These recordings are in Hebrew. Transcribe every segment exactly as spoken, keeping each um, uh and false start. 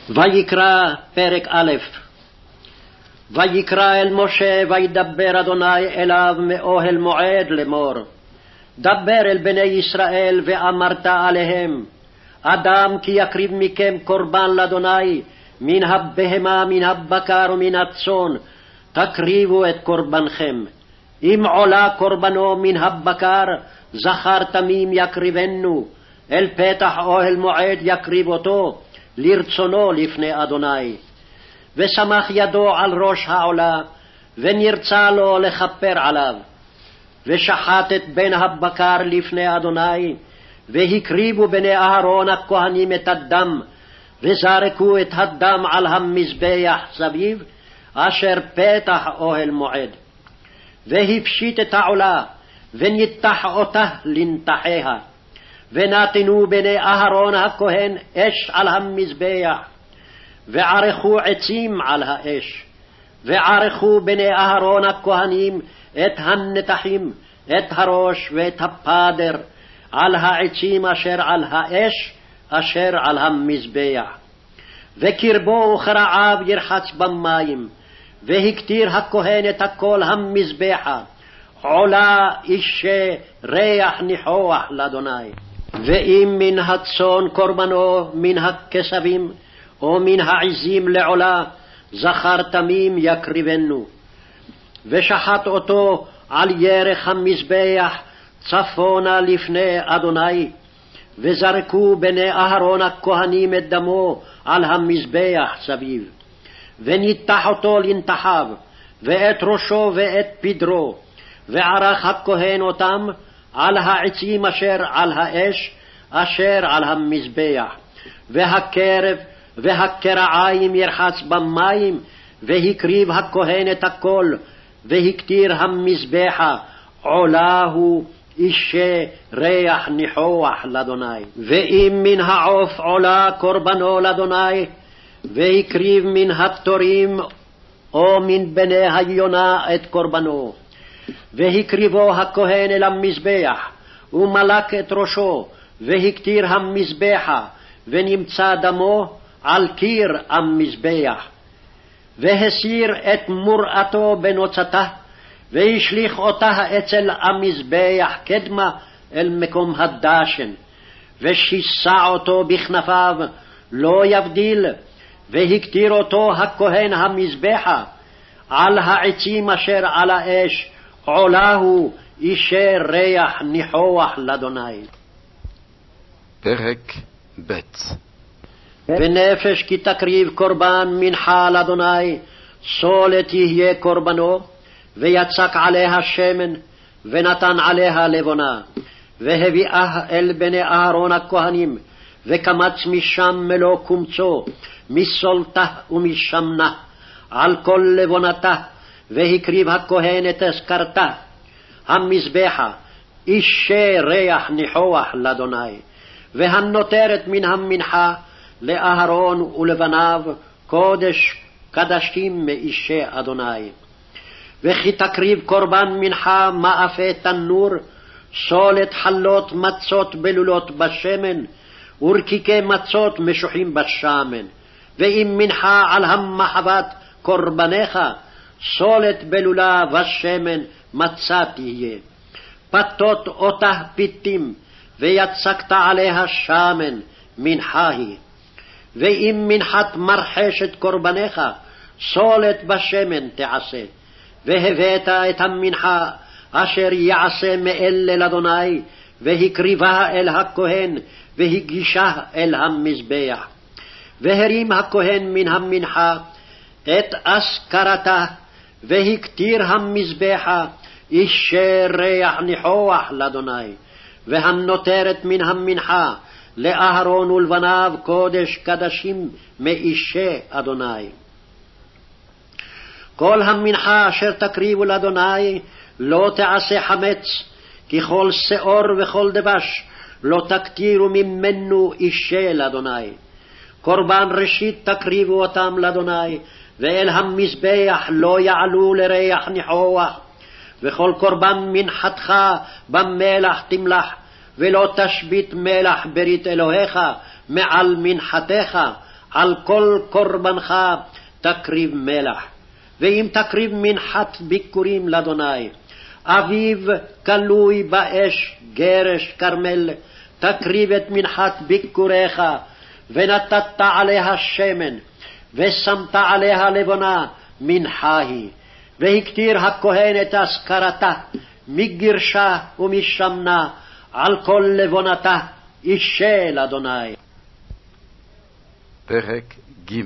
ויקרא פרק א'. ויקרא אל משה וידבר אדוני אליו מאוהל מועד לאמור, דבר אל בני ישראל ואמרת עליהם, אדם כי יקריב מכם קורבן לאדוני מן הבהמה מן הבקר ומן הצאן, תקריבו את קורבנכם. אם עולה קורבנו מן הבקר, זכר תמים יקריבנו, אל פתח אוהל מועד יקריב אותו, לרצונו לפני אדוני. ושמח ידו על ראש העולה, ונרצה לו לכפר עליו. ושחט את בן הבקר לפני אדוני, והקריבו בני אהרון הכהנים את הדם, וזרקו את הדם על המזבח סביב, אשר פתח אוהל מועד. והפשיט את העולה, וניתח אותה לנתחיה. ונתנו בני אהרון הכהן אש על המזבח, וערכו עצים על האש. וערכו בני אהרון הכהנים את הנתחים, את הראש ואת הפדר, על העצים אשר על האש, אשר על המזבח. וקרבו וכרעיו ירחץ במים, והקטיר הכהן את הכל המזבחה, עולה אישה ריח ניחוח לאדוני. ואם מן הצאן קורבנו מן הכסבים, או מן העזים לעולה, זכר תמים יקריבנו. ושחט אותו על ירך המזבח צפונה לפני אדוני, וזרקו בני אהרון הכהנים את דמו על המזבח סביב. וניתח אותו לנתחיו, ואת ראשו ואת פדרו, וערך הכהן אותם על העצים אשר על האש, אשר על המזבח. והקרב והקרעיים ירחץ במים, והקריב הכהן את הכל, והקטיר המזבחה, עולה הוא אישה ריח ניחוח לאדוני. ואם מן העוף עולה קורבנו לאדוני, והקריב מן התורים או מן בני היונה את קורבנו, והקריבו הכהן אל המזבח, ומלק את ראשו, והקטיר המזבחה, ונמצא דמו על קיר המזבח. והסיר את מוראתו בנוצתה, והשליך אותה אצל המזבח קדמה אל מקום הדשן, ושיסע אותו בכנפיו, לא יבדיל, והקטיר אותו הכהן המזבחה, על העצים אשר על האש, עולה הוא אישה ריח ניחוח לאדוני. פרק ב'. ונפש כי תקריב קורבן מנחה לאדוני, סולת יהיה קורבנו, ויצק עליה שמן, ונתן עליה לבונה. והביאה אל בני אהרון הכהנים, וקמץ משם מלוא קומצו, מסולתה ומשמנה, על כל לבונתה, והקריב הכהן את אזכרתה, המזבחה, אישה ריח ניחוח לאדוני. והנותרת מן המנחה לאהרון ולבניו, קודש קדשים מאישה אדוני. וכי תקריב קורבן מנחה מאפה תנור, סולת חלות מצות בלולות בשמן, ורקיקי מצות משוחים בשמן. ואם מנחה על המחבת קורבניך, סולת בלולה בשמן מצה תהיה. פתות אותה פיתים, ויצקת עליה שמן, מנחה היא. ואם מנחת מרחשת קורבניך, סולת בשמן תעשה. והבאת את המנחה אשר יעשה מאלה לאדוני, והקריבה אל הכהן, והגישה אל המזבח. והרים הכהן מן המנחה את אזכרתה, והקטיר המזבחה, אישה ריח ניחוח לאדוני. והנותרת מן המנחה לאהרון ולבניו, קודש קדשים מאישה אדוני. כל המנחה אשר תקריבו לאדוני לא תעשה חמץ, כי כל שאור וכל דבש לא תקטירו ממנו אישה לאדוני. קורבן ראשית תקריבו אותם לאדוני, ואל המזבח לא יעלו לריח ניחוח. וכל קורבן מנחתך במלח תמלח, ולא תשבית מלח ברית אלוהיך מעל מנחתך, על כל קורבנך תקריב מלח. ואם תקריב מנחת ביקורים לאדוני, אביב כלוי באש גרש כרמל, תקריב את מנחת ביקוריך, ונתת עליה שמן, ושמת עליה לבונה, מנחה היא. והקטיר הכהן את אזכרתה, מגרשה ומשמנה, על כל לבונתה, אישה לאדוני. פרק ג'.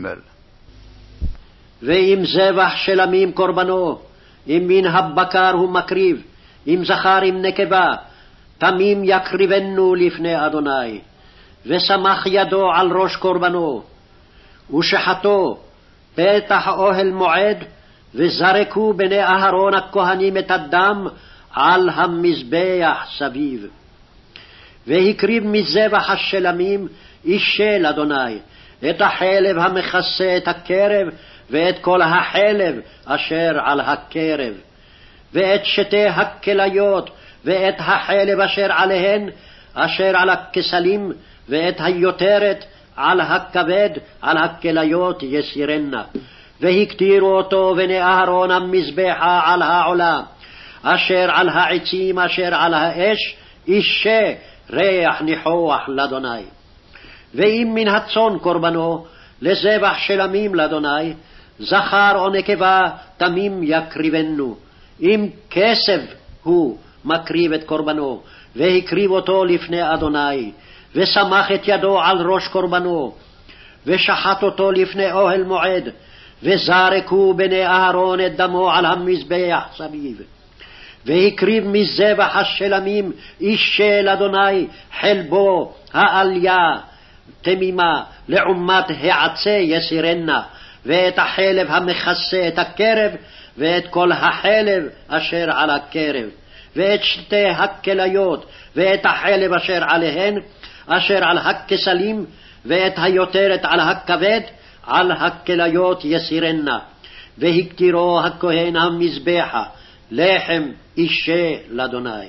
ואם זבח שלמים קורבנו, אם מן הבקר הוא מקריב, אם זכר אם נקבה, תמים יקריבנו לפני אדוני. ושמח ידו על ראש קורבנו, ושחטו פתח אוהל מועד, וזרקו בני אהרון הכהנים את הדם על המזבח סביב. והקריב מזבח השלמים אישה לאדוני, את החלב המכסה את הקרב, ואת כל החלב אשר על הקרב, ואת שתי הכליות, ואת החלב אשר עליהן, אשר על הכסלים, ואת היותרת על הכבד, על הכליות יסירנה. והקטירו אותו בני אהרון המזבחה על העולה, אשר על העצים, אשר על האש, אישה ריח ניחוח לאדוני. ואם מן הצאן קורבנו, לזבח שלמים לאדוני, זכר או נקבה תמים יקריבנו. אם כסף הוא מקריב את קורבנו, והקריב אותו לפני אדוני, ושמח את ידו על ראש קורבנו, ושחט אותו לפני אוהל מועד, וזרקו בני אהרון את דמו על המזבח סביב. והקריב מזבח השלמים אישה לאדוני, חלבו העליה תמימה, לעומת העצה יסירנה, ואת החלב המכסה את הקרב, ואת כל החלב אשר על הקרב, ואת שתי הכליות, ואת החלב אשר עליהן, אשר על הכסלים, ואת היותרת על הכבד, על הכליות יסירנה. והקטירו הכהן המזבחה, לחם אישה לאדוני.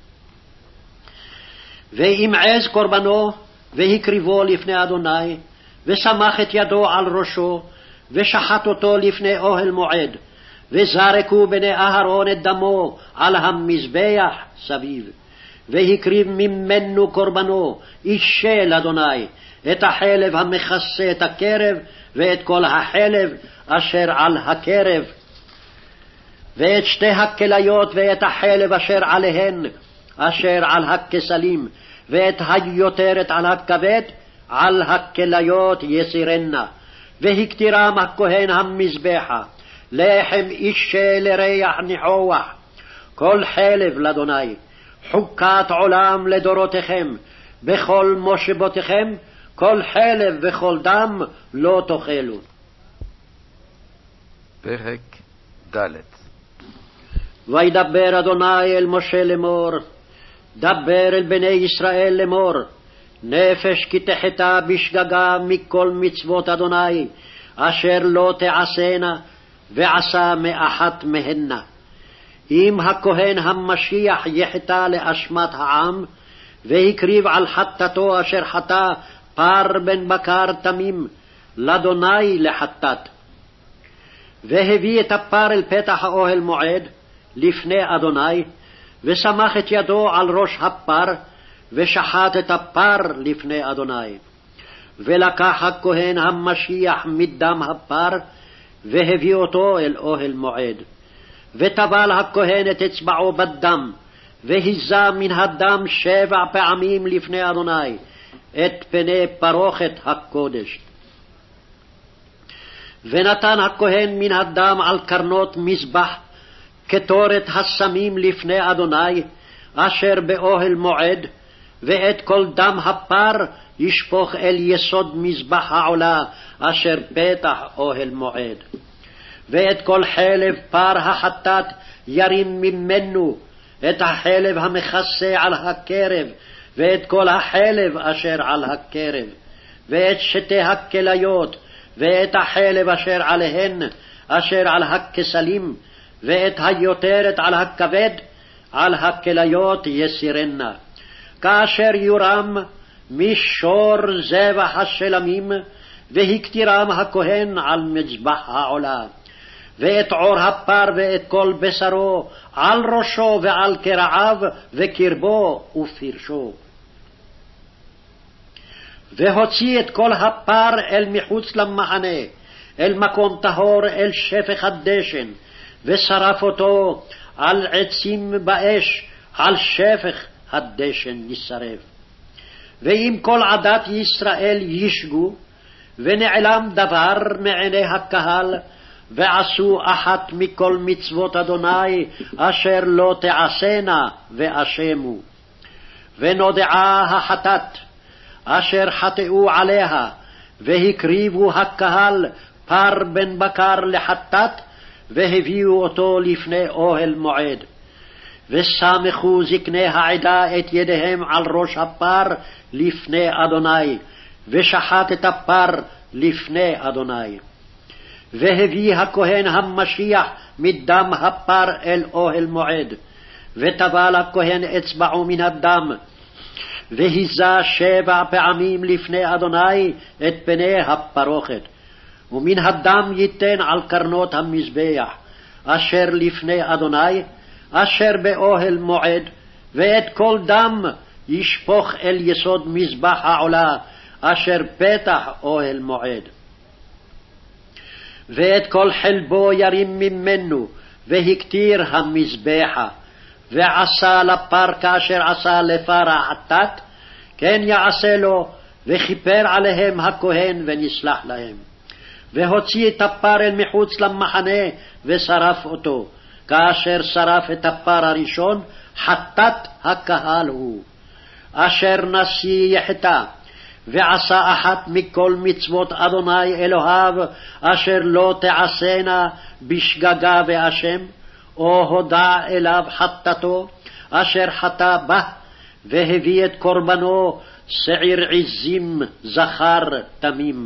וימעז קורבנו, והקריבו לפני אדוני, ושמח את ידו על ראשו, ושחט אותו לפני אוהל מועד, וזרקו בני אהרון את דמו על המזבח סביב. והקריב ממנו קורבנו אישה לאדוני, את החלב המכסה את הקרב, ואת כל החלב אשר על הקרב, ואת שתי הכליות, ואת החלב אשר עליהן, אשר על הכסלים, ואת היותרת על הכבד, על הכליות יסירנה. והקטירם הכהן המזבחה, לחם אישה לריח ניחוח, כל חלב לאדוני, חוקת עולם לדורותיכם, בכל מושבותיכם, כל חלב וכל דם לא תאכלו. פרק ד'. וידבר אדוני אל משה לאמור, דבר אל בני ישראל לאמור, נפש כי תחטא בשגגה מכל מצוות אדוני, אשר לא תעשנה, ועשה מאחת מהנה. אם הכהן המשיח יחטא לאשמת העם, והקריב על חטאתו אשר חטא פר בן בקר תמים, לאדוני לחטאת. והביא את הפר אל פתח האוהל מועד, לפני אדוני, ושמח את ידו על ראש הפר, ושחט את הפר לפני אדוני. ולקח הכהן המשיח מדם הפר, והביא אותו אל אוהל מועד. וטבל הכהן את אצבעו בדם, והיזה מן הדם שבע פעמים לפני אדוני, את פני פרוכת הקודש. ונתן הכהן מן הדם על קרנות מזבח, כתורת הסמים לפני אדוני, אשר באוהל מועד, ואת כל דם הפר ישפוך אל יסוד מזבח העולה, אשר פתח אוהל מועד. ואת כל חלב פר החטאת ירים ממנו, את החלב המכסה על הקרב, ואת כל החלב אשר על הקרב, ואת שתי הכליות, ואת החלב אשר עליהן, אשר על הכסלים, ואת היותרת על הכבד, על הכליות יסירנה. כאשר יורם מישור זבח השלמים, והקטירם הכהן על מזבח העולה, ואת עור הפר ואת כל בשרו, על ראשו ועל קרעיו וקרבו ופרשו. והוציא את כל הפר אל מחוץ למחנה, אל מקום טהור, אל שפך הדשן, ושרף אותו על עצים באש, על שפך הדשן נשרף. ואם כל עדת ישראל ישגו, ונעלם דבר מעיני הקהל, ועשו אחת מכל מצוות אדוני אשר לא תעשנה ואשמו. ונודעה החטאת אשר חטאו עליה, והקריבו הקהל פר בן בקר לחטאת, והביאו אותו לפני אוהל מועד. וסמכו זקני העדה את ידיהם על ראש הפר לפני אדוני, ושחט את הפר לפני אדוני. והביא הכהן המשיח מדם הפר אל אוהל מועד, וטבל הכהן אצבעו מן הדם, והיזה שבע פעמים לפני אדוני את פני הפרוכת, ומן הדם ייתן על קרנות המזבח אשר לפני אדוני, אשר באוהל מועד, ואת כל דם ישפוך אל יסוד מזבח העולה אשר פתח אוהל מועד. ואת כל חלבו ירים ממנו, והקטיר המזבחה, ועשה לפר כאשר עשה לפר החטאת, כן יעשה לו, וכיפר עליהם הכהן ונסלח להם. והוציא את הפר אל מחוץ למחנה, ושרף אותו, כאשר שרף את הפר הראשון, חטאת הקהל הוא, אשר נשיא יחטא, ועשה אחת מכל מצוות אדוני אלוהיו, אשר לא תעשנה בשגגה ואשם, או הודע אליו חטאתו, אשר חטא בה, והביא את קורבנו שעיר עזים זכר תמים.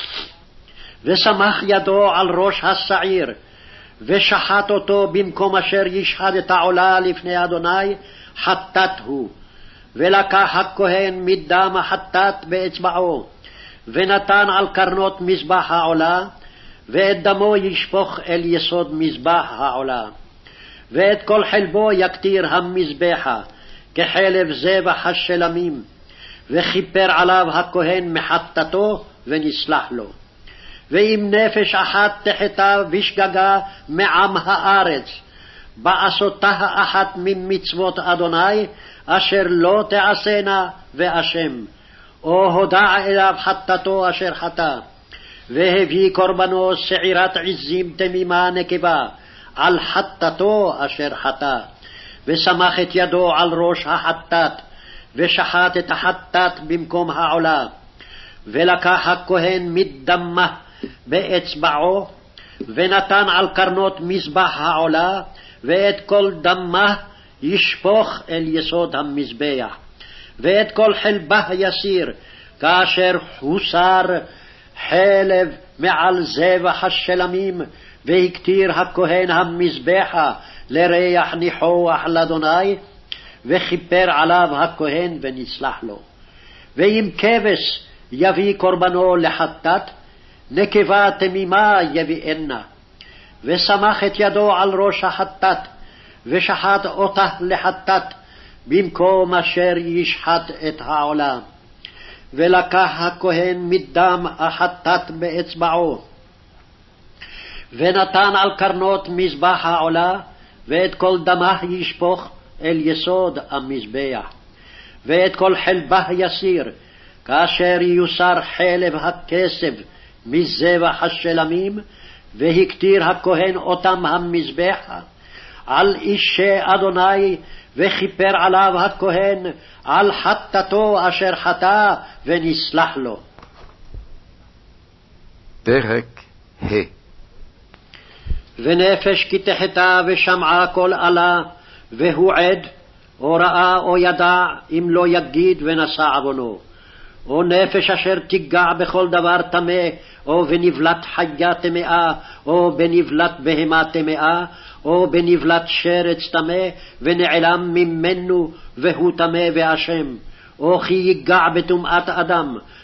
ושמח ידו על ראש השעיר, ושחט אותו במקום אשר ישחט את העולה לפני אדוני, חטאת הוא. ולקח הכהן מדם החטאת באצבעו, ונתן על קרנות מזבח העולה, ואת דמו ישפוך אל יסוד מזבח העולה. ואת כל חלבו יקטיר המזבחה, כחלב זבח השלמים, וכיפר עליו הכהן מחטאתו ונסלח לו. ואם נפש אחת תחטא בשגגה מעם הארץ, בעשותה אחת ממצוות אדוני, אשר לא תעשנה ואשם, או הודע אליו חטאתו אשר חטא, והביא קורבנו שעירת עזים תמימה נקבה, על חטאתו אשר חטא, ושמח את ידו על ראש החטאת, ושחט את החטאת במקום העולה. ולקח הכהן מדמה באצבעו, ונתן על קרנות מזבח העולה, ואת כל דמה ישפוך אל יסוד המזבח. ואת כל חלבה יסיר, כאשר הוסר חלב מעל זבח השלמים, והקטיר הכהן המזבחה לריח ניחוח לאדוני, וכיפר עליו הכהן ונסלח לו. ואם כבש יביא קורבנו לחטאת, נקבה תמימה יביאנה. ושמח את ידו על ראש החטאת, ושחט אותה לחטאת, במקום אשר ישחט את העולה. ולקח הכהן מדם החטאת באצבעו, ונתן על קרנות מזבח העולה, ואת כל דמה ישפוך אל יסוד המזבח. ואת כל חלבה יסיר, כאשר יוסר חלב הכסף מזבח השלמים, והקטיר הכהן אותם המזבחה על אישי אדוני, וכיפר עליו הכהן על חטאתו אשר חטא ונסלח לו. פרק ה'. ונפש כי תחטא ושמעה כל אלה, והוא עד, או ראה או ידע, אם לא יגיד ונשא עוונו. או נפש אשר תיגע בכל דבר טמא, או בנבלת חיה טמאה, או בנבלת בהמה טמאה, או בנבלת שרץ טמא, ונעלם ממנו, והוא טמא ואשם. או כי ייגע בטומאת אדם,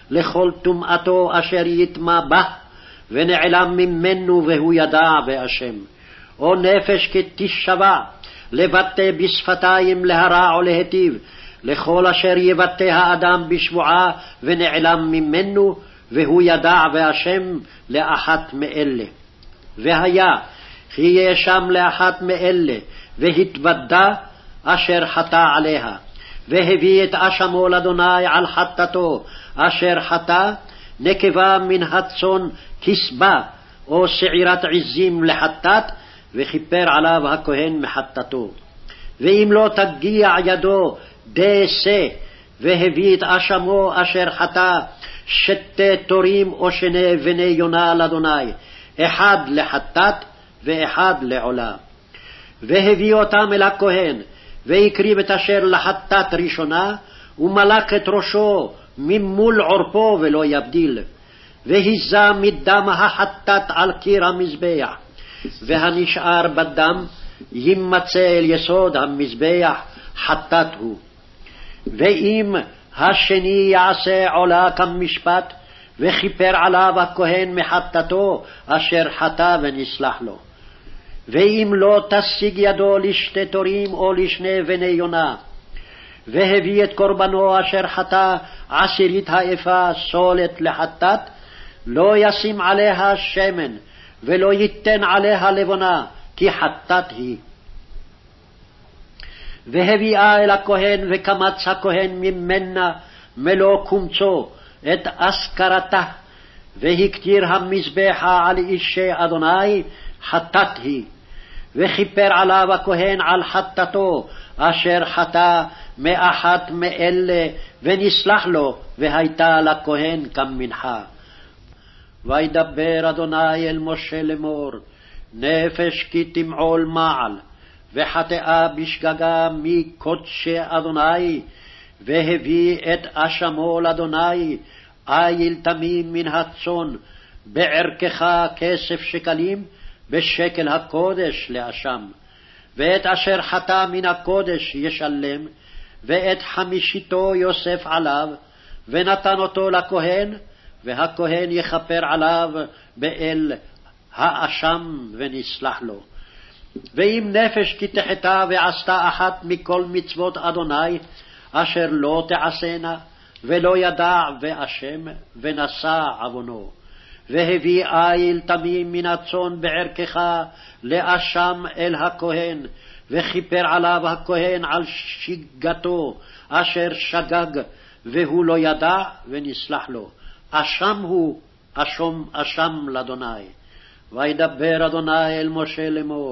לכל טומאתו אשר יטמא בה, ונעלם ממנו והוא ידע בהשם. או נפש כתשבע, לבטא בשפתיים להרע או להיטיב, לכל אשר יבטא האדם בשבועה ונעלם ממנו, והוא ידע בהשם לאחת מאלה. והיה כי ישם לאחת מאלה, והתוודה אשר חטא עליה, והביא את אשמו לאדוני על חטאתו אשר חטא, נקבה מן הצאן כסבה או שעירת עזים לחטאת, וכיפר עליו הכהן מחטאתו. ואם לא תגיע ידו דסה, והביא את אשמו אשר חטא, שתי תורים או שני בני יונה לאדוני, אחד לחטאת ואחד לעולה. והביא אותם אל הכהן, והקריב את אשר לחטאת ראשונה, ומלק את ראשו ממול עורפו ולא יבדיל, והיזה מדם החטאת על קיר המזבח, והנשאר בדם ימצא אל יסוד המזבח, חטאת הוא. ואם השני יעשה עולה כמשפט, וכיפר עליו הכהן מחטאתו אשר חטא ונסלח לו. ואם לא תשיג ידו לשתי תורים או לשני בני יונה, והביא את קורבנו אשר חטא עשירית האפה סולת לחטאת, לא ישים עליה שמן, ולא ייתן עליה לבונה, כי חטאת היא. והביאה אל הכהן, וקמץ הכהן ממנה מלוא קומצו את אזכרתה, והקטיר המזבחה על אישי אדוני, חטאת היא. וכיפר עליו הכהן על חטאתו אשר חטא מאחת מאלה, ונסלח לו, והייתה לכהן כמנחה. וידבר אדוני אל משה לאמור, נפש כי תמעול מעל, וחטאה בשגגה מקודשי אדוני, והביא את אשמו לאדוני, איל תמים מן הצאן, בערכך כסף שקלים, בשקל הקודש לאשם. ואת אשר חטא מן הקודש ישלם, ואת חמישיתו יוסף עליו, ונתן אותו לכהן, והכהן יכפר עליו באל האשם ונסלח לו. ואם נפש כי תחטא ועשתה אחת מכל מצוות אדוני, אשר לא תעשנה, ולא ידע ואשם, ונשא עוונו, והביא איל תמים מן הצאן בערכך לאשם אל הכהן, וכיפר עליו הכהן על שגתו אשר שגג, והוא לא ידע ונסלח לו. אשם הוא, אשם אשם לאדוני. וידבר אדוני אל משה לאמור,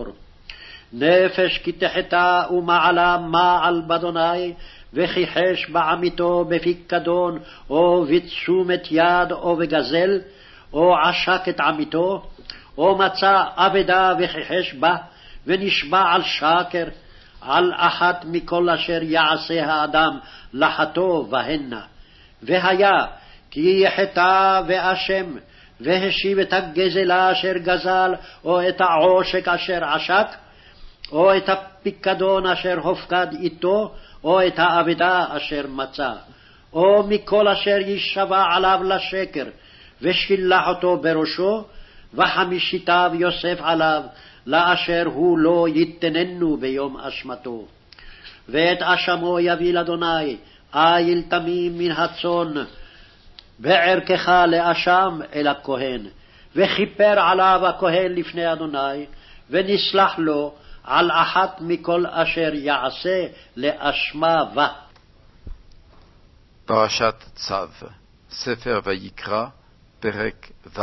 נפש כי תחטא ומעלה מעל באדוני, וכיחש בעמיתו בפיקדון, או בתשומת יד, או בגזל, או עשק את עמיתו, או מצא אבדה וכיחש בה, ונשבע על שקר, על אחת מכל אשר יעשה האדם לחטוא בהנה. והיה כי יחטא ואשם, והשיב את הגזלה אשר גזל, או את העושק אשר עשק, או את הפיקדון אשר הופקד איתו, או את האבדה אשר מצא, או מכל אשר ישבע עליו לשקר, ושילח אותו בראשו, וחמישיתיו יוסף עליו, לאשר הוא לא יתננו ביום אשמתו. ואת אשמו יביא לאדוני, איל תמים מן הצאן, בערכך לאשם אל הכהן, וכיפר עליו הכהן לפני אדוני, ונסלח לו על אחת מכל אשר יעשה לאשמה בה. פרשת צו, ספר ויקרא, פרק ו'.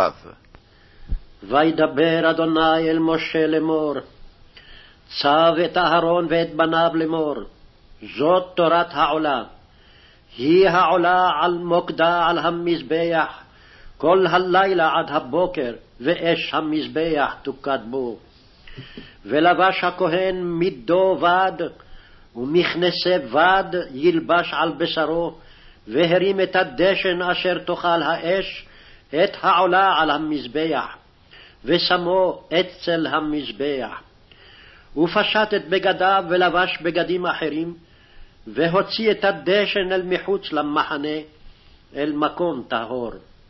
וידבר אדוני אל משה לאמור, צו את אהרון ואת בניו לאמור, זאת תורת העולה. היא העולה על מוקדה על המזבח, כל הלילה עד הבוקר, ואש המזבח תוקד בו. ולבש הכהן מידו בד, ומכנסי בד ילבש על בשרו, והרים את הדשן אשר תאכל האש, את העולה על המזבח, ושמו אצל המזבח. ופשט את בגדיו ולבש בגדים אחרים, והוציא את הדשן אל מחוץ למחנה, אל מקום טהור.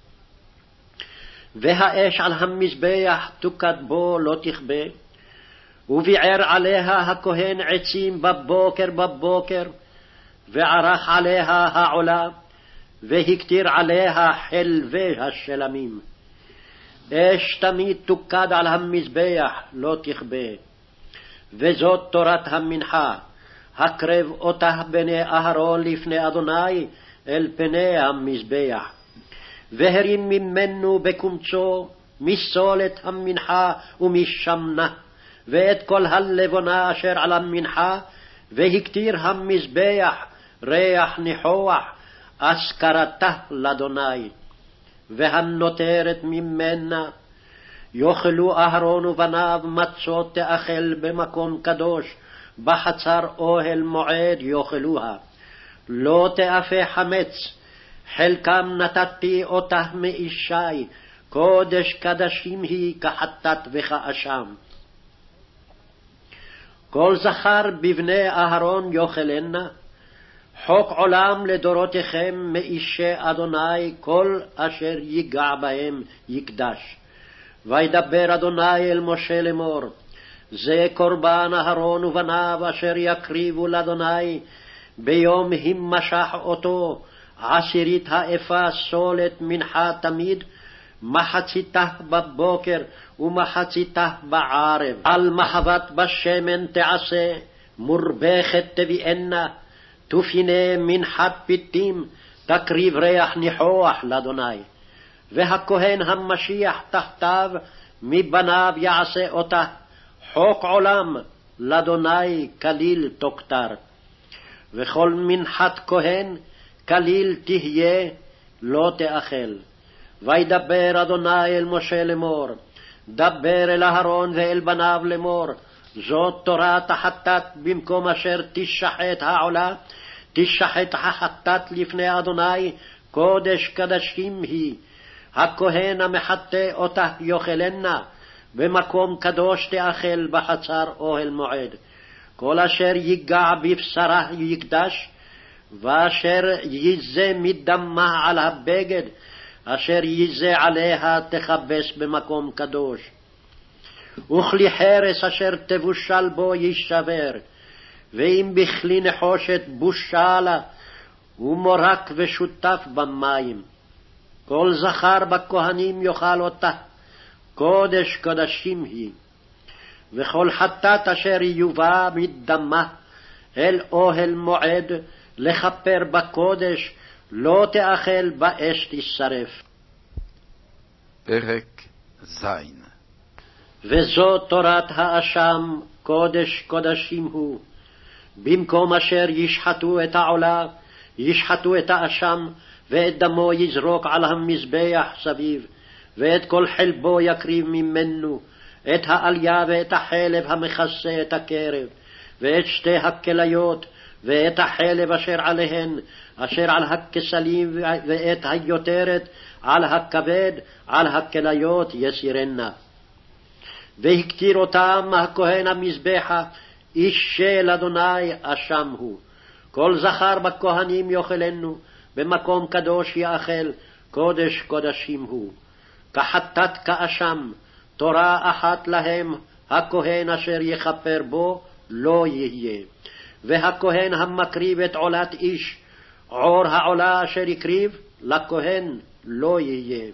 והאש על המזבח תוקד בו לא תכבה, וביער עליה הכהן עצים בבוקר בבוקר, וערך עליה העולה, והקטיר עליה חלבי השלמים. אש תמיד תוקד על המזבח לא תכבה. וזאת תורת המנחה, הקרב אותה בני אהרון לפני אדוני אל פני המזבח. והרים ממנו בקומצו מסולת המנחה ומשמנה, ואת כל הלבונה אשר על המנחה, והקטיר המזבח ריח ניחוח, אזכרתה לאדוני. והנותרת ממנה יאכלו אהרון ובניו מצות תאכל במקום קדוש, בחצר אוהל מועד יאכלוה. לא תאפה חמץ, חלקם נתתי אותה מאישי, קודש קדשים היא כחטאת וכאשם. כל זכר בבני אהרון יאכלנה, חוק עולם לדורותיכם מאישי אדוני, כל אשר ייגע בהם יקדש. וידבר אדוני אל משה לאמור, זה קורבן אהרון ובניו אשר יקריבו לאדוני ביום המשך אותו, עשירית האפה סולת מנחה תמיד, מחציתה בבוקר ומחציתה בערב. על מחבת בשמן תעשה, מורבכת תביאנה, תופיני מנחת פיתים, תקריב ריח ניחוח לאדוני. והכהן המשיח תחתיו מבניו יעשה אותה, חוק עולם לאדוני כליל תוקטר. וכל מנחת כהן כליל תהיה, לא תאכל. וידבר אדוני אל משה לאמור, דבר אל אהרון ואל בניו לאמור, זאת תורת החטאת במקום אשר תשחט העולה, תשחט החטאת לפני אדוני, קודש קדשים היא. הכהן המחטא אותה יאכלנה, במקום קדוש תאכל בחצר אוהל מועד. כל אשר ייגע בבשרה יקדש, ואשר ייזה מדמה על הבגד, אשר ייזה עליה תכבס במקום קדוש. וכלי חרס אשר תבושל בו יישבר, ואם בכלי נחושת בושלה, ומורק ושותף במים. כל זכר בכהנים יאכל אותה, קודש קדשים היא. וכל חטאת אשר יובא מדמה אל אוהל מועד לכפר בקודש, לא תאכל באש תשרף. פרק ז'. וזאת תורת האשם, קודש קודשים הוא. במקום אשר ישחטו את העולה, ישחטו את האשם, ואת דמו יזרוק על המזבח סביב, ואת כל חלבו יקריב ממנו, את העליה ואת החלב המכסה את הקרב, ואת שתי הכליות, ואת החלב אשר עליהן, אשר על הכסלים, ואת היותרת על הכבד, על הכליות יסירנה. והקטיר אותם הכהן המזבחה, איש של אדוני אשם הוא. כל זכר בכהנים יאכלנו, במקום קדוש יאכל, קודש קודשים הוא. כחטאת כאשם, תורה אחת להם, הכהן אשר יכפר בו לא יהיה. והכהן המקריב את עולת איש, עור העולה אשר יקריב, לכהן לא יהיה.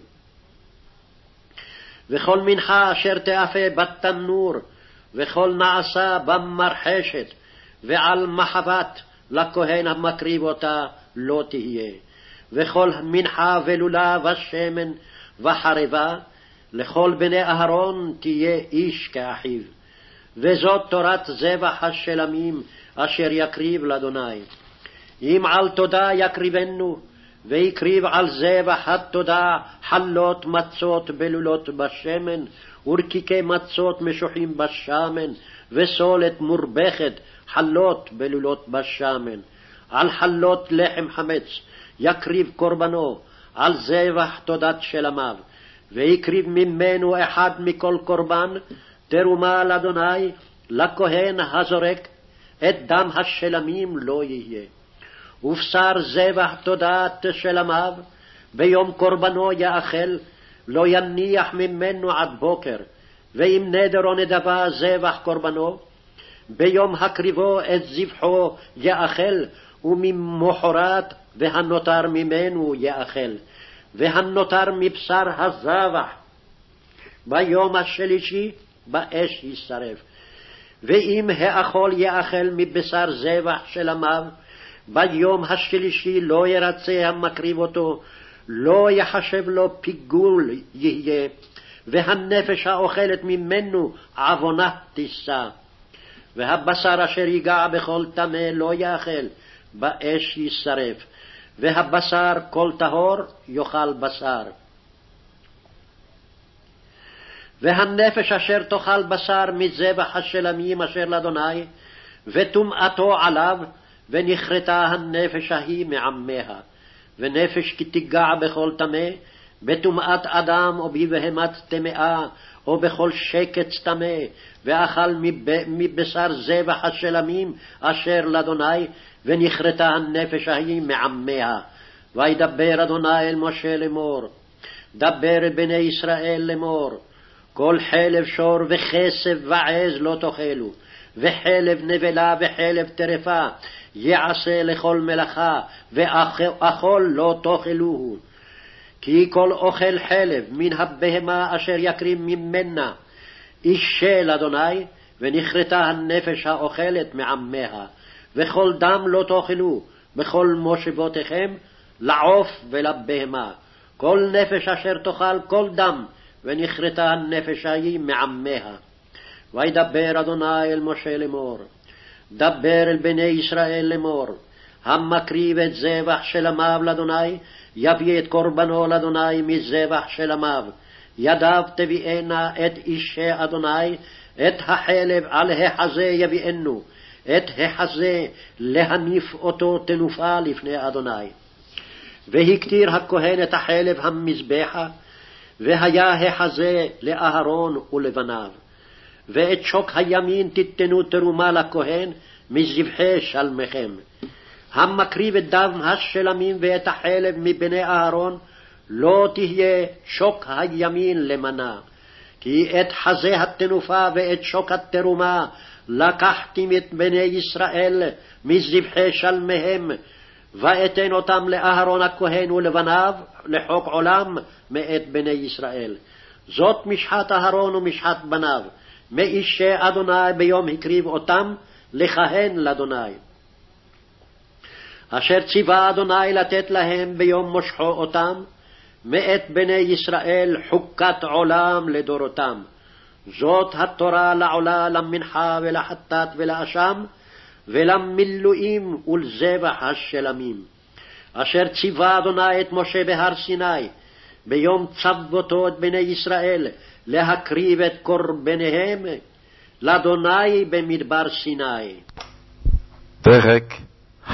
וכל מנחה אשר תאפה בתנור, וכל נעשה במרחשת, ועל מחבת, לכהן המקריב אותה לא תהיה. וכל מנחה ולולה ושמן וחרבה, לכל בני אהרון תהיה איש כאחיו. וזאת תורת זבח השלמים אשר יקריב לאדוני. אם על תודה יקריבנו, ויקריב על זבח התודה חלות מצות בלולות בשמן, ורקיקי מצות משוחים בשמן, וסולת מורבכת חלות בלולות בשמן. על חלות לחם חמץ יקריב קורבנו, על זבח תודת שלמיו, ויקריב ממנו אחד מכל קורבן, תרומה לאדוני, לכהן הזורק, את דם השלמים לא יהיה. ובשר זבח תודת שלמיו, ביום קורבנו יאכל, לא יניח ממנו עד בוקר, ואם נדר או נדבה זבח קורבנו, ביום הקריבו את זבחו יאכל, וממחרת והנותר ממנו יאכל, והנותר מבשר הזבח ביום השלישי באש ישרף. ואם האכול יאכל מבשר זבח של עמיו, ביום השלישי לא ירצה המקריב אותו, לא יחשב לו פיגול יהיה, והנפש האוכלת ממנו עוונה תישא. והבשר אשר ייגע בכל טמא לא יאכל, באש ישרף, והבשר כל טהור יאכל בשר. והנפש אשר תאכל בשר מזבח השלמים אשר לאדוני, וטומאתו עליו, ונכרתה הנפש ההיא מעמיה. ונפש כי תיגע בכל טמא, בטומאת אדם או בבהמת טמאה, או בכל שקץ טמא, ואכל מבשר זבח השלמים אשר לאדוני, ונכרתה הנפש ההיא מעמיה. וידבר אדוני אל משה לאמור, דבר אל בני ישראל לאמור, כל חלב שור וכסף ועז לא תאכלו, וחלב נבלה וחלב טרפה יעשה לכל מלאכה, ואכול לא תאכלוהו. כי כל אוכל חלב מן הבהמה אשר יקריב ממנה אישה לאדוני, ונכרתה הנפש האוכלת מעמיה. וכל דם לא תאכלו בכל מושבותיכם, לעוף ולבהמה. כל נפש אשר תאכל כל דם, ונכרתה הנפש ההיא מעמיה. וידבר אדוני אל משה לאמור, דבר אל בני ישראל לאמור, המקריב את זבח של עמיו לאדוני, יביא את קורבנו לאדוני מזבח של עמיו. ידיו תביאנה את אישי אדוני, את החלב על החזה יביאנו, את החזה להניף אותו תנופה לפני אדוני. והקטיר הכהן את החלב המזבחה, והיה החזה לאהרון ולבניו. ואת שוק הימין תיתנו תרומה לכהן מזבחי שלמכם. המקריב את דם השלמים ואת החלב מבני אהרון, לא תהיה שוק הימין למנה. כי את חזה התנופה ואת שוק התרומה לקחתם את בני ישראל מזבחי שלמיהם, ואתן אותם לאהרון הכהן ולבניו לחוק עולם מאת בני ישראל. זאת משחת אהרון ומשחת בניו, מאישי אדוני ביום הקריב אותם לכהן לאדוני. אשר ציווה אדוני לתת להם ביום מושחו אותם, מאת בני ישראל חוקת עולם לדורותם. זאת התורה לעולה, למנחה ולחטאת ולאשם, ולמילואים ולזבח השלמים. אשר ציווה אדוני את משה בהר סיני, ביום צוותו את בני ישראל, להקריב את קורבניהם לאדוני במדבר סיני. פרק ח'.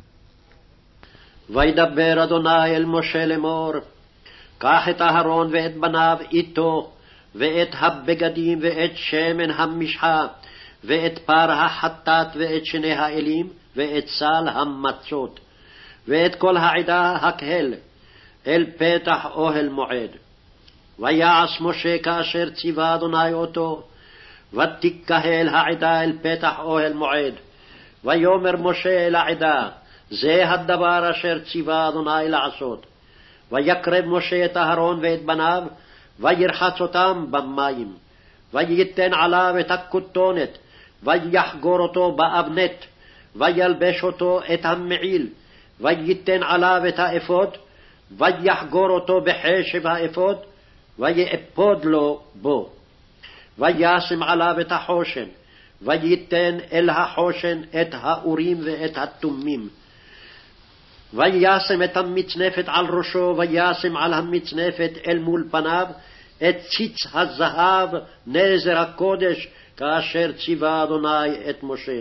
וידבר אדוני אל משה לאמור, קח את אהרון ואת בניו איתו, ואת הבגדים ואת שמן המשחה, ואת פר החטאת ואת שני האלים, ואת סל המצות, ואת כל העדה הקהל, אל פתח אוהל מועד. ויעש משה כאשר ציווה אדוני אותו, ותקהל העדה אל פתח אוהל מועד. ויאמר משה אל העדה, זה הדבר אשר ציווה אדוני לעשות. ויקרב משה את אהרון ואת בניו, וירחץ אותם במים. וייתן עליו את הכותונת, ויחגור אותו באבנת, וילבש אותו את המעיל, וייתן עליו את האפוד, ויחגור אותו בחשב האפוד, ויאפוד לו בו. וישם עליו את החושן, וייתן אל החושן את האורים ואת התומים. וישם את המצנפת על ראשו, וישם על המצנפת אל מול פניו את ציץ הזהב נזר הקודש, כאשר ציווה אדוני את משה.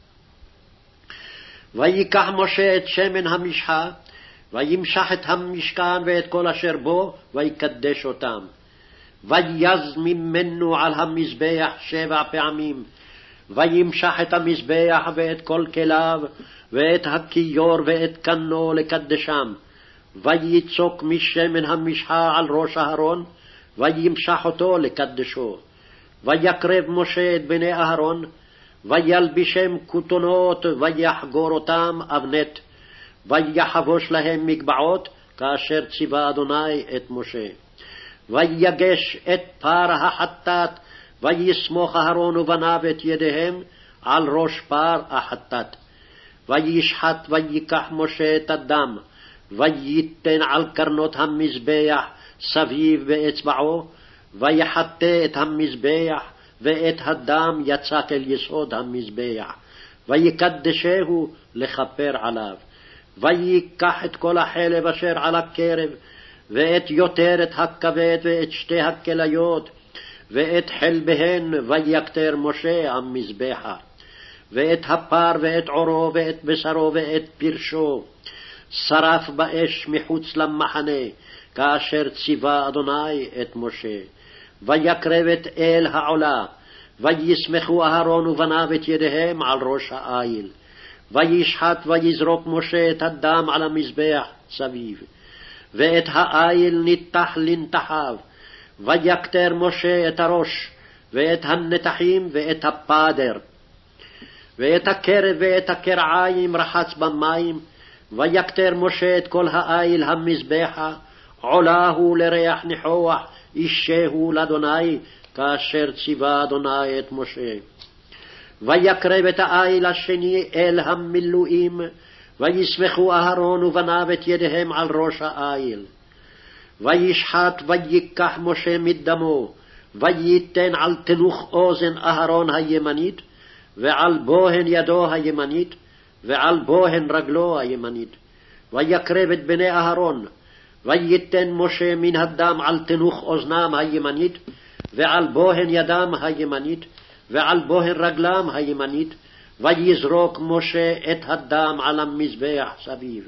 ויקח משה את שמן המשחה, וימשח את המשכן ואת כל אשר בו, ויקדש אותם. ויז ממנו על המזבח שבע פעמים, וימשח את המזבח ואת כל כליו, ואת הכיור ואת קנו לקדשם. ויצוק משמן המשחה על ראש אהרון, וימשח אותו לקדשו. ויקרב משה את בני אהרון, וילבישם כותונות, ויחגור אותם אבנת, ויחבוש להם מגבעות, כאשר ציווה אדוני את משה. ויגש את פר החטאת, ויסמוך אהרון ובניו את ידיהם על ראש פר החטאת. וישחט ויקח משה את הדם, וייתן על קרנות המזבח סביב באצבעו, ויחטא את המזבח, ואת הדם יצק אל יסוד המזבח, ויקדשהו לכפר עליו. ויקח את כל החלב אשר על הקרב, ואת יותרת הכבד, ואת שתי הכליות, ואת חלביהן, ויקטר משה המזבחה, ואת הפר, ואת עורו, ואת בשרו, ואת פרשו, שרף באש מחוץ למחנה, כאשר ציווה אדוני את משה. ויקרב את אל העולה, ויסמכו אהרון ובניו את ידיהם על ראש העיל. וישחט ויזרוק משה את הדם על המזבח סביב, ואת העיל ניתח לנתחיו. ויקטר משה את הראש, ואת הנתחים, ואת הפדר, ואת הקרב, ואת הקרעיים רחץ במים. ויקטר משה את כל העיל המזבחה, עולה הוא לריח ניחוח, אישהו לאדוני, כאשר ציווה אדוני את משה. ויקרב את העיל השני אל המילואים, ויסמכו אהרון ובניו את ידיהם על ראש העיל. וישחט ויקח משה מדמו, וייתן על תנוך אוזן אהרון הימנית, ועל בוהן ידו הימנית, ועל בוהן רגלו הימנית. ויקרב את בני אהרון, וייתן משה מן הדם על תנוך אוזנם הימנית, ועל בוהן ידם הימנית, ועל בוהן רגלם הימנית, ויזרוק משה את הדם על המזבח סביב.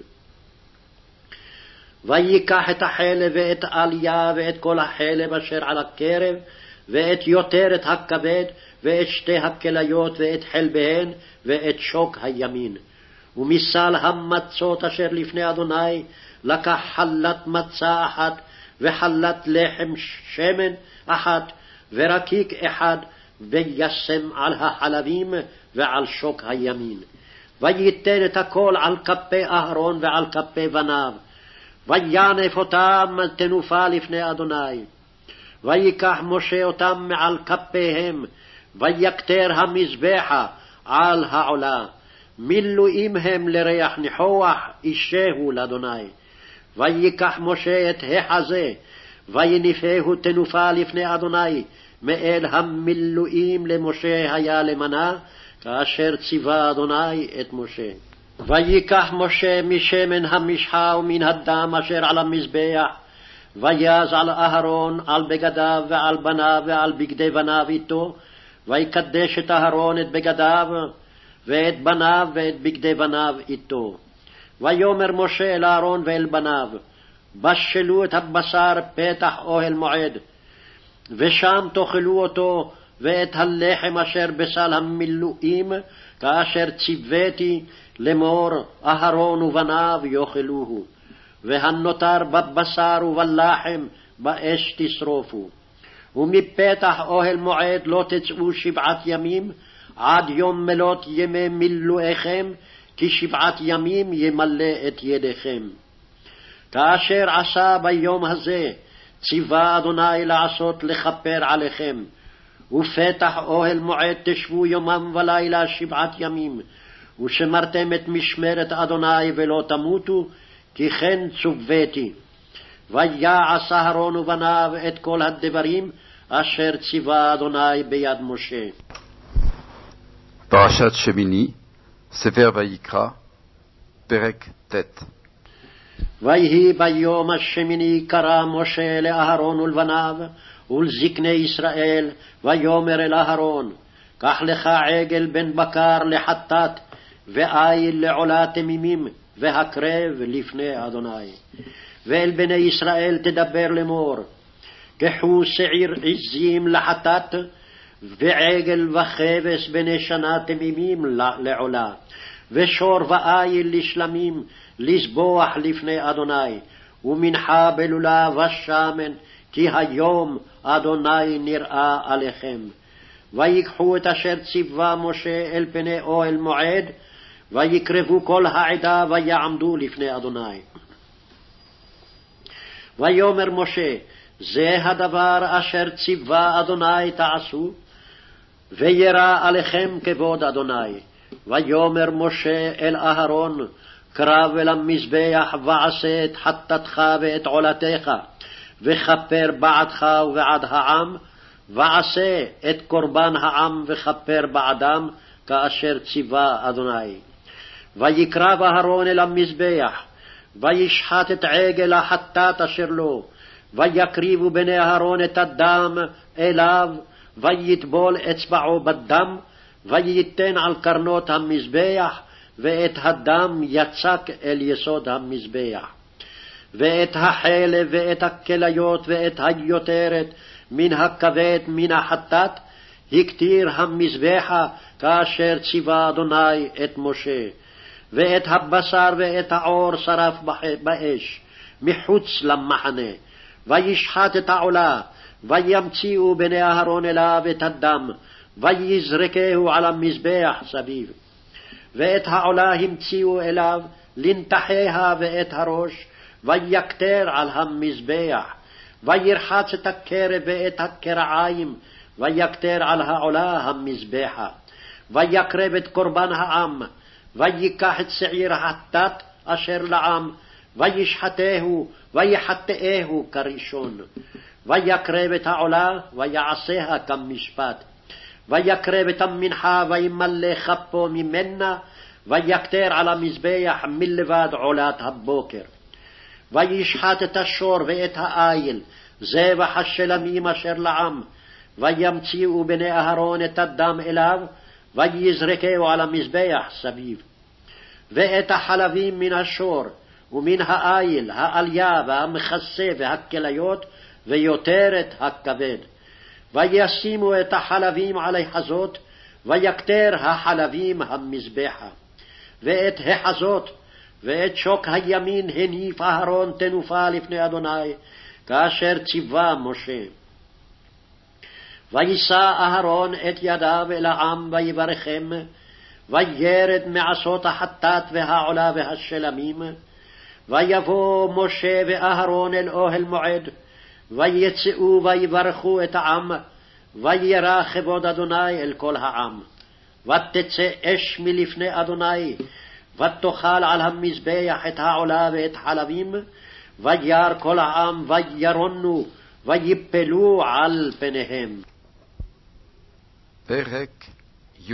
ויקח את החלב ואת עליה, ואת כל החלב אשר על הקרב, ואת יותרת הכבד, ואת שתי הכליות, ואת חלביהן, ואת שוק הימין. ומסל המצות אשר לפני אדוני לקח חלת מצה אחת, וחלת לחם שמן אחת, ורקיק אחד, וישם על החלבים ועל שוק הימין. וייתן את הכל על כפי אהרון ועל כפי בניו, וינף אותם תנופה לפני אדוני. ויקח משה אותם מעל כפיהם, ויקטר המזבחה על העולה. מילואים הם לריח ניחוח, אישהו לאדוני. ויקח משה את החזה, ויניפהו תנופה לפני אדוני, מאל המילואים למשה היה למנה, כאשר ציווה אדוני את משה. ויקח משה משמן המשחה ומן הדם אשר על המזבח, ויז על אהרון, על בגדיו ועל בניו ועל בגדי בניו איתו, ויקדש את אהרון את בגדיו, ואת בניו ואת בגדי בניו איתו. ויאמר משה אל אהרון ואל בניו, בשלו את הבשר פתח אוהל מועד, ושם תאכלו אותו, ואת הלחם אשר בסל המילואים, כאשר ציוויתי לאמור, אהרון ובניו יאכלוהו. והנותר בבשר ובלחם באש תשרופו. ומפתח אוהל מועד לא תצאו שבעת ימים, עד יום מלות ימי מילואיכם, כי שבעת ימים ימלא את ידיכם. כאשר עשה ביום הזה, ציווה אדוני לעשות לכפר עליכם. ופתח אוהל מועד תשבו יומם ולילה שבעת ימים, ושמרתם את משמרת אדוני ולא תמותו, כי כן צוויתי. ויעש אהרון ובניו את כל הדברים אשר ציווה אדוני ביד משה. פרשת שמיני, ספר ויקרא, פרק ט'. ויהי ביום השמיני קרא משה לאהרון ולבניו ולזקני ישראל, ויאמר אל אהרון, קח לך עגל בן בקר לחטאת, ואיל לעולה תמימים, והקרב לפני אדוני. ואל בני ישראל תדבר לאמור, קחו שעיר עזים לחטאת, ועגל וכבש בני שנה תמימים לעולה, ושור ואיל לשלמים, לזבוח לפני אדוני, ומנחה בלולב ושמן, כי היום אדוני נראה עליכם. ויקחו את אשר ציווה משה אל פני אוהל מועד, ויקרבו כל העדה ויעמדו לפני אדוני. ויאמר משה, זה הדבר אשר ציווה אדוני תעשו, וירא עליכם כבוד אדוני. ויאמר משה אל אהרון, קרב אל המזבח ועשה את חטאתך ואת עולתך, וכפר בעדך ובעד העם, ועשה את קורבן העם וכפר בעדם, כאשר ציווה אדוני. ויקרב אהרון אל המזבח, וישחט את עגל החטאת אשר לו, ויקריבו בני אהרון את הדם אליו, ויטבול אצבעו בדם, וייתן על קרנות המזבח, ואת הדם יצק אל יסוד המזבח. ואת החלב ואת הכליות ואת היותרת מן הכבד מן החטאת הקטיר המזבחה, כאשר ציווה אדוני את משה. ואת הבשר ואת העור שרף באש מחוץ למחנה, וישחט את העולה, וימציאו בני אהרון אליו את הדם, ויזרקהו על המזבח סביב. ואת העולה המציאו אליו לנתחיה ואת הראש, ויקטר על המזבח, וירחץ את הקרב ואת הקרעיים, ויקטר על העולה המזבחה. ויקרב את קורבן העם, ויקח את שעיר החטאת אשר לעם, וישחטהו ויחטאהו כראשון. ויקרב את העולה, ויעשיה כמשפט. ויקרב את המנחה, וימלא כפו ממנה, ויקטר על המזבח מלבד עולת הבוקר. וישחט את השור ואת האיל, זבח השלמים אשר לעם, וימציאו בני אהרון את הדם אליו, ויזרקהו על המזבח סביב. ואת החלבים מן השור ומן האיל, העליה והמכסה והכליות, ויותרת הכבד. וישימו את החלבים עלי חזות, ויקטר החלבים המזבחה. ואת החזות ואת שוק הימין הניף אהרון תנופה לפני אדוני, כאשר ציווה משה. וישא אהרון את ידיו אל העם ויברכם, וירד מעשות החטאת והעולה והשלמים. ויבוא משה ואהרון אל אוהל מועד, ויצאו ויברכו את העם, וירא כבוד אדוני אל כל העם. ותצא אש מלפני אדוני, ותאכל על המזבח את העולה ואת חלבים, וירא כל העם וירונו, ויפלו על פניהם. פרק י'.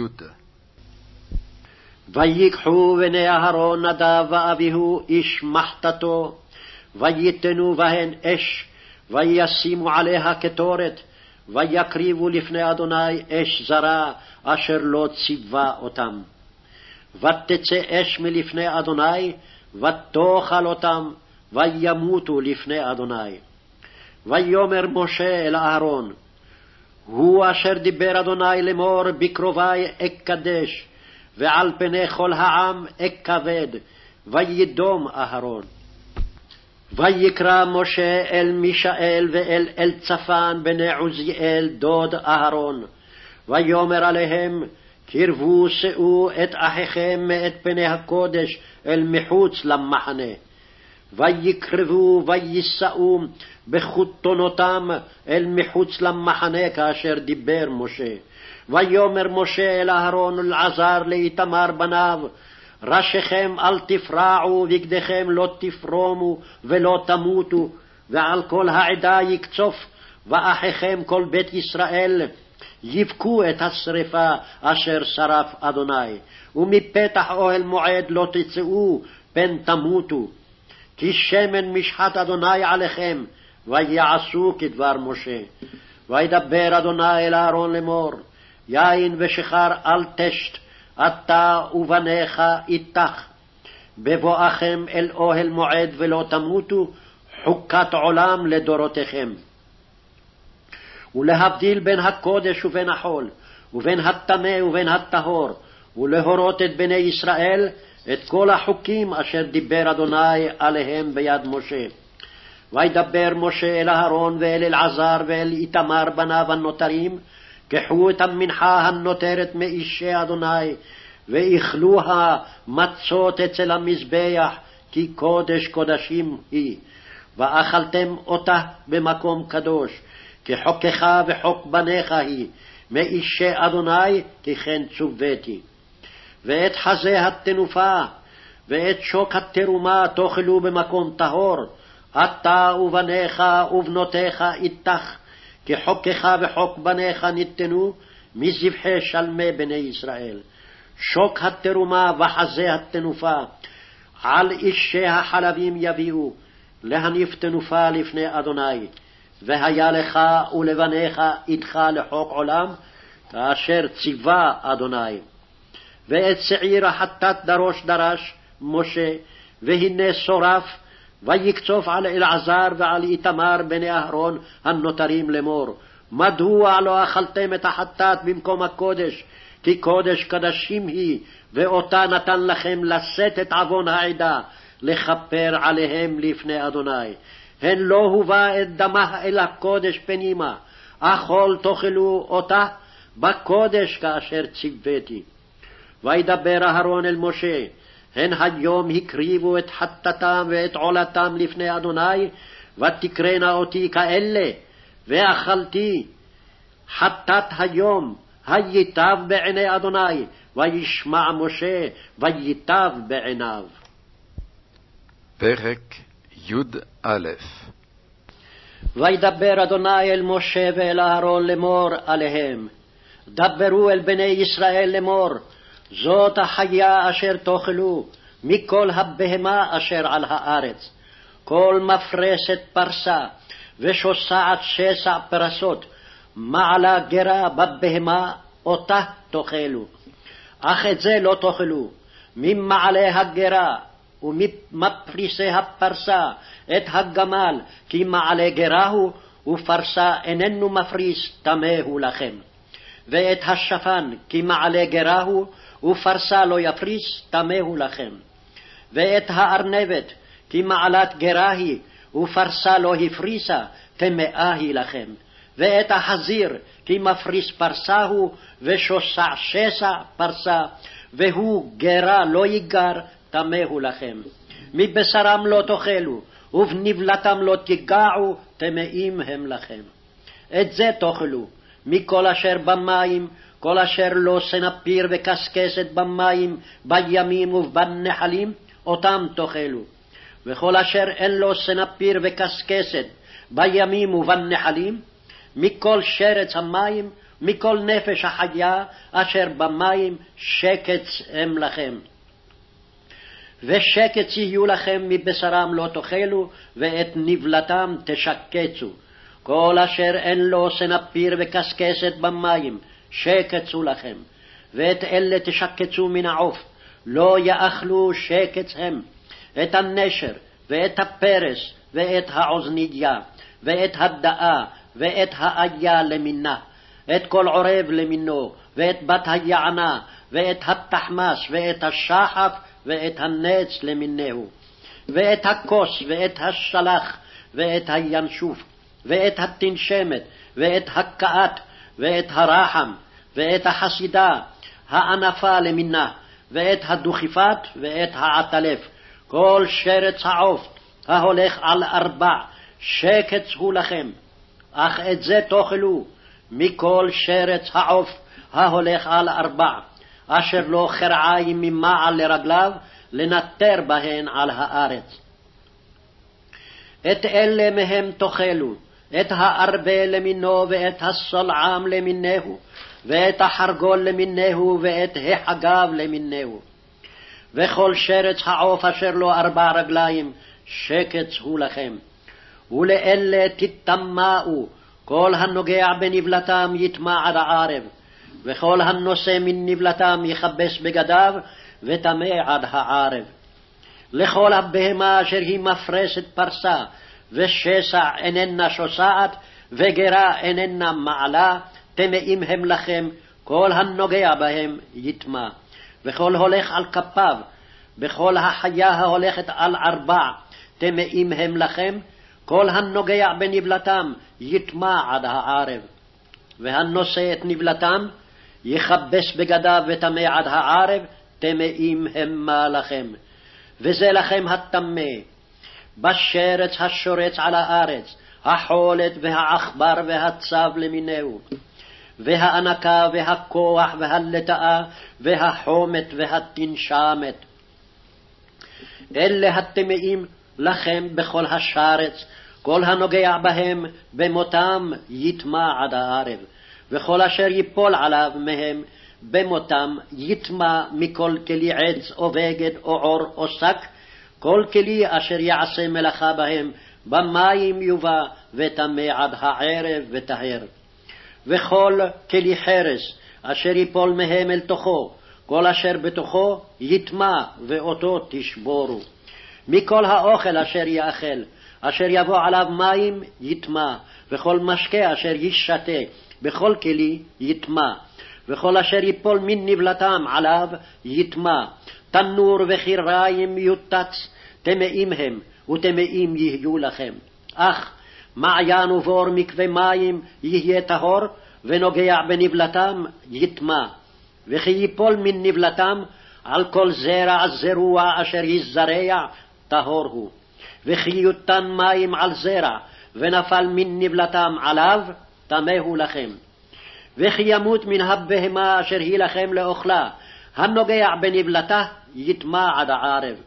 ויקחו בני אהרון נדב ואביהו איש מחתתו, ויתנו בהן אש, וישימו עליה קטורת, ויקריבו לפני אדוני אש זרה, אשר לא ציווה אותם. ותצא אש מלפני אדוני, ותאכל אותם, וימותו לפני אדוני. ויאמר משה אל אהרון, הוא אשר דיבר אדוני לאמור, בקרובי אקדש, ועל פני כל העם אכבד, וידום אהרון. ויקרא משה אל מישאל ואל אלצפן בני עוזיאל דוד אהרון, ויאמר עליהם, קרבו שאו את אחיכם מאת פני הקודש אל מחוץ למחנה. ויקרבו ויישאו בחותונותם אל מחוץ למחנה, כאשר דיבר משה. ויאמר משה אל אהרון ולעזר לאיתמר בניו, ראשיכם אל תפרעו, בגדיכם לא תפרומו ולא תמותו, ועל כל העדה יקצוף, ואחיכם כל בית ישראל יבכו את השרפה אשר שרף אדוני, ומפתח אוהל מועד לא תצאו פן תמותו, כי שמן משחת אדוני עליכם. ויעשו כדבר משה. וידבר אדוני אל אהרון לאמור, יין ושחר אל תשת, אתה ובניך איתך, בבואכם אל אוהל מועד ולא תמותו, חוקת עולם לדורותיכם. ולהבדיל בין הקודש ובין החול, ובין הטמא ובין הטהור, ולהורות את בני ישראל את כל החוקים אשר דיבר אדוני עליהם ביד משה. וידבר משה אל אהרון ואל אלעזר ואל איתמר בניו הנותרים, קחו את המנחה הנותרת מאישי אדוני, ואכלוה מצות אצל המזבח, כי קודש קודשים היא. ואכלתם אותה במקום קדוש, כחוקך וחוק בניך היא, מאישי אדוני, כי כן צוויתי. ואת חזה התנופה, ואת שוק התרומה תאכלו במקום טהור, אתה ובניך ובנותיך איתך, כי חוקך וחוק בניך ניתנו מזבחי שלמי בני ישראל. שוק התרומה וחזה התנופה, על אישי החלבים יביאו, להניף תנופה לפני אדוני. והיה לך ולבניך איתך לחוק עולם, כאשר ציווה אדוני. ואת שעיר החטאת דרוש דרש משה, והנה שורף, ויקצוף על אלעזר ועל איתמר בני אהרון הנותרים לאמור, מדוע לא אכלתם את החטאת במקום הקודש, כי קודש קדשים היא, ואותה נתן לכם לשאת את עוון העדה, לכפר עליהם לפני אדוני. הן לא הובא את דמה אל הקודש פנימה, אכול תאכלו אותה בקודש כאשר ציוויתי. וידבר אהרון אל משה, הן היום הקריבו את חטאתם ואת עולתם לפני אדוני, ותקרנה אותי כאלה, ואכלתי חטאת היום, הייטב בעיני אדוני, וישמע משה, וייטב בעיניו. פרק י"א. וידבר אדוני אל משה ואל אהרון לאמור עליהם, דברו אל בני ישראל לאמור, זאת החיה אשר תאכלו מכל הבהמה אשר על הארץ, כל מפרסת פרסה ושוסעת שסע פרסות, מעלה גרה בבהמה אותה תאכלו. אך את זה לא תאכלו, ממעלה הגרה ומפריסי הפרסה את הגמל, כי מעלה גרה הוא, ופרסה איננו מפריס, טמא הוא לכם. ואת השפן, כי מעלה גרה הוא, ופרסה לא יפריס, טמא הוא לכם. ואת הארנבת, כי מעלת גרה היא, ופרסה לא הפריסה, טמאה היא לכם. ואת החזיר, כי מפריס פרסה הוא, ושוסע שסע פרסה, והוא גרה לא יגר, טמא הוא לכם. מבשרם לא תאכלו, ובנבלתם לא תיגעו, טמאים הם לכם. את זה תאכלו, מכל אשר במים, כל אשר לא סנפיר וקסקסת במים, בימים ובנחלים, אותם תאכלו. וכל אשר אין לו סנפיר וקסקסת, בימים ובנחלים, מכל שרץ המים, מכל נפש החיה, אשר במים, שקץ הם לכם. ושקץ יהיו לכם מבשרם לא תאכלו, ואת נבלתם תשקצו. כל אשר אין לו סנפיר וקסקסת במים, שקצו לכם. ואת אלה תשקצו מן העוף, לא יאכלו שקץ הם. את הנשר, ואת הפרס, ואת העוזניה, ואת הדאה, ואת האיה למינה, את כל עורב למינו, ואת בת היענה, ואת התחמס, ואת השחף, ואת הנץ למיניהו, ואת הכוס, ואת השלח, ואת הינשוף, ואת התנשמת, ואת הקעת, ואת הרחם, ואת החסידה, הענפה למינה, ואת הדוכיפת, ואת העטלף, כל שרץ העוף, ההולך על ארבע, שקץ הוא לכם. אך את זה תאכלו, מכל שרץ העוף, ההולך על ארבע, אשר לא חרעיים ממעל לרגליו, לנטר בהן על הארץ. את אלה מהם תאכלו, את הארבה למינו, ואת הסולעם למיניהו, ואת החרגול למיניהו, ואת החגב למיניהו. וכל שרץ העוף אשר לו ארבע רגליים, שקץ הוא לכם. ולאלה תטמאו, כל הנוגע בנבלתם יטמע עד הערב, וכל הנושא מן נבלתם יכבס בגדיו, וטמא עד הערב. לכל הבהמה אשר היא מפרסת פרסה, ושסע איננה שוסעת, וגרה איננה מעלה, טמאים הם לכם, כל הנוגע בהם יטמע. וכל הולך על כפיו, בכל החיה ההולכת על ארבע, טמאים הם לכם, כל הנוגע בנבלתם יטמע עד הערב, והנושא את נבלתם יכבס בגדיו וטמא עד הערב, טמאים המה לכם. וזה לכם הטמא, בשרץ השורץ על הארץ, החולת והעכבר והצב למיניהו, והאנקה והכוח והלטאה והחומת והתנשמת. אלה הטמאים לכם בכל השרץ, כל הנוגע בהם במותם יטמע עד הערב, וכל אשר ייפול עליו מהם במותם יטמע מכל כלי עץ או בגד או עור או שק, כל כלי אשר יעשה מלאכה בהם במים יובא וטמא עד הערב וטהר. וכל כלי חרס אשר ייפול מהם אל תוכו, כל אשר בתוכו יטמע ואותו תשבורו. מכל האוכל אשר יאכל, אשר יבוא עליו מים יטמע, וכל משקה אשר ישתה בכל כלי יטמע, וכל אשר ייפול מן נבלתם עליו יטמע. תנור וחיריים יוטץ, טמאים הם וטמאים יהיו לכם. אך מעיין ובור מקווה מים יהיה טהור, ונוגע בנבלתם יטמע. וכי ייפול מן נבלתם על כל זרע זרוע אשר יזרע טהור הוא. וכי יותן מים על זרע ונפל מן נבלתם עליו, טמא הוא לכם. וכי ימות מן הבהמה אשר היא לכם לאוכלה, הנוגע בנבלתה יטמע עד הערב.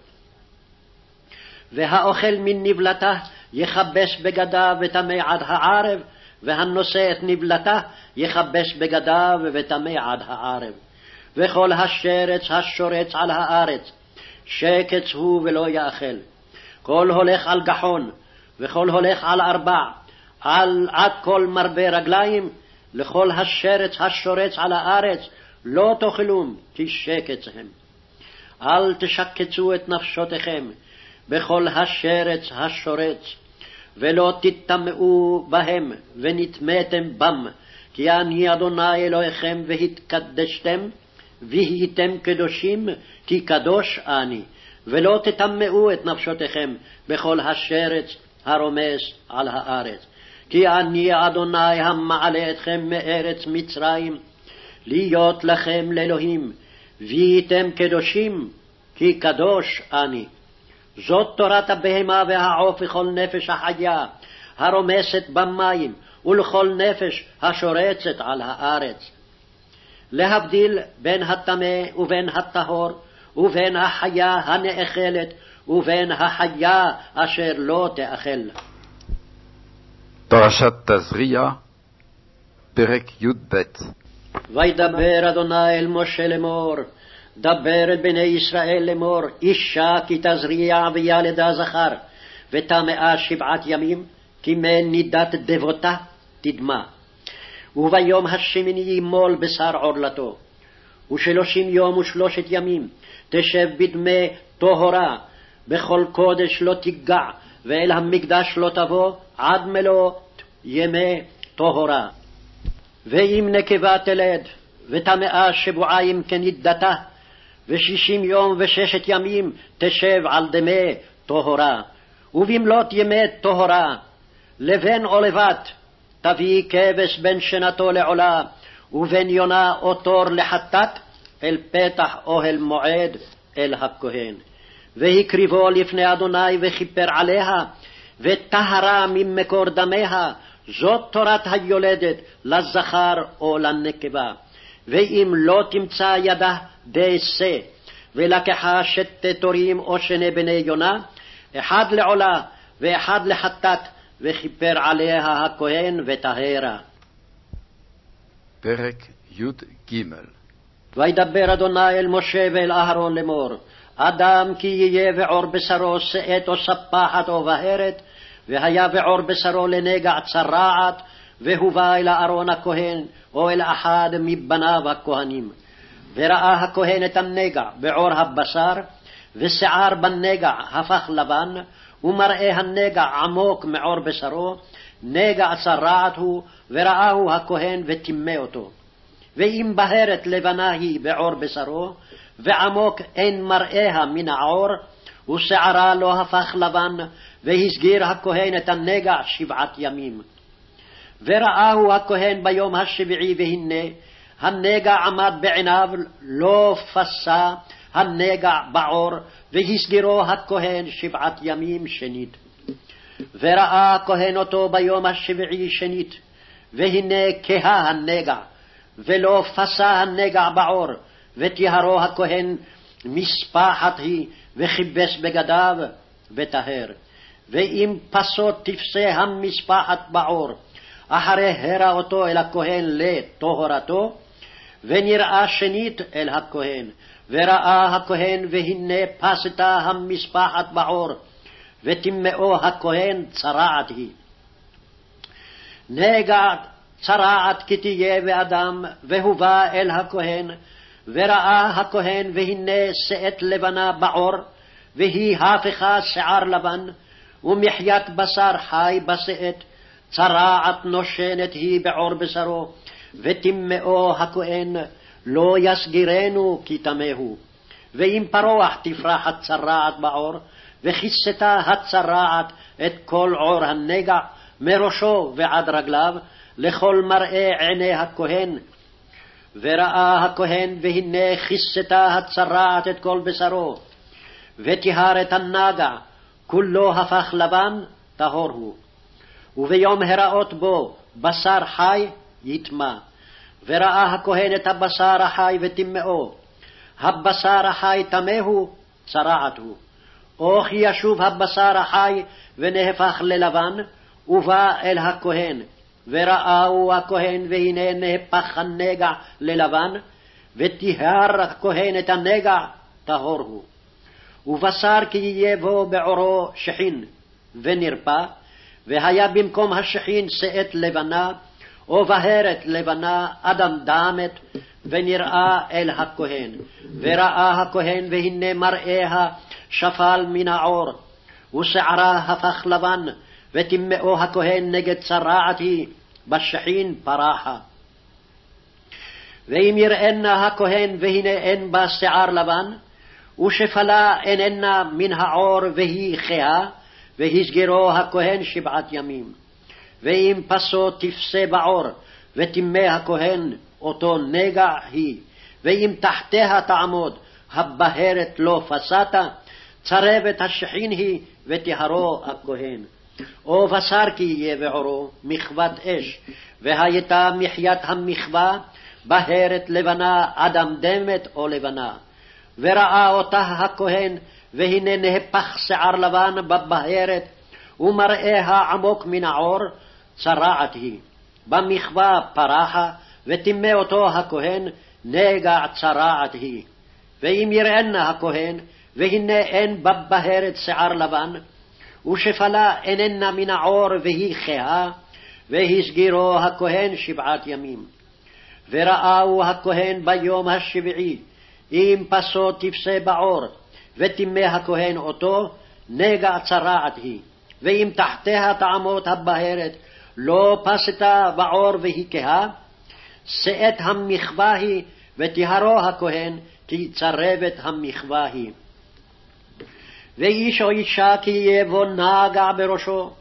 והאוכל מן נבלתה יכבס בגדיו וטמא עד הערב, והנושא את נבלתה יכבס בגדיו וטמא עד הערב. וכל השרץ השורץ על הארץ שקץ הוא ולא יאכל. כל הולך על גחון, וכל הולך על ארבע, על עד כל מרבה רגליים, לכל השרץ השורץ על הארץ לא תאכלום, כי שקץ הם. אל תשקצו את נפשותיכם בכל השרץ השורץ, ולא תטמאו בהם ונטמאתם בם, כי אני אדוני אלוהיכם והתקדשתם, והייתם קדושים, כי קדוש אני. ולא תטמאו את נפשותיכם בכל השרץ הרומס על הארץ, כי אני אדוני המעלה אתכם מארץ מצרים, להיות לכם לאלוהים, והייתם קדושים, כי קדוש אני. זאת תורת הבהמה והעוף וכל נפש החיה הרומסת במים, ולכל נפש השורצת על הארץ. להבדיל בין הטמא ובין הטהור, ובין החיה הנאכלת ובין החיה אשר לא תאכל. פרשת תזריע, פרק י"ב. וידבר אדוני אל משה לאמור, דבר אל בני ישראל לאמור, אישה כי תזריע וילדה זכר, וטמאה שבעת ימים, כי מן נידת דבותה תדמה. וביום השמיני ימול בשר עורלתו, ושלושים יום ושלושת ימים תשב בדמי טהרה, בכל קודש לא תיגע, ואל המקדש לא תבוא עד מלאת ימי טהרה. ואם נקבה תלד וטמאה שבועיים כנידתה, ושישים יום וששת ימים תשב על דמי טהרה. ובמלאת ימי טהרה לבן או לבת תביא כבש בין שנתו לעולה, ובין יונה או תור לחטאת אל פתח אוהל מועד אל הכהן. והקריבו לפני אדוני וכיפר עליה, וטהרה ממקור דמיה. זאת תורת היולדת לזכר או לנקבה. ואם לא תמצא ידה דעשה, ולקחה שתי תורים או שני בני יונה, אחד לעולה ואחד לחטאת, וכיפר עליה הכהן וטהרה. פרק י"ג. וידבר אדוני אל משה ואל אהרון לאמור, אדם כי יהיה ועור בשרו שאת או ספחת או בהרת, והיה ועור בשרו לנגע צרעת, והובא אל אהרון הכהן או אל אחד מבניו הכהנים. וראה הכהן את הנגע בעור הבשר, ושיער בנגע הפך לבן, ומראה הנגע עמוק מעור בשרו, נגע צרעת הוא, וראהו הכהן וטימא אותו. ואם בהרת לבנה היא בעור בשרו, ועמוק אין מראיה מן העור, ושערה לא הפך לבן, והסגיר הכהן את הנגע שבעת ימים. וראהו הכהן ביום השביעי, והנה הנגע עמד בעיניו, לא פסה הנגע בעור, והסגירו הכהן שבעת ימים שנית. וראה הכהן אותו ביום השביעי שנית, והנה כהה הנגע, ולא פסה הנגע בעור, וטיהרו הכהן מספחת היא, וכיבס בגדיו וטהר. ואם פסות תפסה המספחת בעור, אחרי הרא אותו אל הכהן לטהרתו, ונראה שנית אל הכהן. וראה הכהן, והנה פסתה המספחת בעור, וטימאו הכהן צרעת היא. נגע צרעת כי תהיה באדם, והובא אל הכהן. וראה הכהן, והנה שאת לבנה בעור, והיא הפכה שיער לבן, ומחיית בשר חי בשאת, צרעת נושנת היא בעור בשרו. וטימאו הכהן, לא יסגירנו כי טמאו. ואם פרוח תפרח הצרעת בעור, וכיסתה הצרעת את כל עור הנגע, מראשו ועד רגליו, לכל מראה עיני הכהן. וראה הכהן, והנה כיסתה הצרעת את כל בשרו, וטיהר את הנגע, כולו הפך לבן, טהור הוא. וביום הראות בו בשר חי יטמא. וראה הכהן את הבשר החי וטימאו. הבשר החי טמאו, צרעת הוא. או כי ישוב הבשר החי ונהפך ללבן, ובא אל הכהן. וראהו הכהן, והנה נהפך הנגע ללבן, וטיהר הכהן את הנגע, טהור הוא. ובשר כי יהיה בו בעורו שחין, ונרפא, והיה במקום השחין שאת לבנה, או בהרת לבנה אדם דמת, ונראה אל הכהן. וראה הכהן, והנה מראיה שפל מן העור, ושערה הפך לבן, וטימאו הכהן נגד צרעת היא, בשחין פרחה. ואם יראנה הכהן, והנה אין בה שיער לבן, ושפלה איננה מן העור, והיא כהה, והסגרו הכהן שבעת ימים. ואם פסו תפסה בעור, וטימא הכהן אותו נגע היא. ואם תחתיה תעמוד, הבהרת לא פסתה, צרבת השחין היא, וטיהרו הכהן. או בשר כי יהיה בעורו, מחוות אש, והייתה מחיית המחווה, בהרת לבנה, אדם דמת או לבנה. וראה אותה הכהן, והנה נהפך שיער לבן בבהרת, ומראיה עמוק מן העור, צרעת היא. במחווה פרחה, וטימא אותו הכהן, נגע צרעת היא. ואם יראנה הכהן, והנה אין בבהרת שיער לבן, ושפלה איננה מן העור, והיא כהה, והסגירו הכהן שבעת ימים. וראהו הכהן ביום השביעי, אם פסו תפסה בעור, וטימא הכהן אותו, נגע צרעת היא. ואם תחתיה תעמוד הבהרת, לא פסתה בעור והיא כהה, שאת המחווה היא, וטיהרו הכהן, כי צרבת המחווה היא. ואיש או אישה כי יבוא נגע בראשו,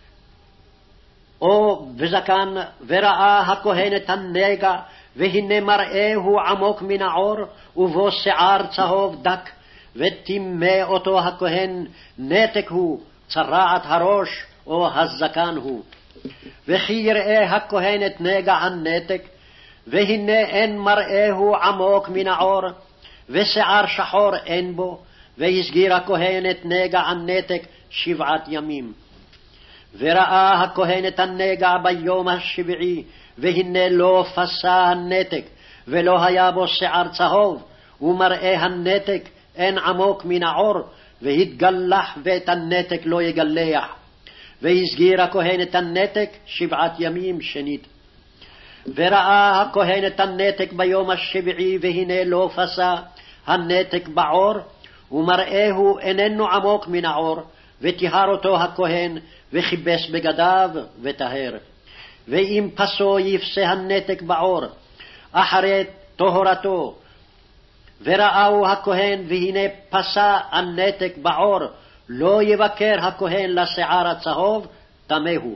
או בזקן, וראה הכהן את הנגע, והנה מראהו עמוק מן העור, ובו שיער צהוב דק, וטימא אותו הכהן, נתק הוא, צרעת הראש, או הזקן הוא. וכי יראה הכהן את נגע הנתק, והנה אין מראהו עמוק מן העור, ושיער שחור אין בו, והסגיר הכהן את נגע הנתק שבעת ימים. וראה הכהן את הנגע ביום השביעי, והנה לא פסה הנתק, ולא היה בו שיער צהוב, ומראה הנתק אין עמוק מן העור, והתגלח ואת הנתק לא יגלח. והסגיר הכהן את הנתק שבעת ימים שנית. וראה הכהן את הנתק ביום השביעי, והנה לא פסה הנתק בעור, ומראהו איננו עמוק מן העור, וטיהר אותו הכהן, וכיבס בגדיו וטהר. ואם פסו יפסה הנתק בעור, אחרי טהרתו, וראהו הכהן, והנה פסע הנתק בעור, לא יבקר הכהן לשיער הצהוב, טמא הוא.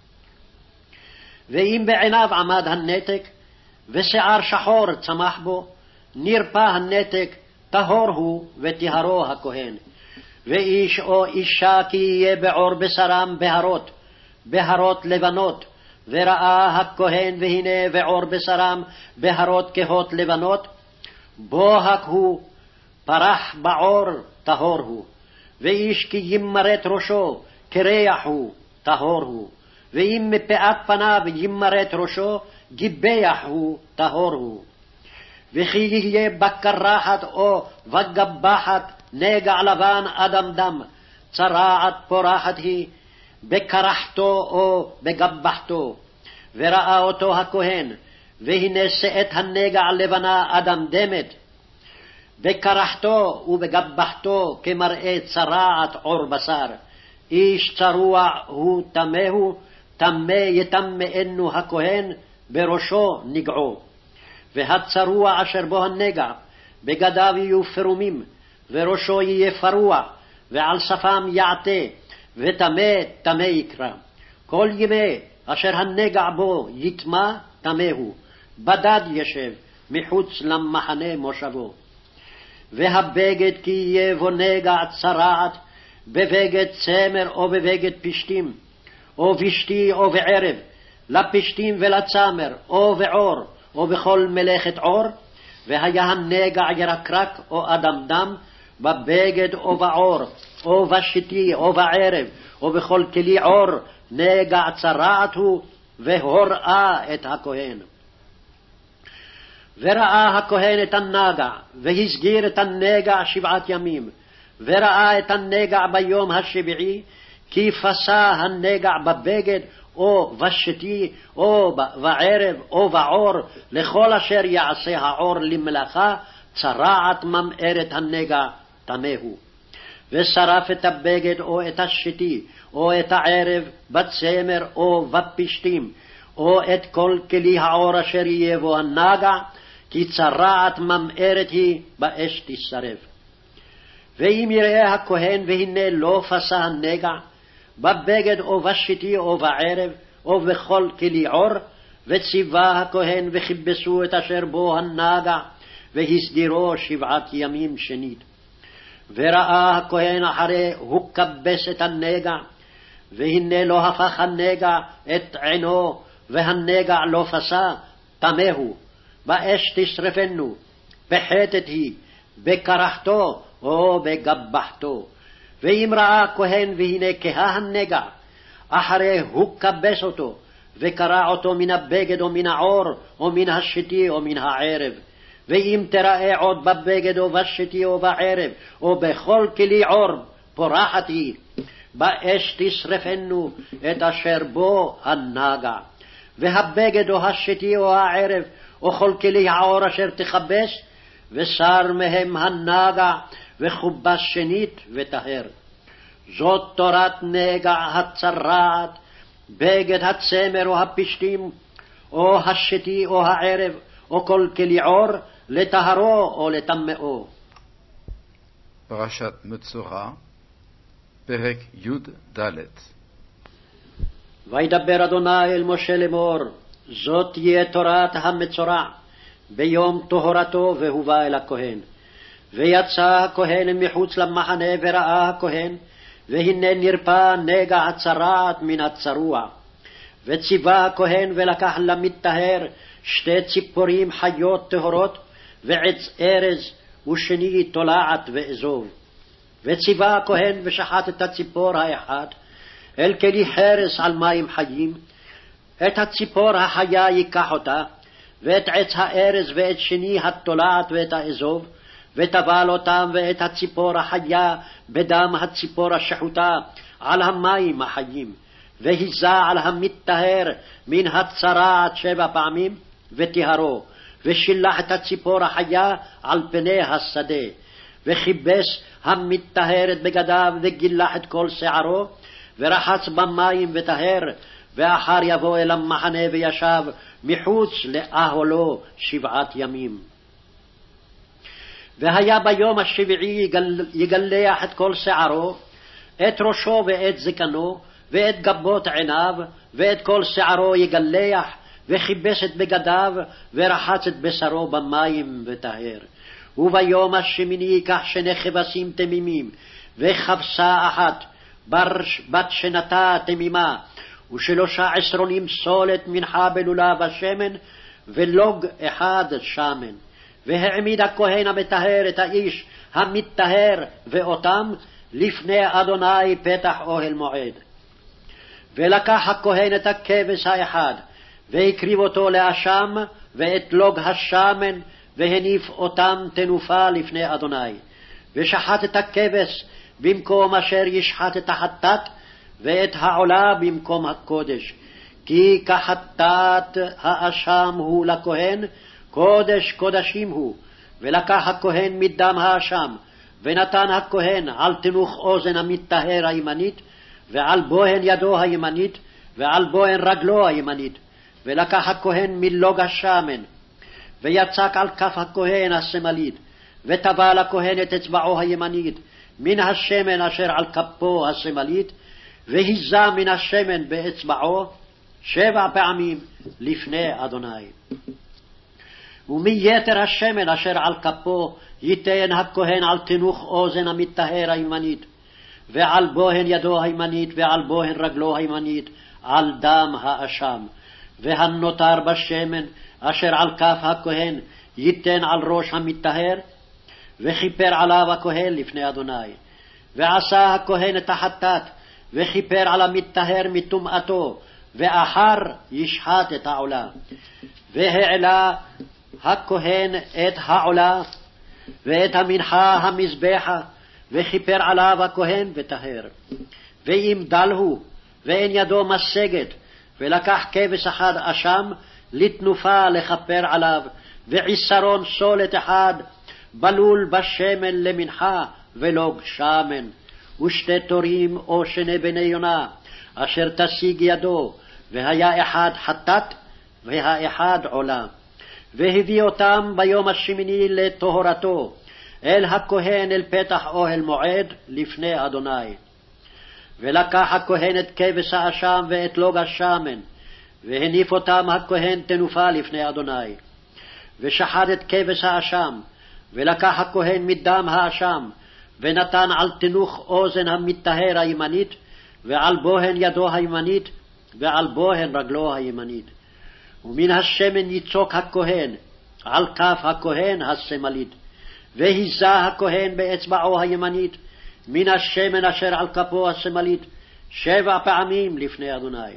ואם בעיניו עמד הנתק, ושיער שחור צמח בו, נרפא הנתק, טהור הוא, וטהרו הכהן. ואיש או אישה כי יהיה בעור בשרם בהרות, בהרות לבנות, וראה הכהן, והנה בעור בשרם בהרות כהות לבנות, בוהק הוא, פרח בעור, טהור הוא. ואיש כי ימרת ראשו, קרח הוא, טהור הוא. ואם מפאת פניו ימרת ראשו, גיבח הוא, טהור הוא. וכי יהיה בקרחת או בגבחת נגע לבן אדם דם, צרעת פורחת היא, בקרחתו או בגבחתו. וראה אותו הכהן, והנה שאת הנגע לבנה אדם דמת, בקרחתו ובגבחתו כמראה צרעת עור בשר. איש צרוע הוא, טמא הוא, טמא יטמאנו הכהן, בראשו נגעו. והצרוע אשר בו הנגע, בגדיו יהיו פרומים, וראשו יהיה פרוע, ועל שפם יעטה, וטמא טמא יקרא. כל ימי אשר הנגע בו יטמא, טמא הוא, בדד ישב מחוץ למחנה מושבו. והבגד כי יהיה בו נגע צרעת, בבגד צמר או בבגד פשתים, או בשתי או בערב, לפשתים ולצמר, או בעור, או בכל מלאכת עור, והיה הנגע ירקרק או אדם דם, בבגד או בעור, או בשתי או בערב, או בכל כלי עור, נגע צרעת הוא, והוראה את הכהן. וראה הכהן את הנגע, והסגיר את הנגע שבעת ימים, וראה את הנגע ביום השביעי, כי פסע הנגע בבגד, או בשתי, או בערב, או בעור, לכל אשר יעשה העור למלאכה, צרעת ממארת הנגע, טמא הוא. ושרף את הבגד, או את השתי, או את הערב, בצמר, או בפשתים, או את כל כלי העור אשר יהיה בו הנגע, כי צרעת ממארת היא, באש תשרף. ואם יראה הכהן, והנה לא פסע הנגע, בבגד או בשתי או בערב, או בכל כלי עור, וציווה הכהן וכיבסו את אשר בו הנגע, והסדירו שבעת ימים שנית. וראה הכהן אחרי הוא כבס את הנגע, והנה לא הפך הנגע את עינו, והנגע לא פסע, טמא הוא, באש תשרפנו, בחטאת היא, בקרחתו או בגבחתו. ואם ראה כהן והנה כהה הנגע, אחרי הוא כבס אותו, וקרע אותו מן הבגד או מן העור, או מן השתי או מן הערב. ואם תראה עוד בבגד או בשתי או בערב, או בכל כלי עור, פורחת היא, באש תשרפנו את אשר בו הנגע. והבגד או השתי או הערב, או כל כלי העור אשר תכבס, ושר מהם הנגע, וכובס שנית וטהר. זאת תורת נגע הצרעת, בגד הצמר או הפשתים, או השתי או הערב, או כל כלי עור, לטהרו או לטמאו. פרשת מצורע, פרק י"ד. וידבר אדוני אל משה לאמור, זאת תהיה תורת המצורע, ביום טהרתו והובא אל הכהן. ויצא הכהן מחוץ למחנה, וראה הכהן, והנה נרפא נגע הצרעת מן הצרוע. וציווה הכהן ולקח למטהר שתי ציפורים חיות טהורות, ועץ ארז ושני תולעת ואזוב. וציווה הכהן ושחט את הציפור האחד אל כלי חרס על מים חיים, את הציפור החיה ייקח אותה, ואת עץ הארז ואת שני התולעת ואת האזוב, וטבל אותם ואת הציפור החיה בדם הציפור השחוטה על המים החיים, והיזה על המטהר מן הצרעת שבע פעמים, וטהרו, ושילח את הציפור החיה על פני השדה, וכיבס המטהר את בגדיו, וגילח את כל שערו, ורחץ במים וטהר, ואחר יבוא אל המחנה וישב מחוץ לאהלו שבעת ימים. והיה ביום השביעי יגלח את כל שערו, את ראשו ואת זקנו, ואת גבות עיניו, ואת כל שערו יגלח, וכיבס את בגדיו, ורחץ את בשרו במים וטהר. וביום השמיני ייקח שני כבשים תמימים, וכבשה אחת, בת שנתה תמימה, ושלושה עשרונים סולת מנחה בלולה ושמן, ולוג אחד שמן. והעמיד הכהן המטהר את האיש המטהר ואותם לפני אדוני פתח אוהל מועד. ולקח הכהן את הכבש האחד, והקריב אותו לאשם, ואת לוג השמן, והניף אותם תנופה לפני אדוני. ושחט את הכבש במקום אשר ישחט את החטאת, ואת העולה במקום הקודש. כי כחטאת האשם הוא לכהן, קודש קודשים הוא. ולקח הכהן מדם האשם, ונתן הכהן על תנוך אוזן המטהר הימנית, ועל בוהן ידו הימנית, ועל בוהן רגלו הימנית. ולקח הכהן מלוג השמן, ויצק על כף הכהן השמאלית, וטבע לכהן את אצבעו הימנית מן השמן אשר על כפו השמאלית, והיזה מן השמן באצבעו שבע פעמים לפני אדוני. ומיתר השמן אשר על כפו ייתן הכהן על תנוך אוזן המטהר הימנית, ועל בוהן ידו הימנית, ועל בוהן רגלו הימנית, על דם האשם. והנותר בשמן אשר על כף הכהן ייתן על ראש המטהר, וכיפר עליו הכהן לפני אדוני. ועשה הכהן את החטאת, וכיפר על המטהר מטומאתו, ואחר ישחט את העולה. והעלה הכהן את העולה ואת המנחה המזבחה, וכיפר עליו הכהן וטהר. ואם דל הוא ואין ידו משגת, ולקח כבש אחד אשם לתנופה לכפר עליו, ועשרון סולת אחד בלול בשמן למנחה ולוג שמן, ושתי תורים או שני בני יונה אשר תשיג ידו, והיה אחד חטאת והאחד עולה. והביא אותם ביום השמיני לטהרתו אל הכהן אל פתח אוהל מועד לפני אדוני. ולקח הכהן את כבש האשם ואת לוג השמן, והניף אותם הכהן תנופה לפני אדוני. ושחט את כבש האשם, ולקח הכהן מדם האשם, ונתן על תנוך אוזן המטהר הימנית, ועל בוהן ידו הימנית, ועל בוהן רגלו הימנית. ומן השמן יצוק הכהן על כף הכהן השמאלית, והיזה הכהן באצבעו הימנית מן השמן אשר על כפו השמאלית שבע פעמים לפני אדוני.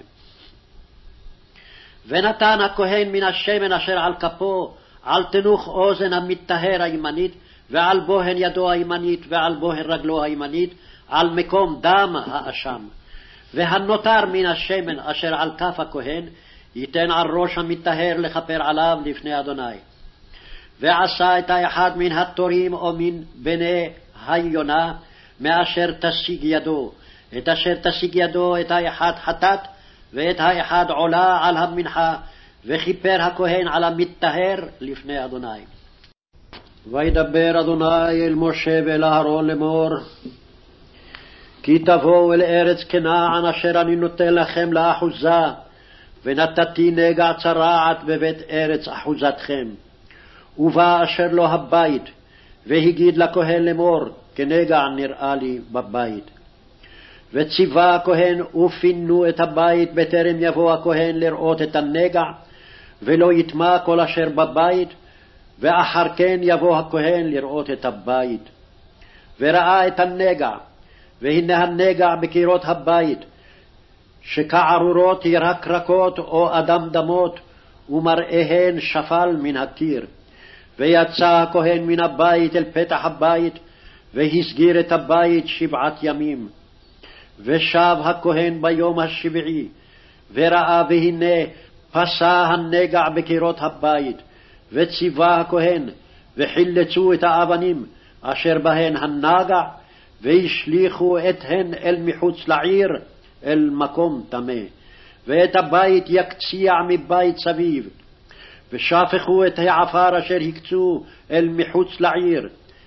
ונתן הכהן מן השמן אשר על כפו על תנוך אוזן המטהר הימנית, ועל בוהן ידו הימנית, ועל בוהן רגלו הימנית, על מקום דם האשם. והנותר מן השמן אשר על כף הכהן ייתן על ראש המטהר לכפר עליו לפני אדוני. ועשה את האחד מן התורים או מן בני היונה מאשר תשיג ידו, את אשר תשיג ידו את האחד חטאת, ואת האחד עולה על המנחה, וכיפר הכהן על המטהר לפני אדוני. וידבר אדוני אל משה ואל אהרון לאמור, כי תבואו אל ארץ כנען אשר אני נותן לכם לאחוזה, ונתתי נגע צרעת בבית ארץ אחוזתכם. ובא אשר לו הבית, והגיד לכהן לאמור, כנגע נראה לי בבית. וציווה הכהן ופינו את הבית בטרם יבוא הכהן לראות את הנגע, ולא יטמע כל אשר בבית, ואחר כן יבוא הכהן לראות את הבית. וראה את הנגע, והנה הנגע בקירות הבית, שכערורות ירקרקות או אדם דמות, ומראיהן שפל מן הקיר. ויצא הכהן מן הבית אל פתח הבית, והסגיר את הבית שבעת ימים. ושב הכהן ביום השביעי, וראה והנה פסה הנגע בקירות הבית, וציווה הכהן, וחילצו את האבנים אשר בהן הנגע, והשליכו אתהן אל מחוץ לעיר, אל מקום טמא. ואת הבית יקציע מבית סביב, ושפכו את העפר אשר הקצו אל מחוץ לעיר,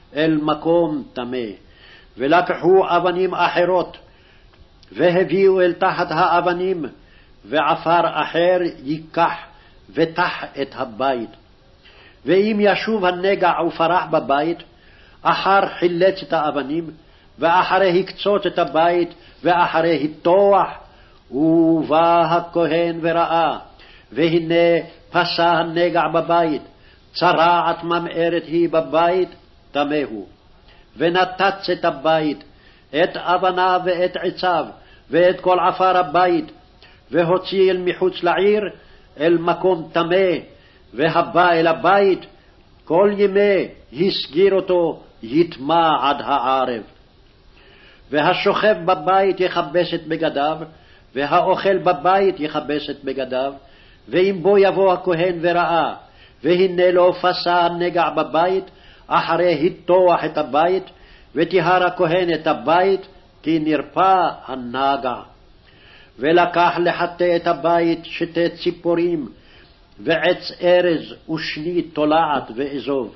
אל מקום טמא. ולקחו אבנים אחרות, והביאו אל תחת האבנים, ועפר אחר ייקח ותח את הבית. ואם ישוב הנגע ופרח בבית, אחר חילץ את האבנים, ואחרי הקצות את הבית, ואחרי היטוח, ובא הכהן וראה, והנה פסה הנגע בבית, צרעת ממארת היא בבית, טמא הוא. ונתץ את הבית, את אבניו ואת עציו, ואת כל עפר הבית, והוציא אל מחוץ לעיר, אל מקום טמא, והבא אל הבית, כל ימי הסגיר אותו, יטמע עד הערב. והשוכב בבית יכבס את בגדיו, והאוכל בבית יכבס את בגדיו, ואם בו יבוא הכהן וראה, והנה לא פסה הנגע בבית, אחרי היטוח את הבית, וטיהר הכהן את הבית, כי נרפא הנגע. ולקח לחטא את הבית שתי ציפורים, ועץ ארז ושני תולעת ואזוב.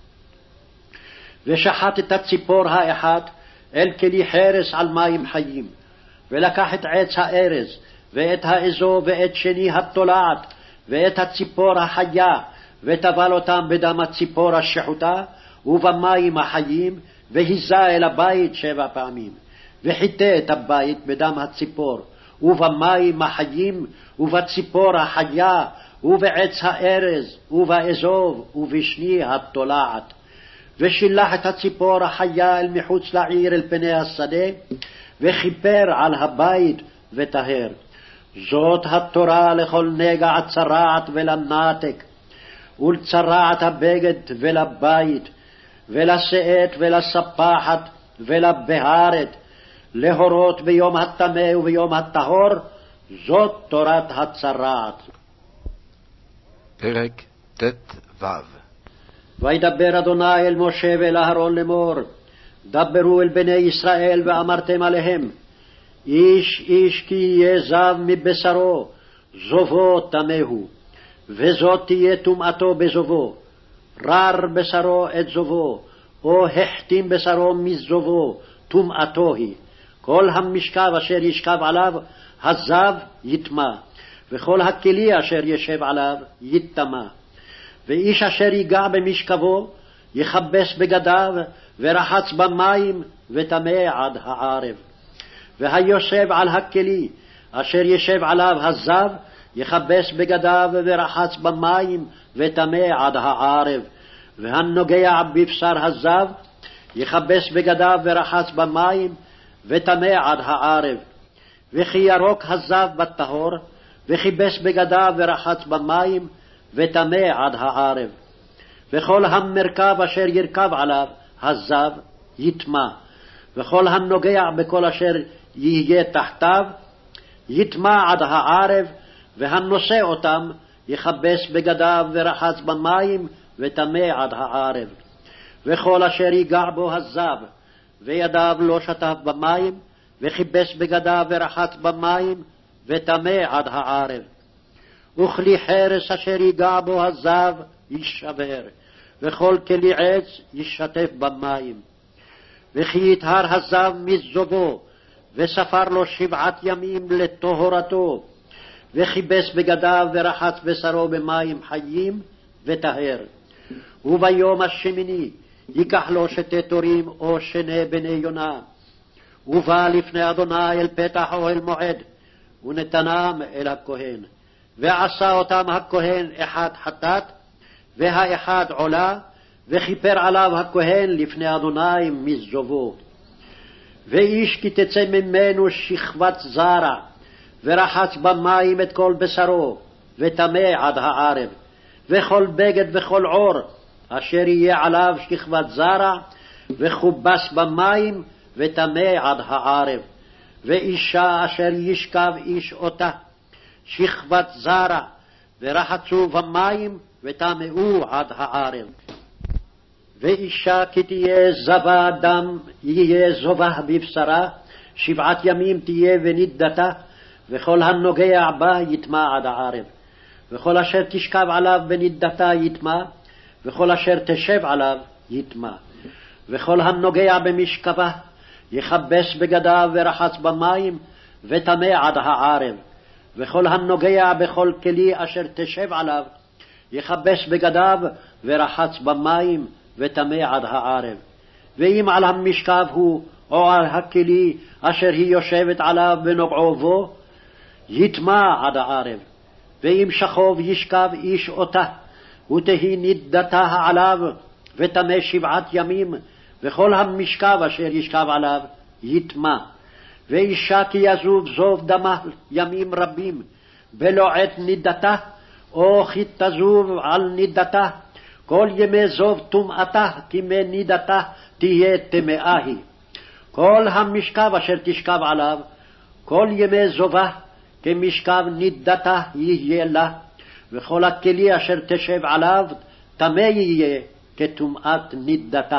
ושחט את הציפור האחת אל כלי חרס על מים חיים, ולקח את עץ הארז, ואת האזוב, ואת שני התולעת, ואת הציפור החיה, וטבל אותם בדם הציפור השחוטה, ובמים החיים, והיזה אל הבית שבע פעמים. וחיטא את הבית בדם הציפור, ובמים החיים, ובציפור החיה, ובעץ הארז, ובאזוב, ובשני התולעת. ושילח את הציפור החיה אל מחוץ לעיר אל פני השדה, וכיפר על הבית וטהר. זאת התורה לכל נגע צרעת ולנתק, ולצרעת הבגד ולבית, ולשאת ולספחת ולבהרת, להורות ביום הטמא וביום הטהור, זאת תורת הצרעת. פרק ט"ו. וידבר אדוני אל משה ואל אהרון לאמור, דברו אל בני ישראל ואמרתם עליהם, איש איש כי יהיה זב מבשרו, זובו טמא הוא, וזאת תהיה טומאתו בזובו. רר בשרו את זובו, או החתים בשרו מזובו, טומאתו היא. כל המשכב אשר ישכב עליו, הזב יטמא, וכל הכלי אשר ישב עליו יטמא. ואיש אשר ייגע במשכבו, יכבס בגדיו, ורחץ במים, וטמא עד הערב. והיושב על הכלי, אשר ישב עליו הזב, יכבס בגדיו, ורחץ במים, וטמא עד הערב. והנוגע בבשר הזב, יכבס בגדיו, ורחץ במים, וטמא עד הערב. וכי ירוק הזב בטהור, וכיבס בגדיו, ורחץ במים, וטמא עד הערב. וכל המרכב אשר ירכב עליו הזב יטמא, וכל הנוגע בכל אשר יהיה תחתיו יטמא עד הערב, והנושא אותם יכבס בגדיו ורחץ במים, וטמא עד הערב. וכל אשר ייגע בו הזב וידיו לא שטף במים, וכיבס בגדיו ורחץ במים, וטמא עד הערב. וכלי חרס אשר ייגע בו הזב יישבר, וכל כלי עץ ישתף במים. וכי יטהר הזב מזובו, וספר לו שבעת ימים לטהרתו, וכיבס בגדיו ורחץ בשרו במים חיים, וטהר. וביום השמיני ייקח לו שתי תורים או שני בני יונה, ובא לפני אדוני אל פתח אוהל מועד, ונתנם אל הכהן. ועשה אותם הכהן אחד חטאת, והאחד עולה, וכיפר עליו הכהן לפני אדוני מזובו. ואיש כי תצא ממנו שכבת זרע, ורחץ במים את כל בשרו, וטמא עד הערב. וכל בגד וכל עור, אשר יהיה עליו שכבת זרע, וכובס במים, וטמא עד הערב. ואישה אשר ישכב איש אותה, שכבת זרע, ורחצו במים, וטמאו עד הערב. ואישה כי תהיה זבה דם, יהיה זובה בבשרה, שבעת ימים תהיה ונידתה, וכל הנוגע בה יטמא עד הערב. וכל אשר תשכב עליו בנידתה יטמא, וכל אשר תשב עליו יטמא. וכל הנוגע במשכבה, יכבס בגדיו ורחץ במים, וטמא עד הערב. וכל הנוגע בכל כלי אשר תשב עליו, יכבס בגדיו ורחץ במים, וטמא עד הערב. ואם על המשכב הוא, או על הכלי אשר היא יושבת עליו בנוגעו בו, יטמא עד הערב. ואם שכוב ישכב איש אותה, ותהי נידתה עליו, וטמא שבעת ימים, וכל המשכב אשר ישכב עליו יטמא. ואישה כי יזוב זוב דמה ימים רבים, בלא עת נידתה, או כי תזוב על נידתה, כל ימי זוב טומאתה, כי מנידתה תהיה טמאה היא. כל המשכב אשר תשכב עליו, כל ימי זובה, כמשכב נידתה יהיה לה, וכל הכלי אשר תשב עליו, טמא יהיה כטומאת נידתה.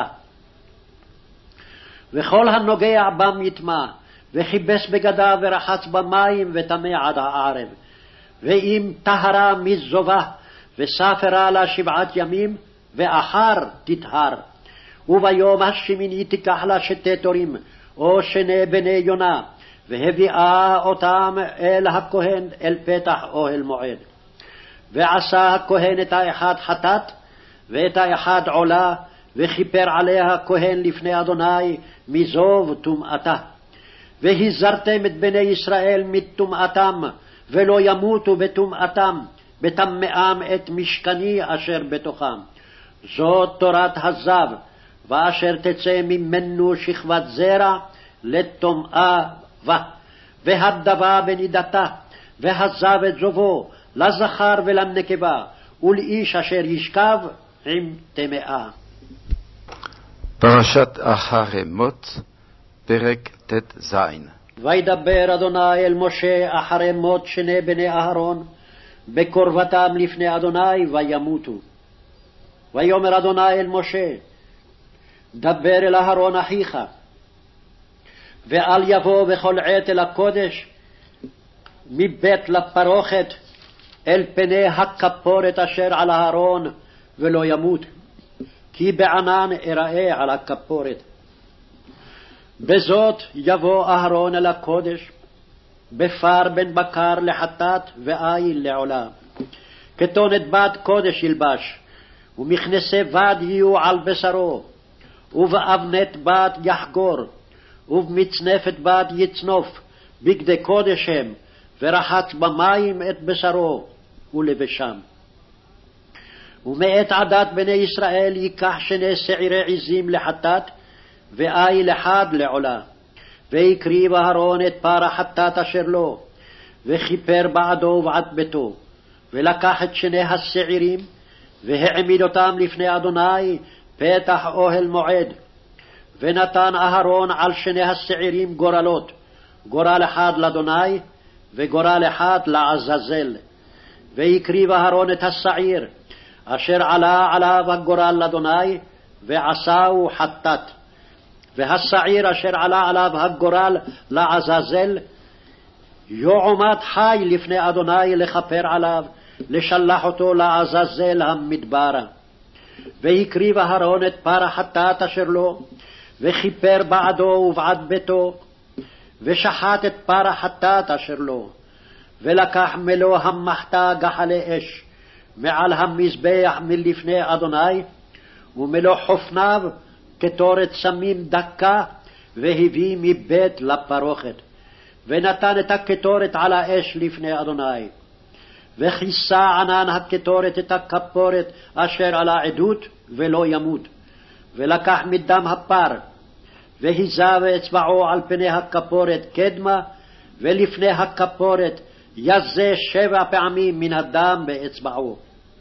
וכל הנוגע בם יטמא, וכיבס בגדיו ורחץ במים, וטמא עד הערב. ואם טהרה מזובה, וספרה לה שבעת ימים, ואחר תטהר. וביום השמיני תיקח לה שתי תורים, או שני בני יונה, והביאה אותם אל הכהן אל פתח אוהל מועד. ועשה הכהן את האחד חטאת, ואת האחד עולה, וכיפר עליה הכהן לפני אדוני מזוב טומאתה. והזרתם את בני ישראל מטומאתם, ולא ימותו בטומאתם, בטמאם את משכני אשר בתוכם. זאת תורת הזב, ואשר תצא ממנו שכבת זרע לטומאה בה, והדבה בנידתה, והזב את זובו לזכר ולנקבה, ולאיש אשר ישכב עם טמאה. פרשת אחרי מות, פרק ט"ז. וידבר אדוני אל משה אחרי מות שני בני אהרון, בקרבתם לפני אדוני וימותו. ויאמר אדוני אל משה, דבר אל אהרון אחיך, ואל יבוא בכל עת אל הקודש מבית לפרוכת אל פני הכפורת אשר על אהרון, ולא ימות, כי בענן אראה על הכפורת. בזאת יבוא אהרון אל הקודש, בפר בן בקר לחטאת ואיל לעולה. כתונת בת קודש ילבש, ומכנסי בד יהיו על בשרו, ובאבנת בת יחגור, ובמצנפת בת יצנוף, בגדי קודש הם, ורחץ במים את בשרו, ולבשם. ומאת עדת בני ישראל ייקח שני שעירי עזים לחטאת, ואיל אחד לעולה. ויקריב אהרון את פר החטאת אשר לו, וכיפר בעדו ובעד ביתו, ולקח את שני השעירים, והעמיד אותם לפני אדוני פתח אוהל מועד. ונתן אהרון על שני השעירים גורלות, גורל אחד לאדוני, וגורל אחד לעזאזל. ויקריב אהרון את השעיר, אשר עלה עליו הגורל לאדוני, ועשהו חטאת. והשעיר אשר עלה עליו הגורל לעזאזל, יועמד חי לפני אדוני לכפר עליו, לשלח אותו לעזאזל המדברה. ויקריב אהרון את פר החטאת אשר לו, וכיפר בעדו ובעד ביתו, ושחט את פר החטאת אשר לו, ולקח מלוא המחתה גחלי אש מעל המזבח מלפני אדוני, ומלוא חופניו כתורת סמים דקה, והביא מבית לפרוכת, ונתן את הכתורת על האש לפני אדוני. וכיסה ענן הכתורת את הכפורת אשר על העדות, ולא ימות. ולקח מדם הפר, והיזה באצבעו על פני הכפורת קדמה, ולפני הכפורת יזה שבע פעמים מן הדם באצבעו.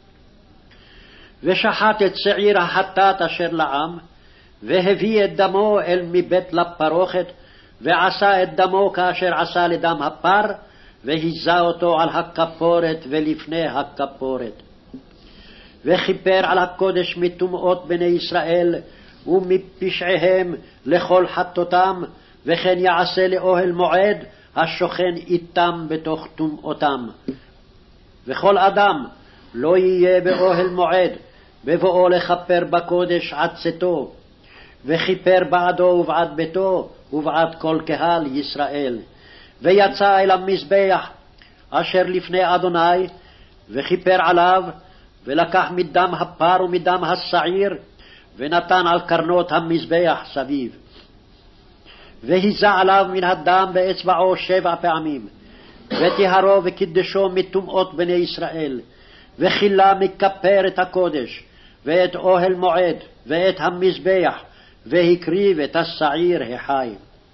ושחט את שעיר החטאת אשר לעם, והביא את דמו אל מבית לפרוכת, ועשה את דמו כאשר עשה לדם הפר, והיזה אותו על הכפורת ולפני הכפורת. וכיפר על הקודש מטומאות בני ישראל ומפשעיהם לכל חטאותם, וכן יעשה לאוהל מועד השוכן איתם בתוך טומאותם. וכל אדם לא יהיה באוהל מועד בבואו לכפר בקודש עד צאתו, וכיפר בעדו ובעד ביתו ובעד כל קהל ישראל. ויצא אל המזבח אשר לפני אדוני, וכיפר עליו, ולקח מדם הפר ומדם השעיר, ונתן על קרנות המזבח סביב. והיזה עליו מן הדם באצבעו שבע פעמים, וטיהרו וקידשו מטומאות בני ישראל, וכילה מכפר את הקודש, ואת אוהל מועד, ואת המזבח, והקריב את השעיר החי.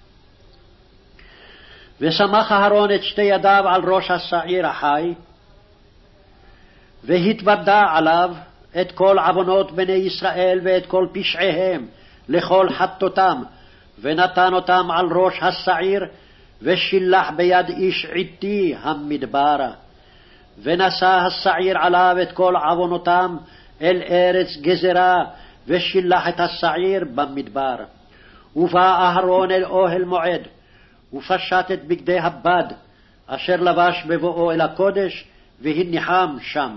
ושמח אהרון את שתי ידיו על ראש השעיר החי, והתוודע עליו את כל עוונות בני ישראל ואת כל פשעיהם לכל חטאותם, ונתן אותם על ראש השעיר, ושילח ביד איש עתי המדברה. ונשא השעיר עליו את כל עוונותם אל ארץ גזרה, ושילח את השעיר במדבר. ובא אהרון אל אוהל מועד, ופשט את בגדי הבד אשר לבש בבואו אל הקודש, והניחם שם.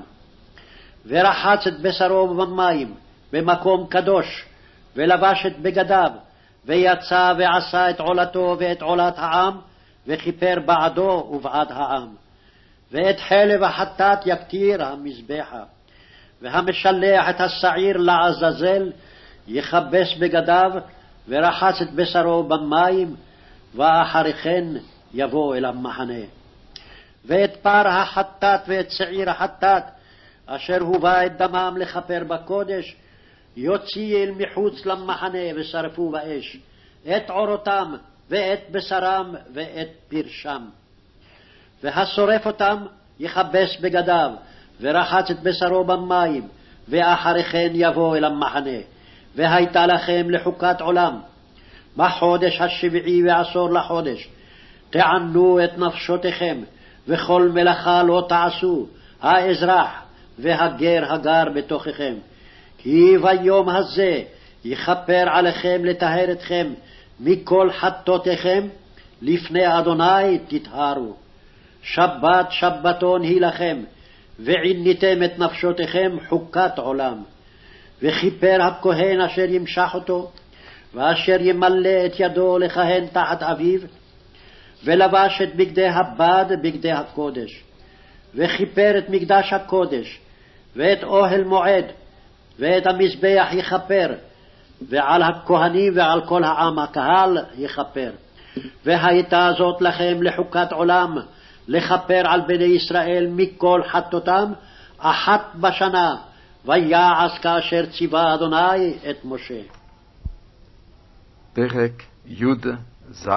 ורחץ את בשרו במים במקום קדוש, ולבש את בגדיו, ויצא ועשה את עולתו ואת עולת העם, וכיפר בעדו ובעד העם. ואת חלב החטאת יקטיר המזבחה, והמשלח את השעיר לעזאזל יכבס בגדיו, ורחץ את בשרו במים, ואחרי כן יבוא אל המחנה. ואת פר החטאת ואת שעיר החטאת אשר הובא את דמם לכפר בקודש, יוציא אל מחוץ למחנה ושרפו באש את עורותם ואת בשרם ואת פרשם. והשורף אותם יכבס בגדיו, ורחץ את בשרו במים, ואחרי כן יבוא אל המחנה. והייתה לכם לחוקת עולם, בחודש השביעי ועשור לחודש, תענו את נפשותיכם, וכל מלאכה לא תעשו, האזרח והגר הגר בתוככם. כי ביום הזה יכפר עליכם לטהר אתכם מכל חטאותיכם, לפני אדוני תטהרו. שבת שבתון היא לכם, ועיניתם את נפשותיכם חוקת עולם. וכיפר הכהן אשר ימשח אותו, ואשר ימלא את ידו לכהן תחת אביו, ולבש את בגדי הבד בגדי הקודש. וכיפר את מקדש הקודש, ואת אוהל מועד, ואת המזבח יכפר, ועל הכהנים ועל כל העם הקהל יכפר. והייתה זאת לכם לחוקת עולם, לכפר על בני ישראל מכל חטאותם אחת בשנה, ויעש כאשר ציווה אדוני את משה. פרק י' ז'.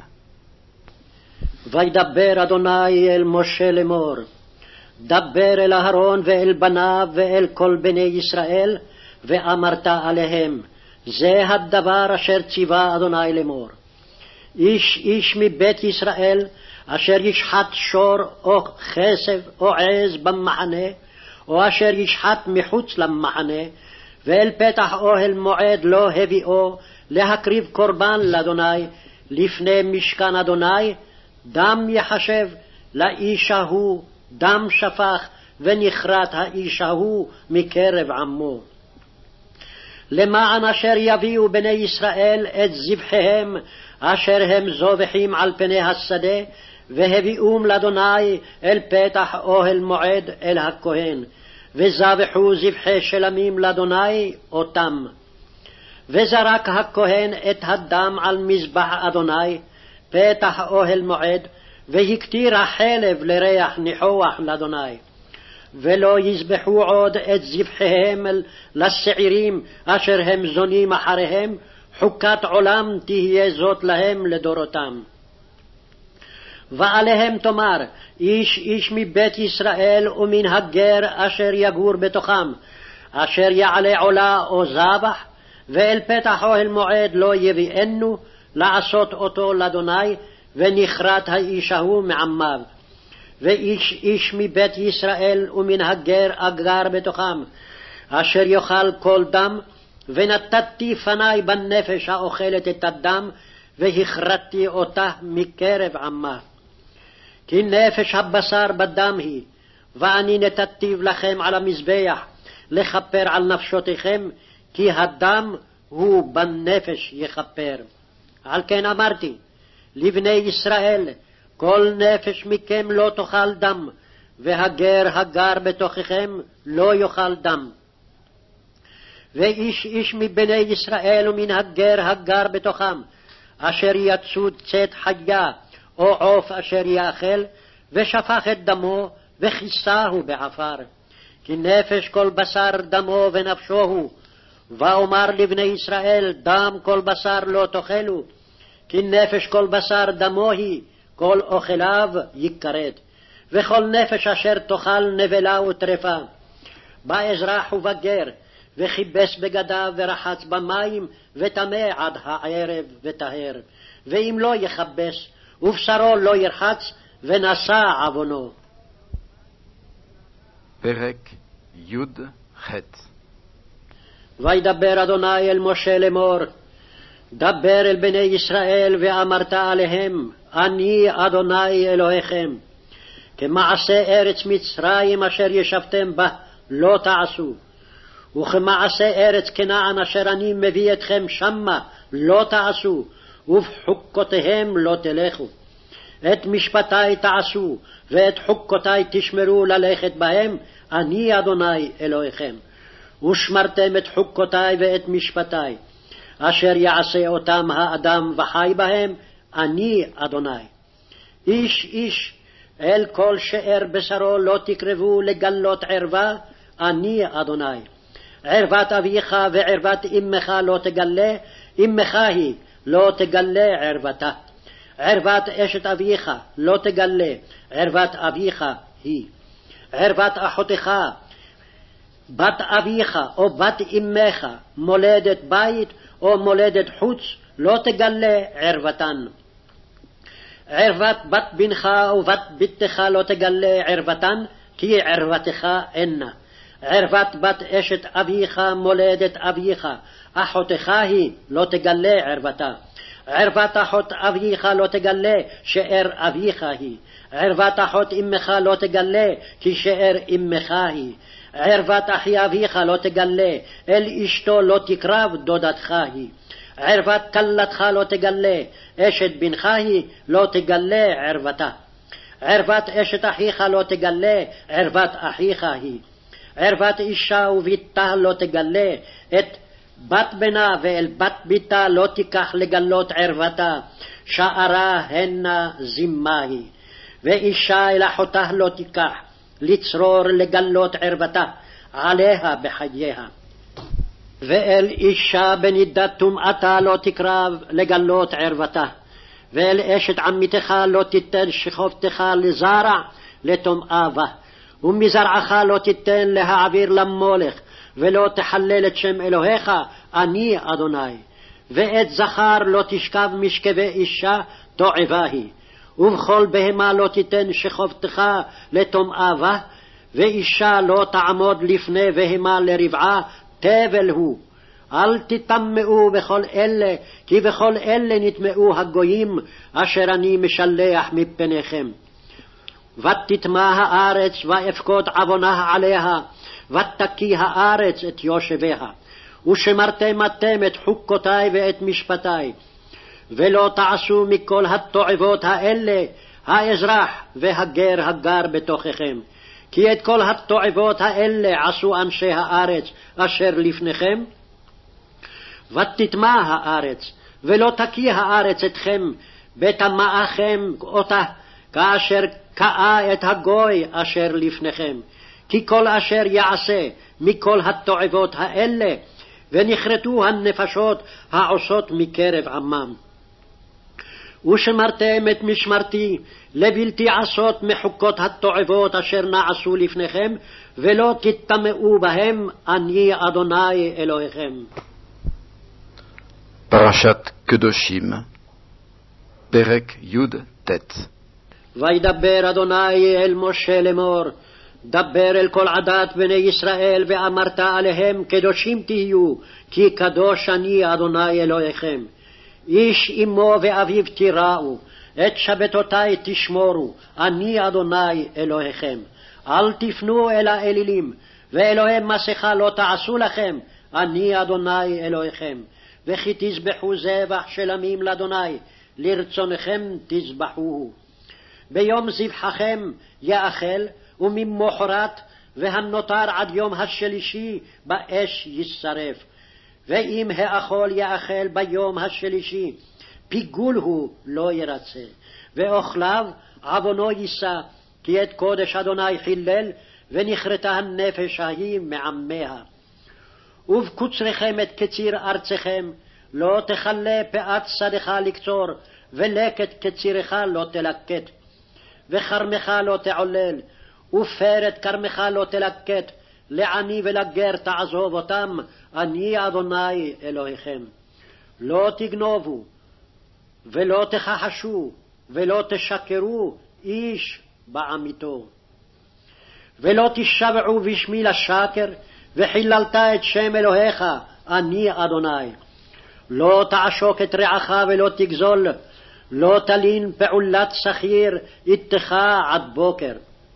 וידבר אדוני אל משה לאמור, דבר אל אהרון ואל בניו ואל כל בני ישראל, ואמרת עליהם, זה הדבר אשר ציווה אדוני לאמור. איש איש מבית ישראל אשר ישחט שור או חסב או עז במחנה, או אשר ישחט מחוץ למחנה, ואל פתח אוהל מועד לא הביאו להקריב קורבן לאדוני לפני משכן אדוני, דם יחשב לאיש ההוא, דם שפך, ונכרת האיש ההוא מקרב עמו. למען אשר יביאו בני ישראל את זבחיהם אשר הם זובחים על פני השדה, והביאום לאדוני אל פתח אוהל מועד אל הכהן, וזבחו זבחי שלמים לאדוני אותם. וזרק הכהן את הדם על מזבח אדוני פתח אוהל מועד, והקטיר החלב לריח ניחוח לאדוני. ולא יזבחו עוד את זבחיהם לשעירים אשר הם זונים אחריהם, חוקת עולם תהיה זאת להם לדורותם. ועליהם תאמר, איש איש מבית ישראל ומן הגר אשר יגור בתוכם, אשר יעלה עולה או זבח, ואל פתח אוהל מועד לא יביאנו, לעשות אותו לאדוני, ונכרת האיש ההוא מעמיו. ואיש איש מבית ישראל ומן הגר אגר בתוכם, אשר יאכל כל דם, ונתתי פני בנפש האוכלת את הדם, והכרתי אותה מקרב עמה. כי נפש הבשר בדם היא, ואני נתתיו לכם על המזבח, לכפר על נפשותיכם, כי הדם הוא בנפש יכפר. על כן אמרתי לבני ישראל, כל נפש מכם לא תאכל דם, והגר הגר בתוככם לא יאכל דם. ואיש איש מבני ישראל ומן הגר הגר בתוכם, אשר יצוד צאת חיה או עוף אשר יאכל, ושפך את דמו וכיסהו בעפר. כי נפש כל בשר דמו ונפשו הוא. ואומר לבני ישראל, דם כל בשר לא תאכלו, כי נפש כל בשר דמו היא, כל אוכליו יכרת. וכל נפש אשר תאכל נבלה וטרפה. בא אזרח ובגר, וכיבס בגדיו ורחץ במים, וטמא עד הערב וטהר. ואם לא יכבס, ובשרו לא ירחץ, ונשא עוונו. פרק י' ח'. וידבר אדוני אל משה לאמור, דבר אל בני ישראל ואמרת עליהם, אני אדוני אלוהיכם. כמעשה ארץ מצרים אשר ישבתם בה לא תעשו, וכמעשה ארץ כנען אשר אני מביא אתכם שמה לא תעשו, ובחוקותיהם לא תלכו. את משפטי תעשו, ואת חוקותי תשמרו ללכת בהם, אני אדוני אלוהיכם. ושמרתם את חוקותי ואת משפטי, אשר יעשה אותם האדם וחי בהם, אני אדוני. איש איש אל כל שאר בשרו לא תקרבו לגלות ערווה, אני אדוני. ערוות אביך וערוות אמך לא תגלה, אמך היא לא תגלה ערוותה. ערוות אשת אביך לא תגלה, ערוות אביך היא. ערוות אחותך, בת אביך או בת אמך, מולדת בית או מולדת חוץ, לא תגלה ערוותן. ערוות בת בנך ובת בתך לא תגלה ערוותן, כי ערוותך אינה. ערוות בת אשת אביך, מולדת אביך, אחותך היא, לא תגלה ערוותה. ערוות אחות אביך לא תגלה, שאר אביך היא. ערוות אחות אמך לא תגלה, כי שאר אמך היא. ערוות אחי אביך לא תגלה, אל אשתו לא תקרב, דודתך היא. ערוות כלתך לא תגלה, אשת בנך היא, לא תגלה ערוותה. ערוות אשת אחיך לא תגלה, ערוות אחיך היא. ערוות אישה וביתה לא תגלה, את בת בנה ואל בת ביתה לא תיקח לגלות ערוותה, שערה הנה זימה היא. ואישה אל אחותה לא תיקח, לצרור לגלות ערוותה, עליה בחייה. ואל אישה בנידת טומאתה לא תקרב לגלות ערוותה. ואל אשת עמיתך לא תיתן שכבתך לזרע לטומאה בה. ומזרעך לא תיתן להעביר למולך, ולא תחלל את שם אלוהיך, אני אדוני. ואת זכר לא תשכב משכבי אישה, תועבה היא. ובכל בהמה לא תיתן שכבתך לטומאה בה, ואישה לא תעמוד לפני בהמה לרבעה, תבל הוא. אל תטמאו בכל אלה, כי בכל אלה נטמאו הגויים, אשר אני משלח מפניכם. ותטמא הארץ ואפקוד עוונה עליה, ותקיא הארץ את יושביה. ושמרתם אתם את חוקותי ואת משפטי, ולא תעשו מכל התועבות האלה האזרח והגר הגר בתוככם. כי את כל התועבות האלה עשו אנשי הארץ אשר לפניכם. ותטמא הארץ, ולא תקיא הארץ אתכם, בטמאכם אותה, כאשר קאה את הגוי אשר לפניכם. כי כל אשר יעשה מכל התועבות האלה, ונכרתו הנפשות העושות מקרב עמם. ושמרתם את משמרתי לבלתי עשות מחוקות התועבות אשר נעשו לפניכם, ולא תטמאו בהם, אני אדוני אלוהיכם. פרשת קדושים, פרק י' ט'. וידבר אדוני אל משה לאמור, דבר אל כל עדת בני ישראל, ואמרת עליהם, קדושים תהיו, כי קדוש אני אדוני אלוהיכם. איש אמו ואביו תיראו, את שבתותי תשמורו, אני אדוני אלוהיכם. אל תפנו אל האלילים, ואלוהי מסכה לא תעשו לכם, אני אדוני אלוהיכם. וכי תזבחו זבח שלמים לאדוני, לרצונכם תזבחוהו. ביום זבחכם יאכל, וממחרת והנותר עד יום השלישי באש ישרף. ואם האכול יאכל ביום השלישי, פיגול הוא לא ירצה, ואוכליו עוונו יישא, כי את קודש אדוני חילל, ונכרתה הנפש ההיא מעמיה. ובקוצריכם את קציר ארצכם, לא תכלה פאת שדך לקצור, ולקט קצירך לא תלקט. וכרמך לא תעולל, ופרת כרמך לא תלקט, לעני ולגר תעזוב אותם, אני אדוני אלוהיכם. לא תגנובו, ולא תכחשו, ולא תשקרו איש בעמיתו. ולא תשבעו בשמי לשקר, וחיללת את שם אלוהיך, אני אדוני. לא תעשוק את רעך ולא תגזול, לא תלין פעולת שכיר איתך עד בוקר.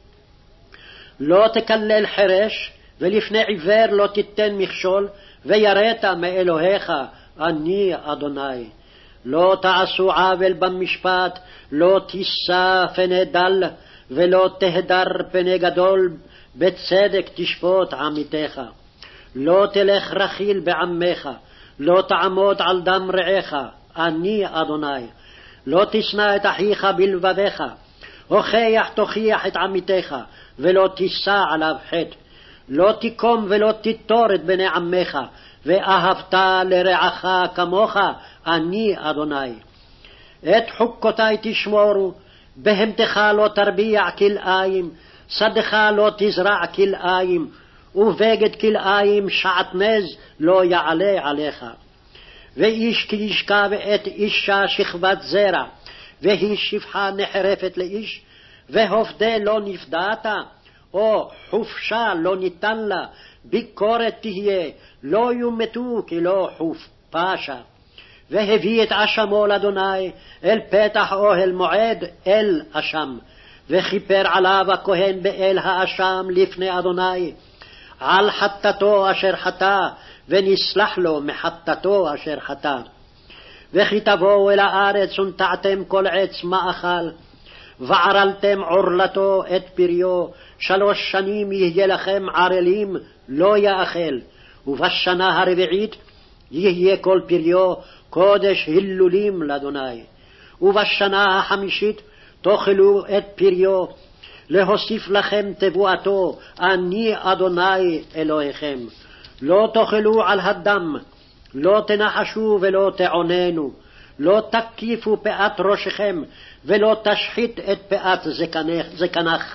לא תקלל חרש, ולפני עיוור לא תיתן מכשול, ויראת מאלוהיך, אני אדוני. לא תעשו עוול במשפט, לא תישא פני דל, ולא תהדר פני גדול, בצדק תשפוט עמיתך. לא תלך רכיל בעמך, לא תעמוד על דם רעך, אני אדוני. לא תשנא את אחיך בלבביך, הוכיח תוכיח את עמיתך, ולא תישא עליו חטא. לא תקום ולא תיטור את בני עמך, ואהבת לרעך כמוך, אני אדוני. את חוקותי תשמורו, בהמתך לא תרביע כלאיים, שדך לא תזרע כלאיים, ובגד כלאיים שעטנז לא יעלה עליך. ואיש כי ישכב את אישה שכבת זרע, והיא שפחה נחרפת לאיש, והופדה לא נפדעת, או חופשה לא ניתן לה, ביקורת תהיה, לא יומתו כי לא חוף פשע. והביא את אשמו לאדוני אל פתח אוהל מועד אל אשם, וכיפר עליו הכהן באל האשם לפני אדוני, על חטאתו אשר חטא, ונסלח לו מחטאתו אשר חטא. וכי תבואו אל הארץ ונטעתם כל עץ מאכל, וערלתם עורלתו את פריו, שלוש שנים יהיה לכם ערלים, לא יאכל, ובשנה הרביעית יהיה כל פריו קודש הילולים לאדוני. ובשנה החמישית תאכלו את פריו, להוסיף לכם תבואתו, אני אדוני אלוהיכם. לא תאכלו על הדם, לא תנחשו ולא תעוננו, לא תקיפו פאת ראשכם, ולא תשחית את פאת זקנך, זקנך.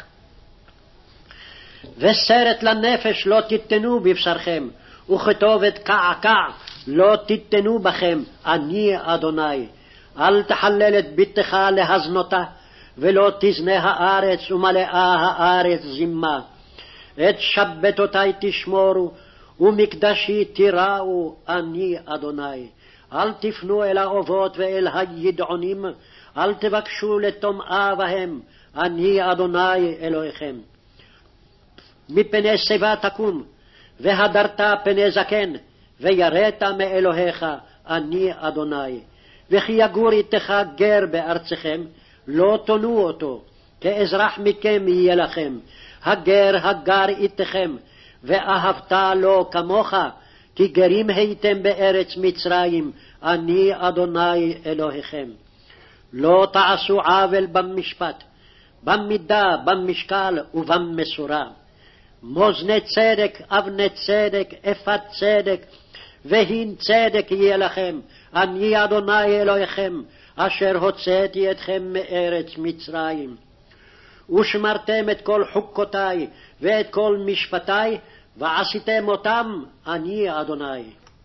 וסרט לנפש לא תיתנו בבשרכם, וכתובת קעקע לא תיתנו בכם, אני אדוני. אל תחלל את ביתך להזנותה, ולא תזנה הארץ ומלאה הארץ זימה. את שבתותי תשמורו, ומקדשי תיראו, אני אדוני. אל תפנו אל האובות ואל הידעונים, אל תבקשו לטומאה בהם, אני אדוני אלוהיכם. מפני שיבה תקום, והדרת פני זקן, ויראת מאלוהיך, אני אדוני. וכי יגור איתך גר בארצכם, לא תונו אותו, כאזרח מכם יהיה לכם, הגר הגר איתכם, ואהבת לו כמוך, כי גרים הייתם בארץ מצרים, אני אדוני אלוהיכם. לא תעשו עוול במשפט, במידה, במשקל ובמשורה. מאזני צדק, אבני צדק, אפת צדק, והין צדק יהיה לכם, אני אדוני אלוהיכם, אשר הוצאתי אתכם מארץ מצרים. ושמרתם את כל חוקותי ואת כל משפטי, ועשיתם אותם, אני אדוני.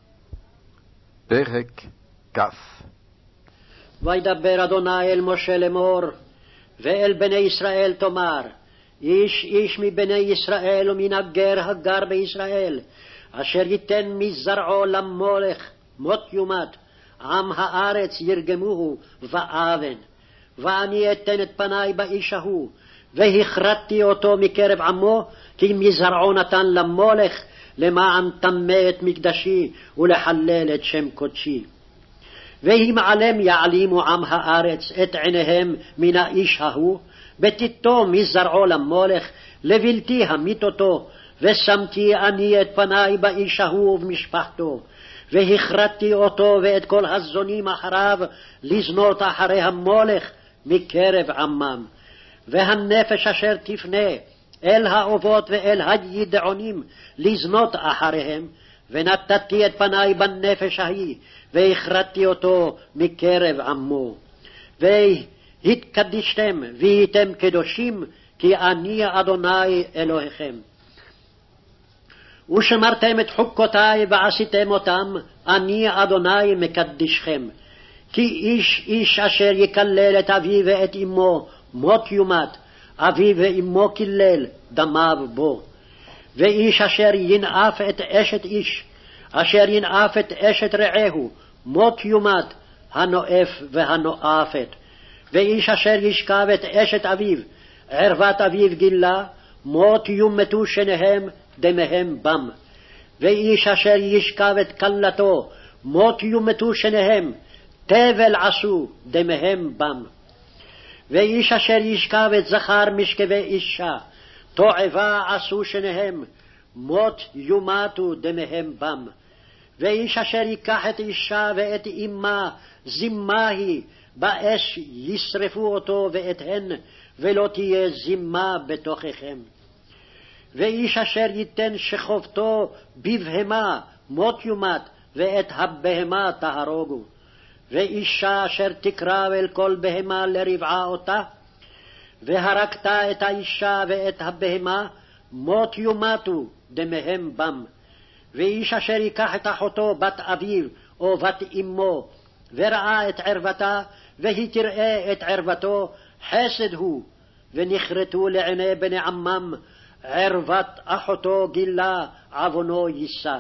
פרק כ'. וידבר אדוני אל משה לאמור, ואל בני ישראל תאמר, איש איש מבני ישראל ומן הגר הגר בישראל, אשר ייתן מזרעו למולך מות יומת, עם הארץ ירגמוהו ואבן. ואני אתן את פני באיש ההוא, והכרתתי אותו מקרב עמו, כי מזרעו נתן למולך, למען טמא את מקדשי ולחלל את שם קודשי. ויהי מעלם יעלימו עם הארץ את עיניהם מן האיש ההוא, בתיתו מזרעו למולך, לבלתי המית אותו, ושמתי אני את פניי באיש ההוא ובמשפחתו, והכרתי אותו ואת כל הזונים אחריו לזנות אחרי המולך מקרב עמם. והנפש אשר תפנה אל האובות ואל הידעונים לזנות אחריהם, ונתתי את פניי בנפש ההיא, והכרתי אותו מקרב עמו. והתקדישתם והייתם קדושים, כי אני אדוני אלוהיכם. ושמרתם את חוקותי ועשיתם אותם, אני אדוני מקדישכם. כי איש איש אשר יקלל את אביו ואת אמו מות יומת, אביו ואמו קילל דמיו בו. ואיש אשר ינאף את אשת איש, אשר ינאף את אשת רעהו, מות יומת, הנואף והנואפת. ואיש אשר ישכב את אשת אביו, ערוות אביו גילה, מות יומתו שניהם, דמיהם בם. ואיש אשר ישכב את כלתו, מות יומתו שניהם, תבל עשו, דמיהם בם. ואיש אשר ישכב את זכר משכבי אישה, תועבה עשו שניהם, מות יומתו, דמיהם בם. ואיש אשר ייקח את אישה ואת אמה, זימה היא, באש ישרפו אותו ואת הן, ולא תהיה זימה בתוככם. ואיש אשר ייתן שחובתו בבהמה, מות יומת, ואת הבהמה תהרוגו. ואישה אשר תקרב אל כל בהמה לרבעה אותה, והרגת את האישה ואת הבהמה, מות יומתו, דמיהם בם. ואיש אשר ייקח את אחותו בת אביו או בת אמו, וראה את ערוותה, והיא תראה את ערוותו, חסד הוא, ונכרתו לעיני בני עמם, ערוות אחותו גילה, עוונו יישא.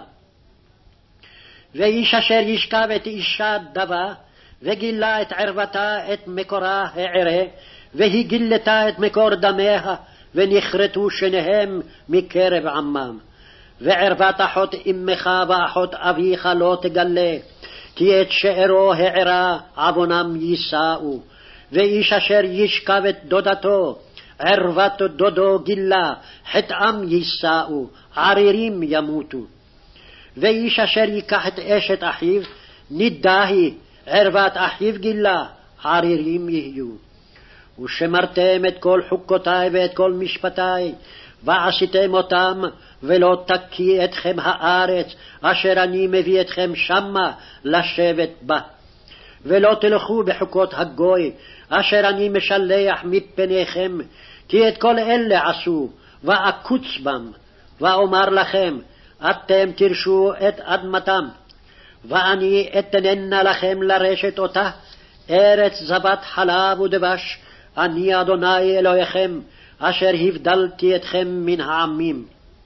ואיש אשר ישכב את אישה דבה, וגילה את ערוותה, את מקורה הערה, והיא גילתה את מקור דמיה, ונכרתו שניהם מקרב עמם. וערוות אחות אמך ואחות אביך לא תגלה, כי את שארו הערה עוונם יישאו. ואיש אשר ישכב את דודתו, ערוות דודו גילה, חטאם יישאו, ערירים ימותו. ואיש אשר ייקח את אשת אחיו, נידה היא, ערוות אחיו גילה, ערירים יהיו. ושמרתם את כל חוקותי ואת כל משפטי, ועשיתם אותם, ולא תקיא אתכם הארץ, אשר אני מביא אתכם שמה לשבת בה. ולא תלכו בחוקות הגוי, אשר אני משלח מפניכם, כי את כל אלה עשו, ואקוץ בם, ואומר לכם, אתם תרשו את אדמתם, ואני אתננה לכם לרשת אותה, ארץ זבת חלב ודבש, אני אדוני אלוהיכם, אשר הבדלתי אתכם מן העמים.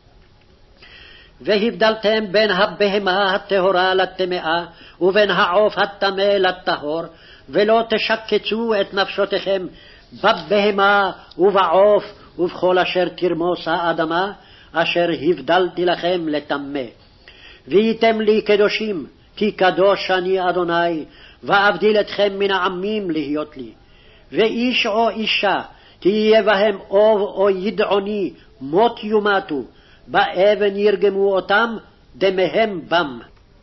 והבדלתם בין הבהמה הטהורה לטמאה, ובין העוף הטמא לטהור, ולא תשקצו את נפשותיכם בבהמה ובעוף ובכל אשר תרמוס האדמה, אשר הבדלתי לכם לטמא. והייתם לי קדושים, כי קדוש אני אדוני, ואבדיל אתכם מן העמים להיות לי. ואיש או אישה, תהיה בהם אוב או ידעוני, מות יומתו, באבן ירגמו אותם, דמיהם בם.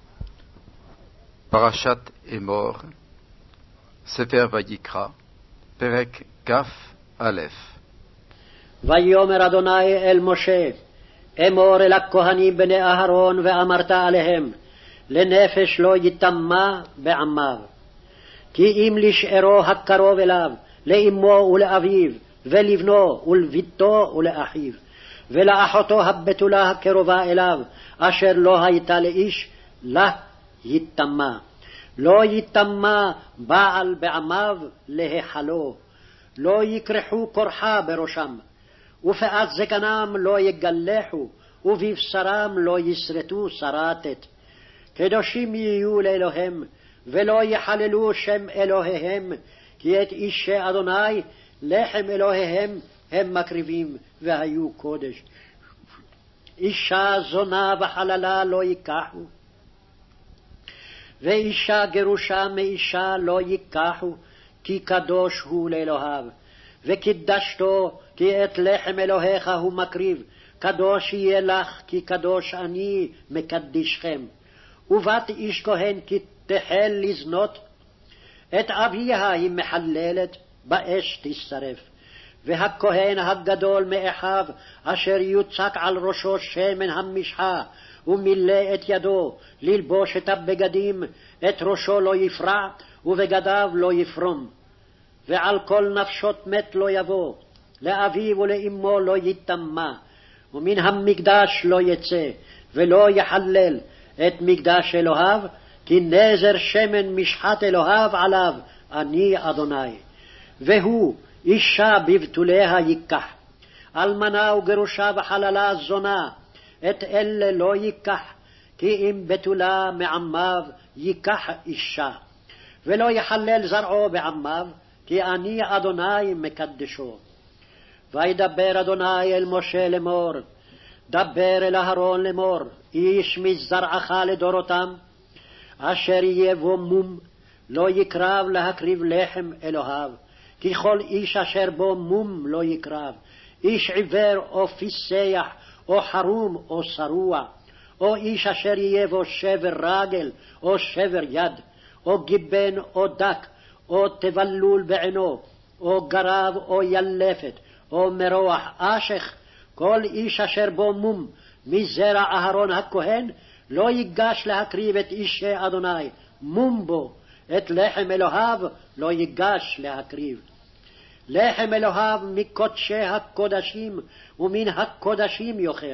פרשת אמור, ספר ויקרא, פרק כף א'. ויאמר אדוני אל משה, אמור אל הכהנים בני אהרון, ואמרת עליהם, לנפש לא יטמא בעמיו. כי אם לשארו הקרוב אליו, לאמו ולאביו, ולבנו ולביתו ולאחיו, ולאחותו הבתולה הקרובה אליו, אשר לא הייתה לאיש, לה יטמא. לא יטמא בעל בעמיו להיחלו, לא יקרחו קורחה בראשם, ופאת זקנם לא יגלחו, ובבשרם לא יסרטו סרטת. קדושים יהיו לאלוהם, ולא יחללו שם אלוהיהם, כי את אישי אדוני לחם אלוהיהם הם מקריבים, והיו קודש. אישה זונה בחללה לא ייקחו, ואישה גרושה מאישה לא ייקחו, כי קדוש הוא לאלוהיו. וקידשתו, כי את לחם אלוהיך הוא מקריב, קדוש יהיה לך, כי קדוש אני מקדישכם. ובת איש כהן כי תחל לזנות, את אביה היא מחללת, באש תשרף. והכהן הגדול מאחיו, אשר יוצק על ראשו שמן המשחה, ומילא את ידו ללבוש את הבגדים, את ראשו לא יפרע, ובגדיו לא יפרום. ועל כל נפשות מת לא יבוא, לאביו ולאמו לא יטמא, ומן המקדש לא יצא, ולא יחלל את מקדש אלוהיו, כי נזר שמן משחת אלוהיו עליו, אני אדוני. והוא אישה בבתוליה ייקח, אלמנה וגרושה וחללה זונה, את אלה לא ייקח, כי אם בתולה מעמיו ייקח אישה, ולא יחלל זרעו בעמיו, כי אני אדוני מקדשו. וידבר אדוני אל משה לאמור, דבר אל אהרון לאמור, איש מזרעך לדורותם, אשר יהיה בו מום, לא יקרב להקריב לחם אלוהיו, כי כל איש אשר בו מום לא יקרב, איש עיוור או פיסח, או חרום או שרוע, או איש אשר יהיה בו שבר רגל, או שבר יד, או גיבן או דק, או תבלול בעינו, או גרב או ילפת, או מרוח אשך, כל איש אשר בו מום, מזרע אהרון הכהן, לא ייגש להקריב את אישי אדוני, מום בו, את לחם אלוהיו לא ייגש להקריב. לחם אלוהיו מקודשי הקודשים, ומן הקודשים יאכל.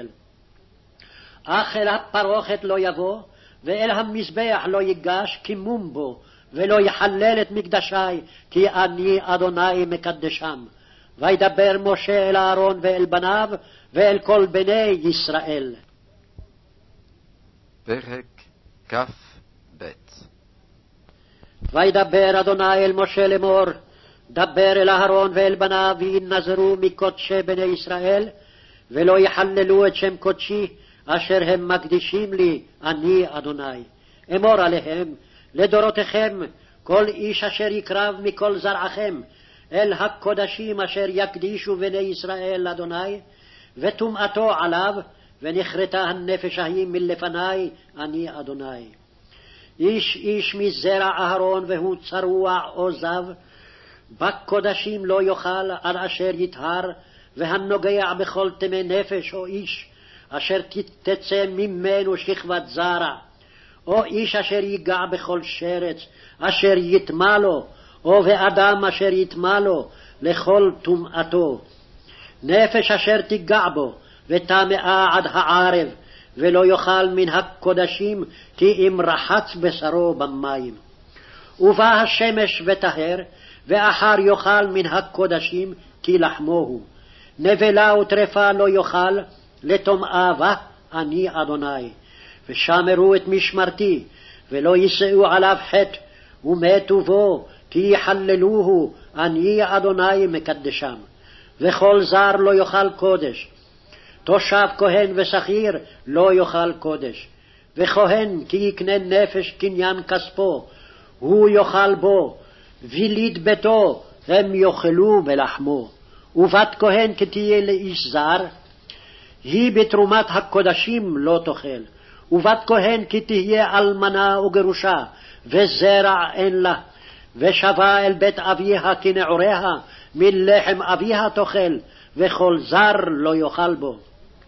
אך אל הפרוכת לא יבוא, ואל המזבח לא ייגש, כי מום בו, ולא יחלל את מקדשי, כי אני אדוני מקדשם. וידבר משה אל אהרון ואל בניו, ואל כל בני ישראל. פרק כ"ב. וידבר אדוני אל משה לאמור, דבר אל אהרון ואל בניו, וינזרו מקודשי בני ישראל, ולא יחללו את שם קודשי, אשר הם מקדישים לי, אני אדוני. אמור עליהם, לדורותיכם, כל איש אשר יקרב מכל זרעכם, אל הקודשים אשר יקדישו בני ישראל לאדוני, וטומאתו עליו, ונכרתה הנפש ההיא מלפני, אני אדוני. איש איש מזרע אהרון והוא צרוע או זב, בקודשים לא יאכל עד אשר יטהר, והנוגע בכל טמא נפש או איש, אשר תצא ממנו שכבת זרע, או איש אשר ייגע בכל שרץ, אשר יטמא לו, או באדם אשר יטמא לו, לכל טומאתו. נפש אשר תיגע בו, וטמאה עד הערב, ולא יאכל מן הקודשים, כי אם רחץ בשרו במים. ובא השמש וטהר, ואחר יאכל מן הקודשים, כי לחמו הוא. נבלה וטרפה לא יאכל, לטומאה בה, אני אדוני. ושמרו את משמרתי, ולא יישאו עליו חטא, ומתו בו, כי יחללוהו, אני אדוני מקדשם. וכל זר לא יאכל קודש, תושב כהן ושכיר לא יאכל קודש. וכהן כי יקנה נפש קניין כספו, הוא יאכל בו, וליד ביתו הם יאכלו בלחמו. ובת כהן כי תהיה לאיש זר, היא בתרומת הקודשים לא תאכל. ובת כהן כי תהיה אלמנה וגרושה, וזרע אין לה, ושבה אל בית אביה כנעוריה, מלחם אביה תאכל, וכל זר לא יאכל בו.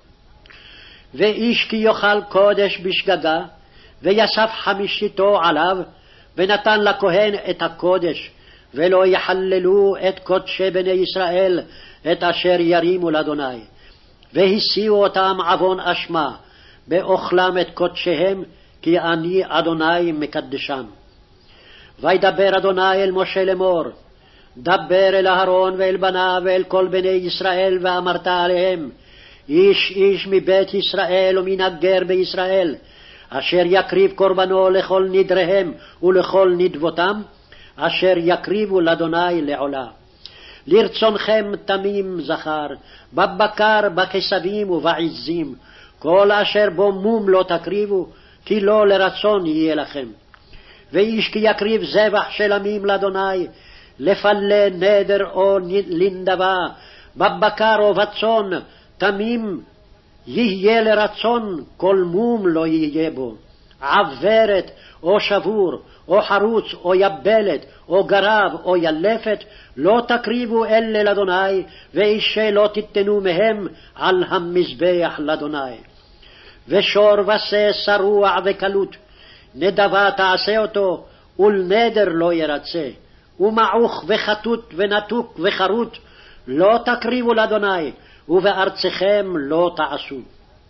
ואיש כי יאכל קודש בשגגה, ויסף חמישיתו עליו, ונתן לכהן את הקודש, ולא יחללו את קודשי בני ישראל, את אשר ירימו לאדוני. והסיעו אותם עוון אשמה, באוכלם את קודשיהם, כי אני אדוני מקדשם. וידבר אדוני אל משה לאמור, דבר אל אהרון ואל בניו ואל כל בני ישראל, ואמרת עליהם, איש איש מבית ישראל ומן הגר בישראל, אשר יקריב קורבנו לכל נדריהם ולכל נדבותם, אשר יקריבו לאדוני לעולה. לרצונכם תמים זכר, בבקר, בכסבים ובעזים, כל אשר בו מום לא תקריבו, כי לא לרצון יהיה לכם. ואיש כי יקריב זבח של עמים לאדוני, לפלה נדר או לנדבה, בבקר או בצאן, תמים יהיה לרצון, כל מום לא יהיה בו. עברת או שבור, או חרוץ, או יבלת, או גרב, או ילפת, לא תקריבו אלה לאדוני, ואישה לא תיתנו מהם על המזבח לאדוני. ושור ושה שרוע וקלות, נדבה תעשה אותו, ולנדר לא ירצה, ומעוך וחטוט ונתוק וחרוט, לא תקריבו לאדוני, ובארצכם לא תעשו.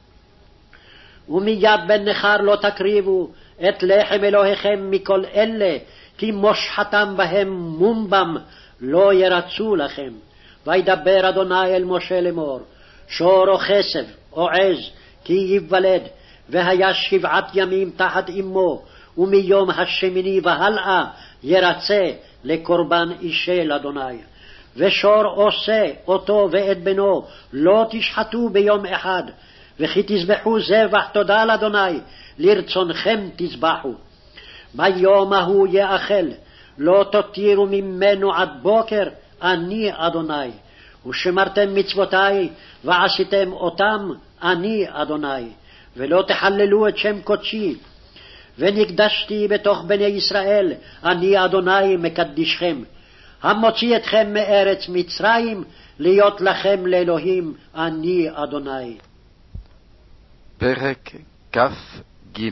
ומיד בן נכר לא תקריבו את לחם אלוהיכם מכל אלה, כי מושחתם בהם מומבם לא ירצו לכם. וידבר אדוני אל משה לאמור, שור או חסב או עז, כי ייוולד, והיה שבעת ימים תחת אמו, ומיום השמיני והלאה ירצה לקורבן אישה לאדוני. ושור עושה אותו ואת בנו לא תשחטו ביום אחד, וכי תזבחו זבח תודה לאדוני, לרצונכם תזבחו. ביום ההוא יאכל, לא תותירו ממנו עד בוקר, אני אדוני. ושמרתם מצוותי ועשיתם אותם, אני אדוני. ולא תחללו את שם קודשי. ונקדשתי בתוך בני ישראל, אני אדוני מקדישכם. המוציא אתכם מארץ מצרים, להיות לכם לאלוהים, אני אדוני. פרק כף ג'.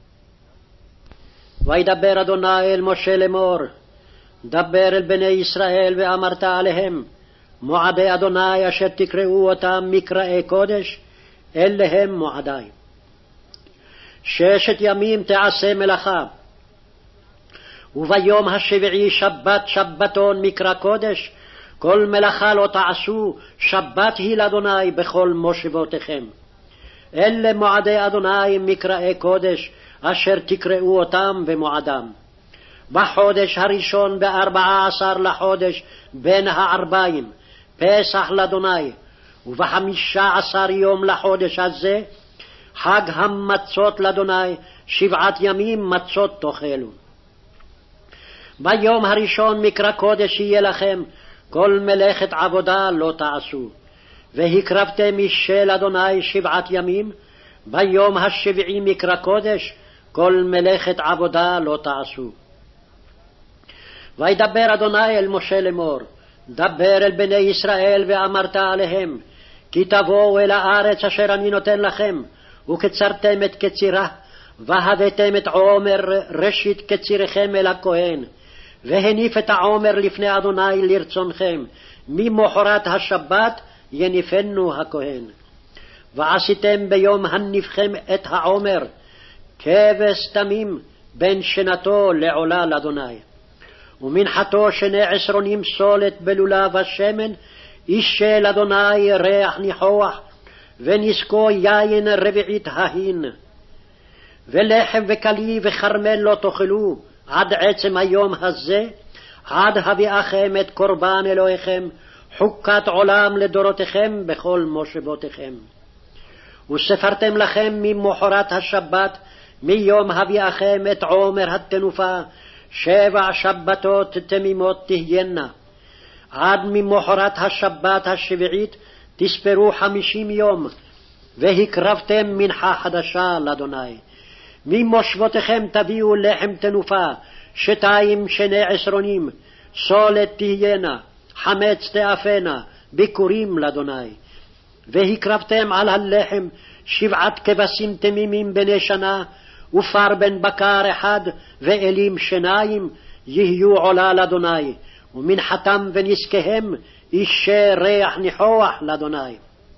וידבר אדוני אל משה לאמור, דבר אל בני ישראל ואמרת עליהם, מועדי אדוני אשר תקראו אותם מקראי קודש, אלה הם מועדי. ששת ימים תעשה מלאכה, וביום השביעי שבת שבתון מקרא קודש, כל מלאכה לא תעשו, שבת היא לאדוני בכל מושבותיכם. אלה מועדי אדוני מקראי קודש, אשר תקראו אותם במועדם. בחודש הראשון בארבעה עשר לחודש בין הערביים, פסח לאדוני, ובחמישה עשר יום לחודש הזה, חג המצות לאדוני, שבעת ימים מצות תאכלו. ביום הראשון מקרא קודש יהיה לכם, כל מלאכת עבודה לא תעשו. והקרבתם אישה לאדוני שבעת ימים, ביום השביעי מקרא קודש, כל מלאכת עבודה לא תעשו. וידבר אדוני אל משה לאמור, דבר אל בני ישראל ואמרת עליהם, כי תבואו אל הארץ אשר אני נותן לכם, וקצרתם את קצירה, והבאתם את עומר ראשית קצירכם אל הכהן, והניף את העומר לפני אדוני לרצונכם, ממחרת השבת יניפנו הכהן. ועשיתם ביום הניפכם את העומר, כבש תמים בין שנתו לעולה לאדוני. ומנחתו שני עשרונים סולת בלולב השמן, אישה לאדוני ריח ניחוח, ונזקו יין רביעית ההין. ולחם וקלי וחרמל לא תאכלו עד עצם היום הזה, עד הביאכם את קורבן אלוהיכם, חוקת עולם לדורותיכם בכל מושבותיכם. וספרתם לכם ממחרת השבת, מיום הביאכם את עומר התנופה, שבע שבתות תמימות תהיינה. עד ממחרת השבת השביעית תספרו חמישים יום, והקרבתם מנחה חדשה לאדוני. ממושבותיכם תביאו לחם תנופה, שתיים שני עשרונים, סולת תהיינה, חמץ תאפנה, ביקורים לאדוני. והקרבתם על הלחם שבעת כבשים תמימים בני שנה, ופר בן בקר אחד ואלים שניים, יהיו עולה לאדוני, ומנחתם ונזקיהם אישה ריח ניחוח לאדוני.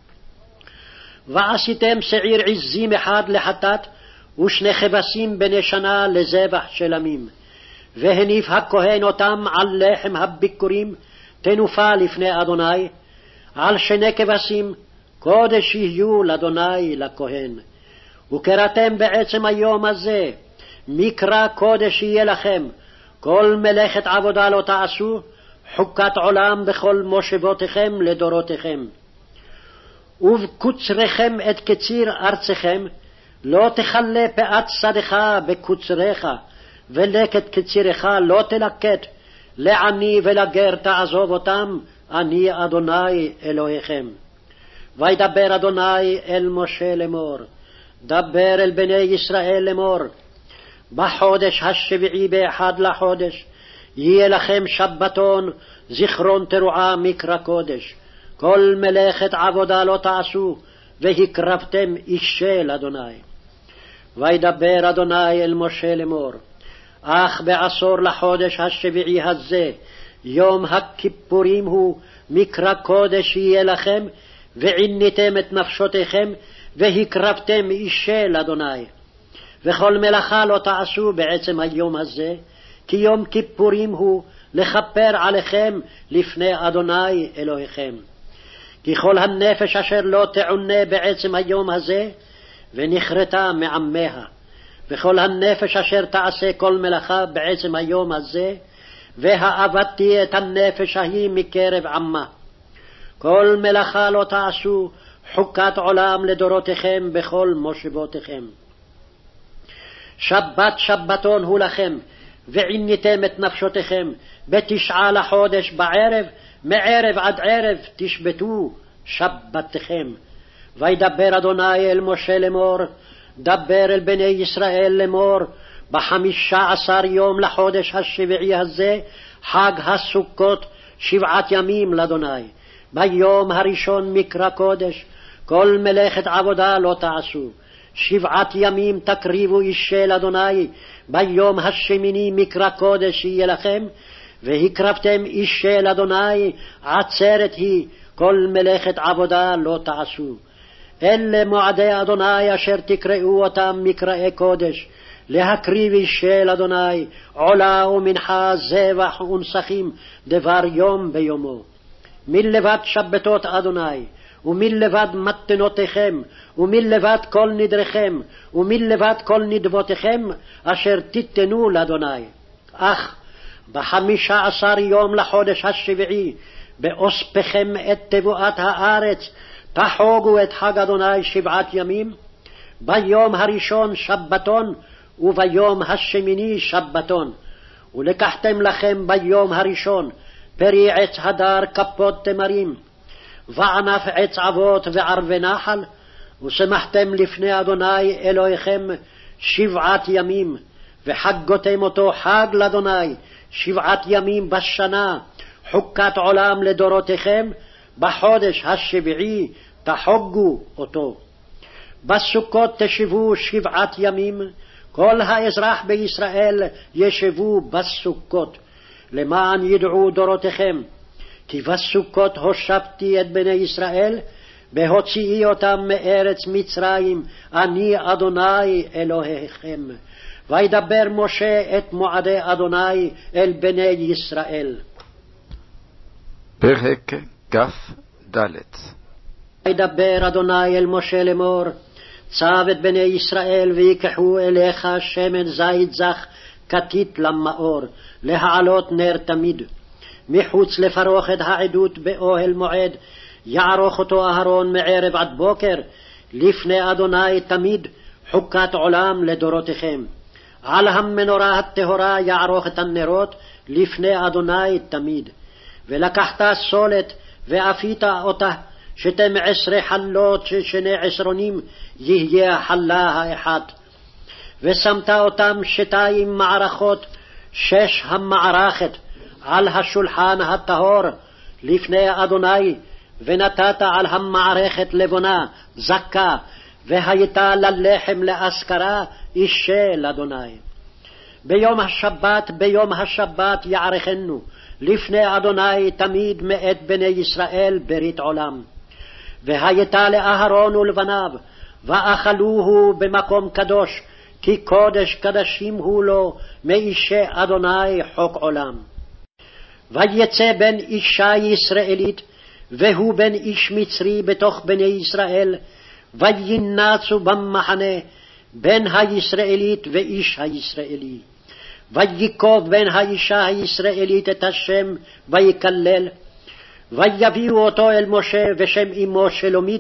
ועשיתם שעיר עזים אחד לחטאת, ושני כבשים בני שנה לזבח של עמים. והניף הכהן אותם על לחם הביקורים, תנופה לפני אדוני, על שני כבשים, קודש יהיו לאדוני לכהן. וקראתם בעצם היום הזה, מקרא קודש יהיה לכם, כל מלאכת עבודה לא תעשו, חוקת עולם בכל מושבותיכם לדורותיכם. ובקוצריכם את קציר ארצכם, לא תכלה פאת שדך בקוצריך, ולקט קצירך לא תלקט, לעני ולגר תעזוב אותם, אני אדוני אלוהיכם. וידבר אדוני אל משה לאמור, דבר אל בני ישראל לאמור, בחודש השביעי באחד לחודש, יהיה לכם שבתון, זיכרון תרועה מקרא קודש. כל מלאכת עבודה לא תעשו, והקרבתם אישה לאדוני. וידבר אדוני אל משה לאמור, אך בעשור לחודש השביעי הזה, יום הכיפורים הוא, מקרא קודש יהיה לכם, ועיניתם את נפשותיכם, והקרבתם אישה לאדוני. וכל מלאכה לא תעשו בעצם היום הזה, כי יום כיפורים הוא, לכפר עליכם לפני אדוני אלוהיכם. כי כל הנפש אשר לא תעונה בעצם היום הזה, ונכרתה מעמיה, וכל הנפש אשר תעשה כל מלאכה בעצם היום הזה, והאבדתי את הנפש ההיא מקרב עמה. כל מלאכה לא תעשו, חוקת עולם לדורותיכם בכל מושבותיכם. שבת שבתון הוא לכם, ועיניתם את נפשותיכם, בתשעה לחודש בערב, מערב עד ערב תשבתו שבתכם. וידבר אדוני אל משה לאמור, דבר אל בני ישראל לאמור, בחמישה עשר יום לחודש השביעי הזה, חג הסוכות, שבעת ימים לאדוני. ביום הראשון מקרא קודש, כל מלאכת עבודה לא תעשו. שבעת ימים תקריבו אישה לאדוני, ביום השמיני מקרא קודש יהיה לכם, והקרבתם אישה לאדוני, עצרת היא, כל מלאכת עבודה לא תעשו. אלה מועדי אדוני אשר תקראו אותם מקראי קודש, להקריב אישה לאדוני, עולה ומנחה, זבח ונסכים, דבר יום ביומו. מלבד שבתות אדוני, ומלבד מתנותיכם, ומלבד כל נדריכם, ומלבד כל נדבותיכם, אשר תיתנו לאדוני. אך בחמישה עשר יום לחודש השביעי, באוספכם את תבואת הארץ, תחוגו את חג אדוני שבעת ימים, ביום הראשון שבתון, וביום השמיני שבתון. ולקחתם לכם ביום הראשון פרי עץ הדר, כפות תמרים, וענף עץ אבות וערבי נחל, ושמחתם לפני אדוני אלוהיכם שבעת ימים, וחגותם אותו חג לאדוני שבעת ימים בשנה, חוקת עולם לדורותיכם, בחודש השביעי תחוגו אותו. בסוכות תשבו שבעת ימים, כל האזרח בישראל ישבו בסוכות, למען ידעו דורותיכם, כי בסוכות הושבתי את בני ישראל, בהוציאי אותם מארץ מצרים, אני אדוני אלוהיכם. וידבר משה את מועדי אדוני אל בני ישראל. פרק כ"ד. וידבר אדוני אל משה לאמור, צב את בני ישראל ויקחו אליך שמן זית זך כתית למאור, להעלות נר תמיד. מחוץ לפרוך את העדות באוהל מועד, יערוך אותו אהרון מערב עד בוקר, לפני אדוני תמיד, חוקת עולם לדורותיכם. על המנורה הטהורה יערוך את הנרות, לפני אדוני תמיד. ולקחת סולת ואפית אותה, שתים עשרה חלות ששני עשרונים יהיה החלה האחת. ושמת אותם שתיים מערכות, שש המערכת, על השולחן הטהור לפני אדוני, ונתת על המערכת לבונה זכה, והייתה ללחם להשכרה אישה לאדוני. ביום השבת, ביום השבת יערכנו לפני אדוני תמיד מאת בני ישראל ברית עולם. והייתה לאהרון ולבניו, ואכלוהו במקום קדוש, כי קודש קדשים הוא לו, מאישה אדוני חוק עולם. ויצא בן אישה ישראלית, והוא בן איש מצרי בתוך בני ישראל, וינצו במחנה, בן הישראלית ואיש הישראלי. ויקוב בן האישה הישראלית את השם, ויקלל, ויביאו אותו אל משה ושם אמו שלומית,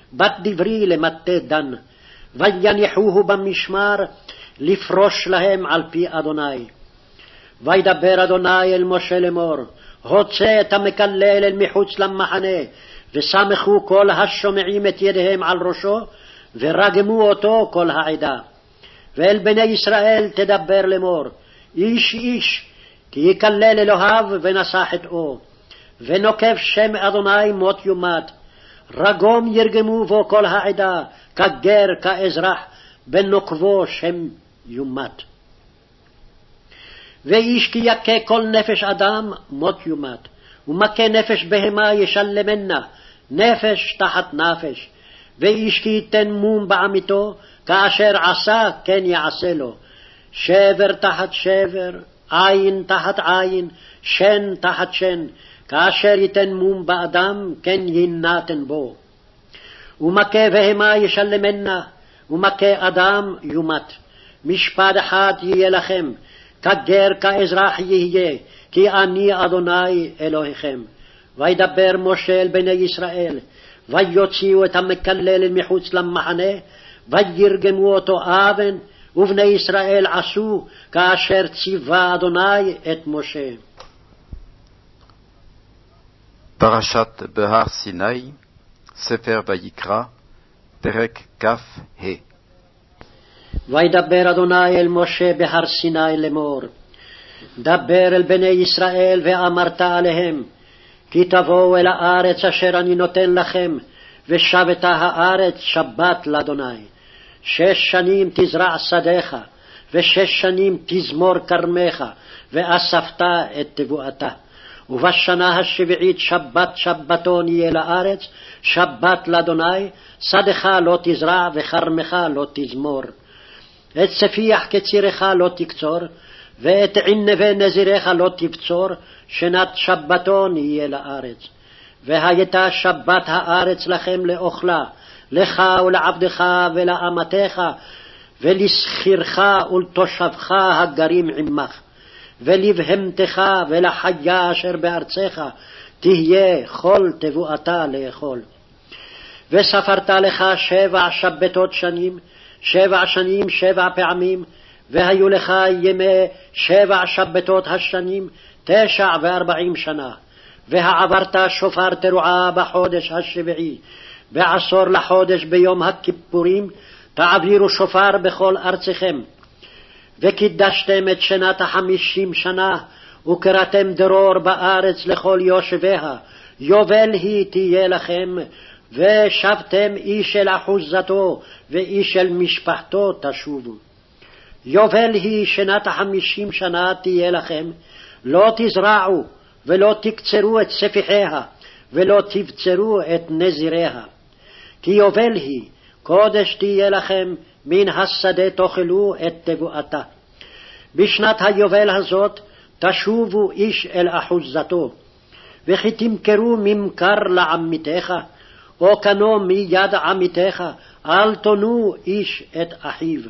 בת דברי למטה דן, ויניחוהו במשמר, לפרוש להם על פי אדוני. וידבר אדוני אל משה לאמור, הוצא את המקלל אל מחוץ למחנה, וסמכו כל השומעים את ידיהם על ראשו, ורגמו אותו כל העדה. ואל בני ישראל תדבר לאמור, איש איש, כי יקלל אלוהיו ונשא חטאו, ונוקב שם אדוני מות יומת, רגום ירגמו בו כל העדה, כגר כאזרח, בנוקבו שם יומת. ואיש כי יכה כל נפש אדם מות יומת, ומכה נפש בהמה ישלמנה, נפש תחת נפש. ואיש כי ייתן מום בעמיתו, כאשר עשה כן יעשה לו, שבר תחת שבר, עין תחת עין, שן תחת שן, כאשר ייתן מום באדם כן ינתן בו. ומכה בהמה ישלמנה, ומכה אדם יומת. משפט אחד יהיה לכם, כגר כאזרח יהיה, כי אני אדוני אלוהיכם. וידבר משה אל בני ישראל, ויוציאו את המקלל אל מחוץ למחנה, וירגמו אותו אבן, ובני ישראל עשו כאשר ציווה אדוני את משה. פרשת בהר סיני, ספר ויקרא, פרק כ"ה. וידבר אדוני אל משה בהר סיני לאמור, דבר אל בני ישראל ואמרת עליהם, כי תבואו אל הארץ אשר אני נותן לכם, ושבתה הארץ שבת לאדוני. שש שנים תזרע שדיך, ושש שנים תזמור כרמך, ואספת את תבואתה. ובשנה השביעית שבת שבתון יהיה לארץ, שבת לאדוני, שדך לא תזרע וכרמך לא תזמור. את ספיח קצירך לא תקצור, ואת ענבי נזירך לא תבצור, שנת שבתון יהיה לארץ. והייתה שבת הארץ לכם לאוכלה, לך ולעבדך ולאמתך, ולשכירך ולתושבך הגרים עמך, ולבהמתך ולחיה אשר בארצך, תהיה כל תבואתה לאכול. וספרת לך שבע שבתות שנים, שבע שנים שבע פעמים, והיו לך ימי שבע שבתות השנים, תשע וארבעים שנה. והעברת שופר תרועה בחודש השביעי, בעשור לחודש ביום הכיפורים, תעבירו שופר בכל ארצכם. וקידשתם את שנת החמישים שנה, וקראתם דרור בארץ לכל יושביה, יובל היא תהיה לכם, ושבתם איש אל אחוזתו, ואיש אל משפחתו תשובו. יובל היא שנת החמישים שנה תהיה לכם, לא תזרעו, ולא תקצרו את ספיחיה, ולא תבצרו את נזיריה. כי יובל היא, קודש תהיה לכם, מן השדה תאכלו את תבואתה. בשנת היובל הזאת תשובו איש אל אחוזתו, וכי תמכרו ממכר לעמיתך, או קנו מיד עמיתך, אל תונו איש את אחיו.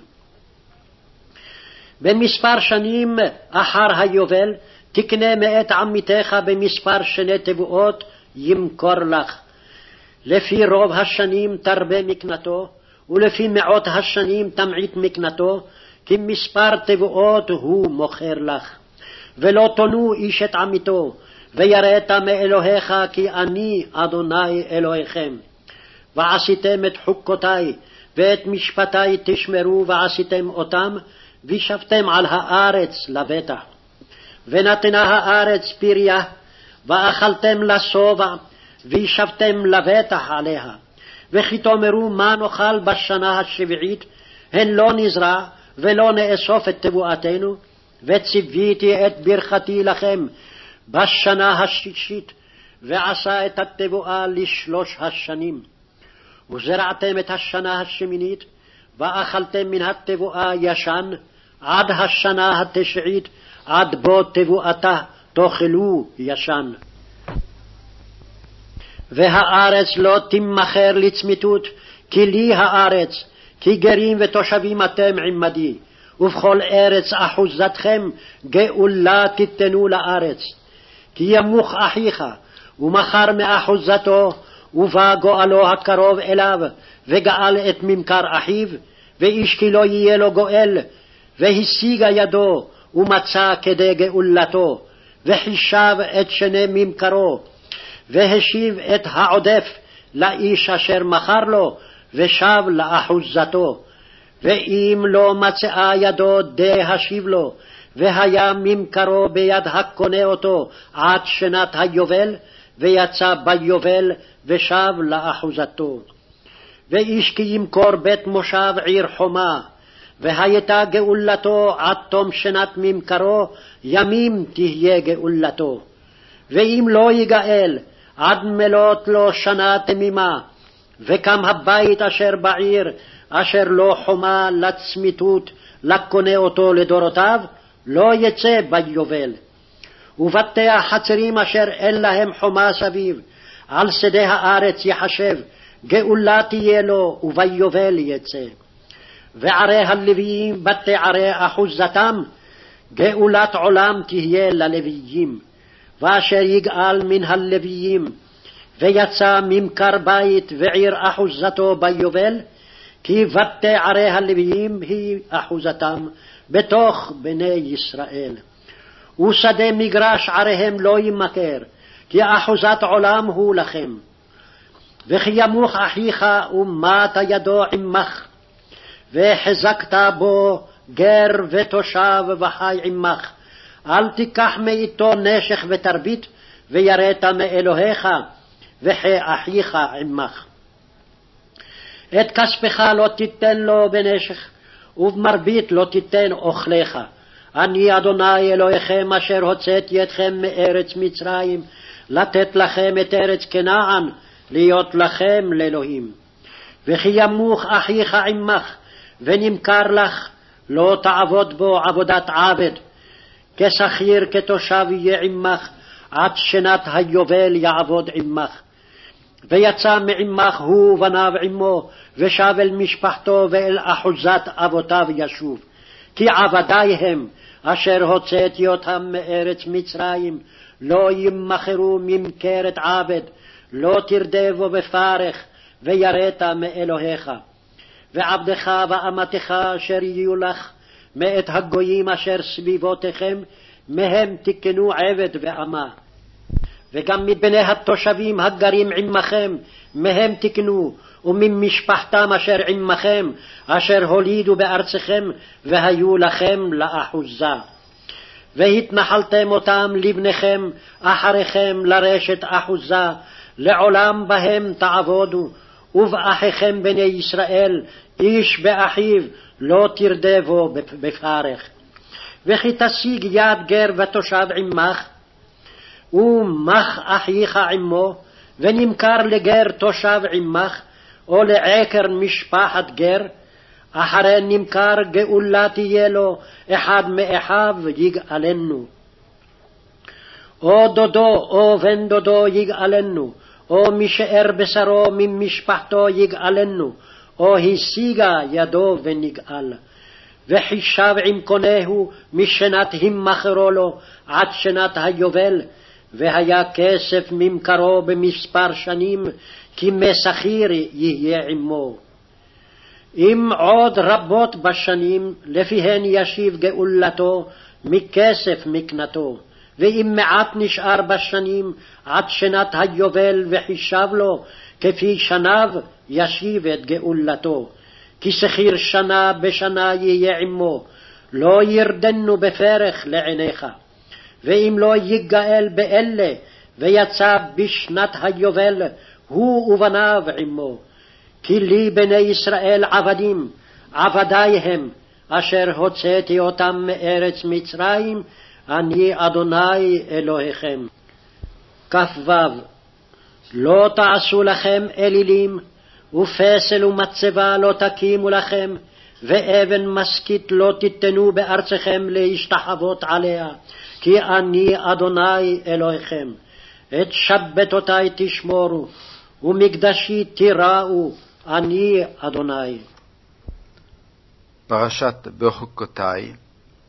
במספר שנים אחר היובל, תקנה מאת עמיתך במספר שני תבואות, ימכור לך. לפי רוב השנים תרבה מקנתו, ולפי מאות השנים תמעיט מקנתו, כי מספר תבואות הוא מוכר לך. ולא תונו איש את עמיתו, ויראת מאלוהיך כי אני אדוני אלוהיכם. ועשיתם את חוקותי, ואת משפטי תשמרו ועשיתם אותם, וישבתם על הארץ לבטח. ונתנה הארץ פריה, ואכלתם לשובע, וישבתם לבטח עליה. וכי תאמרו מה נאכל בשנה השביעית, הן לא נזרע ולא נאסוף את תבואתנו, וציוויתי את ברכתי לכם בשנה השישית, ועשה את התבואה לשלוש השנים. וזרעתם את השנה השמינית, ואכלתם מן התבואה ישן, עד השנה התשעית, עד בו תבואתה תאכלו ישן. והארץ לא תימכר לצמיתות, כי לי הארץ, כי גרים ותושבים אתם עמדי, ובכל ארץ אחוזתכם גאולה תיתנו לארץ. כי ימוך אחיך, ומחר מאחוזתו, ובא גואלו הקרוב אליו, וגאל את ממכר אחיו, ואיש כי לא יהיה לו גואל, והשיגה ידו, ומצא כדי גאולתו, וחישב את שני ממכרו, והשיב את העודף לאיש אשר מכר לו, ושב לאחוזתו. ואם לא מצאה ידו די השיב לו, והיה ממכרו ביד הקונה אותו עד שנת היובל, ויצא ביובל ושב לאחוזתו. ואיש כי ימכור בית מושב עיר חומה, והייתה גאולתו עד תום שנת ממכרו, ימים תהיה גאולתו. ואם לא יגאל עד מלאת לו שנה תמימה, וקם הבית אשר בעיר, אשר לא חומה לצמיתות לקונה אותו לדורותיו, לא יצא ביובל. ובתי החצרים אשר אין להם חומה סביב, על שדה הארץ יחשב, גאולה תהיה לו, וביובל יצא. וערי הלוויים בתי ערי אחוזתם, גאולת עולם תהיה ללוויים. ואשר יגאל מן הלוויים, ויצא ממכר בית ועיר אחוזתו ביובל, כי בתי ערי הלוויים היא אחוזתם בתוך בני ישראל. ושדה מגרש עריהם לא ימכר, כי אחוזת עולם הוא לכם. וכי ימוך אחיך ומת ידו עמך, וחזקת בו גר ותושב וחי עמך, אל תיקח מאיתו נשך ותרבית, ויראת מאלוהיך, וחי אחיך עמך. את כספך לא תיתן לו בנשך, ובמרבית לא תיתן אוכליך. אני אדוני אלוהיכם אשר הוצאתי אתכם מארץ מצרים, לתת לכם את ארץ כנען, להיות לכם לאלוהים. וכי ימוך אחיך עמך, ונמכר לך, לא תעבוד בו עבודת עבד, כשכיר כתושב יהיה עמך, עד שנת היובל יעבוד עמך. ויצא מעמך הוא ובניו עמו, ושב אל משפחתו ואל אחוזת אבותיו ישוב. כי עבדי הם, אשר הוצאתי אותם מארץ מצרים, לא ימכרו ממכרת עבד, לא תרדבו בפרך, ויראת מאלוהיך. ועבדך ואמתך אשר יהיו לך, מאת הגויים אשר סביבותיכם, מהם תקנו עבד ואמה. וגם מבני התושבים הגרים עמכם, מהם תקנו, וממשפחתם אשר עמכם, אשר הולידו בארצכם, והיו לכם לאחוזה. והתנחלתם אותם לבניכם, אחריכם לרשת אחוזה, לעולם בהם תעבודו, ובאחיכם בני ישראל, איש באחיו, לא תרדבו בפרך. וכי תשיג יד גר ותושב עמך, ומך אחיך עמו, ונמכר לגר תושב עמך, או לעקר משפחת גר, אחרי נמכר גאולה תהיה לו, אחד מאחיו יגאלנו. או דודו או בן דודו יגאלנו, או משאר בשרו ממשפחתו יגאלנו, או השיגה ידו ונגאל. וחישב עם קונהו משנת המכרו לו עד שנת היובל, והיה כסף ממכרו במספר שנים, כי מסחיר יהיה עמו. אם עוד רבות בשנים, לפיהן ישיב גאולתו מכסף מקנתו. ואם מעט נשאר בשנים, עד שנת היובל וחישב לו, כפי שניו ישיב את גאולתו. כי שכיר שנה בשנה יהיה עמו, לא ירדנו בפרך לעיניך. ואם לא יגאל באלה, ויצא בשנת היובל, הוא ובניו עמו. כי לי בני ישראל עבדים, עבדי הם, אשר הוצאתי אותם מארץ מצרים, אני אדוני אלוהיכם. כ"ו לא תעשו לכם אלילים, ופסל ומצבה לא תקימו לכם, ואבן משכית לא תיתנו בארצכם להשתחוות עליה, כי אני אדוני אלוהיכם. את שבתותי תשמורו, ומקדשי תיראו, אני אדוני. פרשת בחוקותי,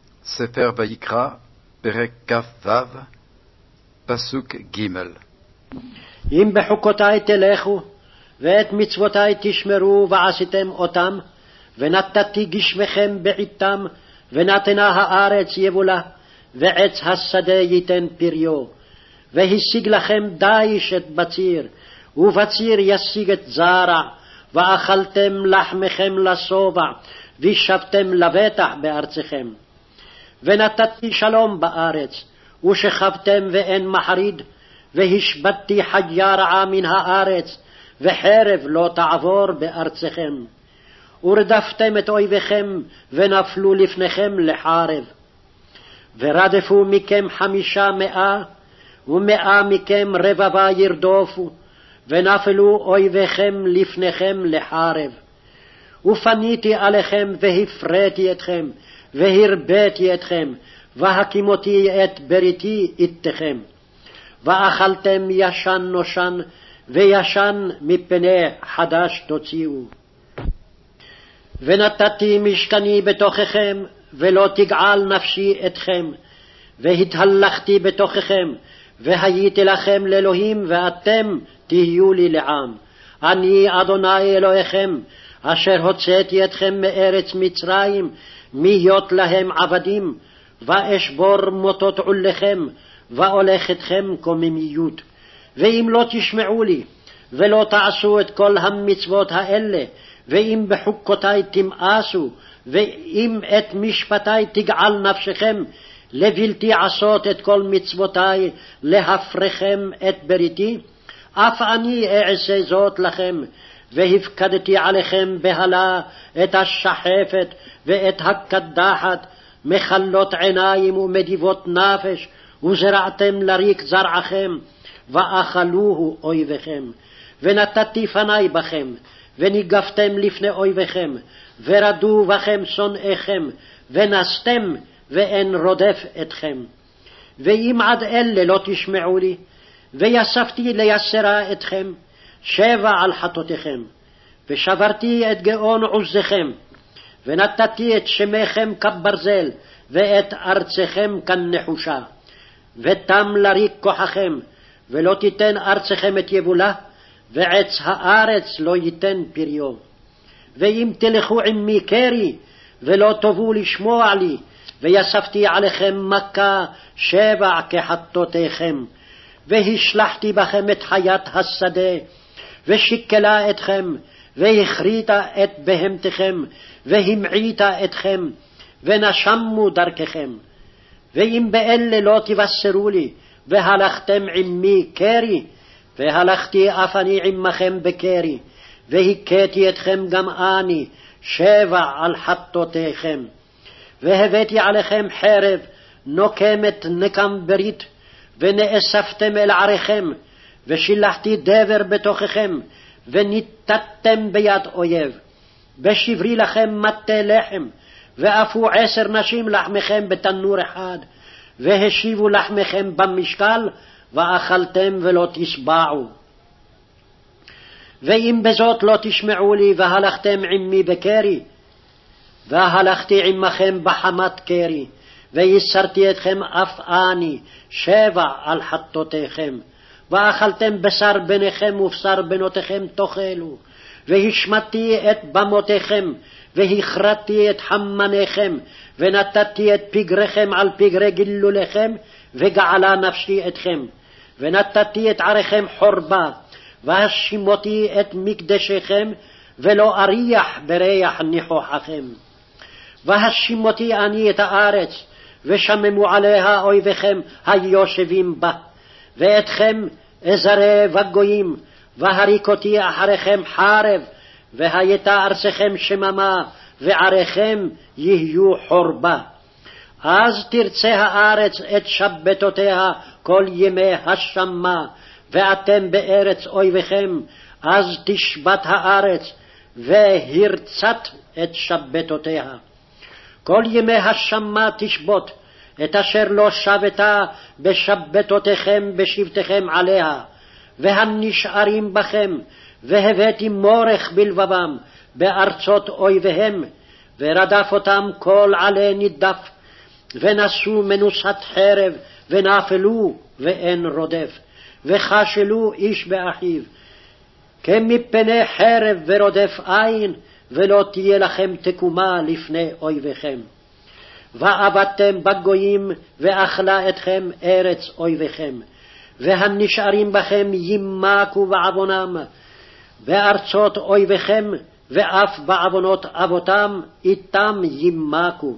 ספר ויקרא, פרק כ"ו, פסוק ג'. אם בחוקותי תלכו, ואת מצוותי תשמרו ועשיתם אותם, ונתתי גשמכם בעיתם, ונתנה הארץ יבולה, ועץ השדה ייתן פריו. והשיג לכם דיש את בציר, ובציר ישיג את זרע, ואכלתם לחמכם לשובע, וישבתם לבטח בארצכם. ונתתי שלום בארץ, ושכבתם ואין מחריד, והשבתתי חיה רעה מן הארץ, וחרב לא תעבור בארצכם. ורדפתם את אויביכם, ונפלו לפניכם לחרב. ורדפו מכם חמישה מאה, ומאה מכם רבבה ירדופו, ונפלו אויביכם לפניכם לחרב. ופניתי עליכם והפרתי אתכם, והרביתי אתכם, והקימותי את בריתי איתכם. ואכלתם ישן נושן, וישן מפני חדש תוציאו. ונתתי משכני בתוככם, ולא תגעל נפשי אתכם, והתהלכתי בתוככם, והייתי לכם לאלוהים, ואתם תהיו לי לעם. אני אדוני אלוהיכם, אשר הוצאתי אתכם מארץ מצרים, להיות להם עבדים, ואשבור מוטות עולכם, ואולך אתכם קוממיות. ואם לא תשמעו לי, ולא תעשו את כל המצוות האלה, ואם בחוקותי תמאסו, ואם את משפטי תגעל נפשכם, לבלתי עשות את כל מצוותי, להפרכם את בריתי, אף אני אעשה זאת לכם, והפקדתי עליכם בהלה את השחפת ואת הקדחת, מחלות עיניים ומדיבות נפש, וזרעתם לריק זרעכם, ואכלוהו אויביכם. ונתתי פני בכם, וניגפתם לפני אויביכם, ורדו בכם שונאיכם, ונסתם ואין רודף אתכם. ואם עד אלה לא תשמעו לי, ויספתי ליסרה אתכם, שבע על חטאותיכם, ושברתי את גאון עוזכם, ונתתי את שמכם כברזל, ואת ארצכם כנחושה. ותם לריק כוחכם, ולא תיתן ארצכם את יבולה, ועץ הארץ לא ייתן פריו. ואם תלכו עמי קרי, ולא תבואו לשמוע לי, ויספתי עליכם מכה שבע כחטאותיכם, והשלחתי בכם את חיית השדה, ושיקלה אתכם, והכריתה את בהמתכם, והמעיטה אתכם, ונשמו דרככם. ואם באלה לא תבשרו לי, והלכתם עמי קרי, והלכתי אף אני עמכם בקרי, והכיתי אתכם גם אני, שבע על חטאותיכם. והבאתי עליכם חרב, נוקמת נקם ברית, ונאספתם אל עריכם, ושילחתי דבר בתוככם, וניתתם ביד אויב. בשברי לכם מטה לחם, ואפו עשר נשים לחמכם בתנור אחד, והשיבו לחמכם במשקל, ואכלתם ולא תשבעו. ואם בזאת לא תשמעו לי, והלכתם עמי בקרי, והלכתי עמכם בחמת קרי, ויסרתי אתכם אף אני, שבע על חטאותיכם, ואכלתם בשר בניכם ובשר בנותיכם תאכלו, והשמטתי את במותיכם, והכרתי את חמניכם, ונתתי את פגריכם על פגרי גילוליכם, וגעלה נפשי אתכם, ונתתי את עריכם חורבה, והשימותי את מקדשיכם, ולא אריח בריח ניחוחכם. והשימותי אני את הארץ, ושממו עליה אויביכם היושבים בה, ואתכם אזרה בגויים, והריקותי אחריכם חרב, והייתה ארצכם שממה, ועריכם יהיו חורבה. אז תרצה הארץ את שבתותיה כל ימי השמה, ואתם בארץ אויביכם, אז תשבת הארץ, והרצת את שבתותיה. כל ימי השמה תשבות, את אשר לא שבתה בשבתותיכם בשבתכם עליה, והנשארים בכם, והבאתי מורך בלבבם בארצות אויביהם, ורדף אותם כל עלי נידף, ונשאו מנוסת חרב, ונפלו ואין רודף. וכשלו איש באחיו. כמפני חרב ורודף עין, ולא תהיה לכם תקומה לפני אויביכם. ועבדתם בגויים, ואכלה אתכם ארץ אויביכם, והנשארים בכם ימקו בעוונם, בארצות אויביכם, ואף בעוונות אבותם איתם ימקו.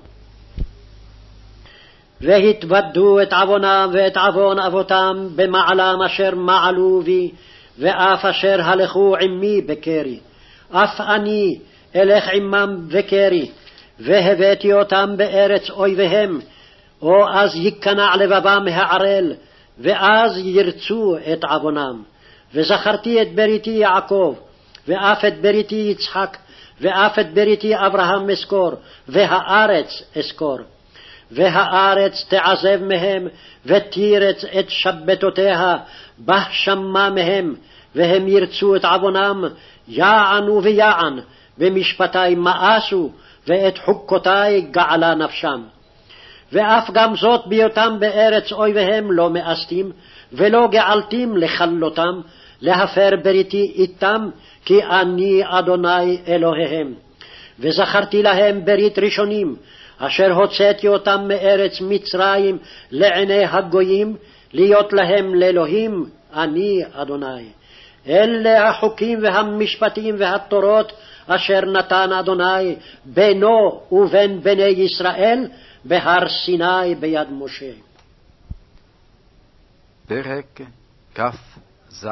והתוודו את עוונם ואת עוון אבותם במעלם אשר מעלו בי, ואף אשר הלכו עמי בקרי. אף אני אלך עמם בקרי, והבאתי אותם בארץ אויביהם, או אז ייכנע לבבם הערל, ואז ירצו את עוונם. וזכרתי את בריתי יעקב, ואף את בריתי יצחק, ואף את בריתי אברהם אזכור, והארץ אזכור. והארץ תעזב מהם, ותירץ את שבתותיה, בה שמע מהם, והם ירצו את עוונם, יענו ויען, במשפטי מאסו, ואת חוקותי געלה נפשם. ואף גם זאת בהיותם בארץ אויביהם לא מאסתים, ולא געלתים לכלותם, להפר בריתי איתם, כי אני אדוני אלוהיהם. וזכרתי להם ברית ראשונים, אשר הוצאתי אותם מארץ מצרים לעיני הגויים, להיות להם לאלוהים, אני אדוני. אלה החוקים והמשפטים והתורות, אשר נתן אדוני בינו ובין בני ישראל, בהר סיני ביד משה. פרק כ"ז.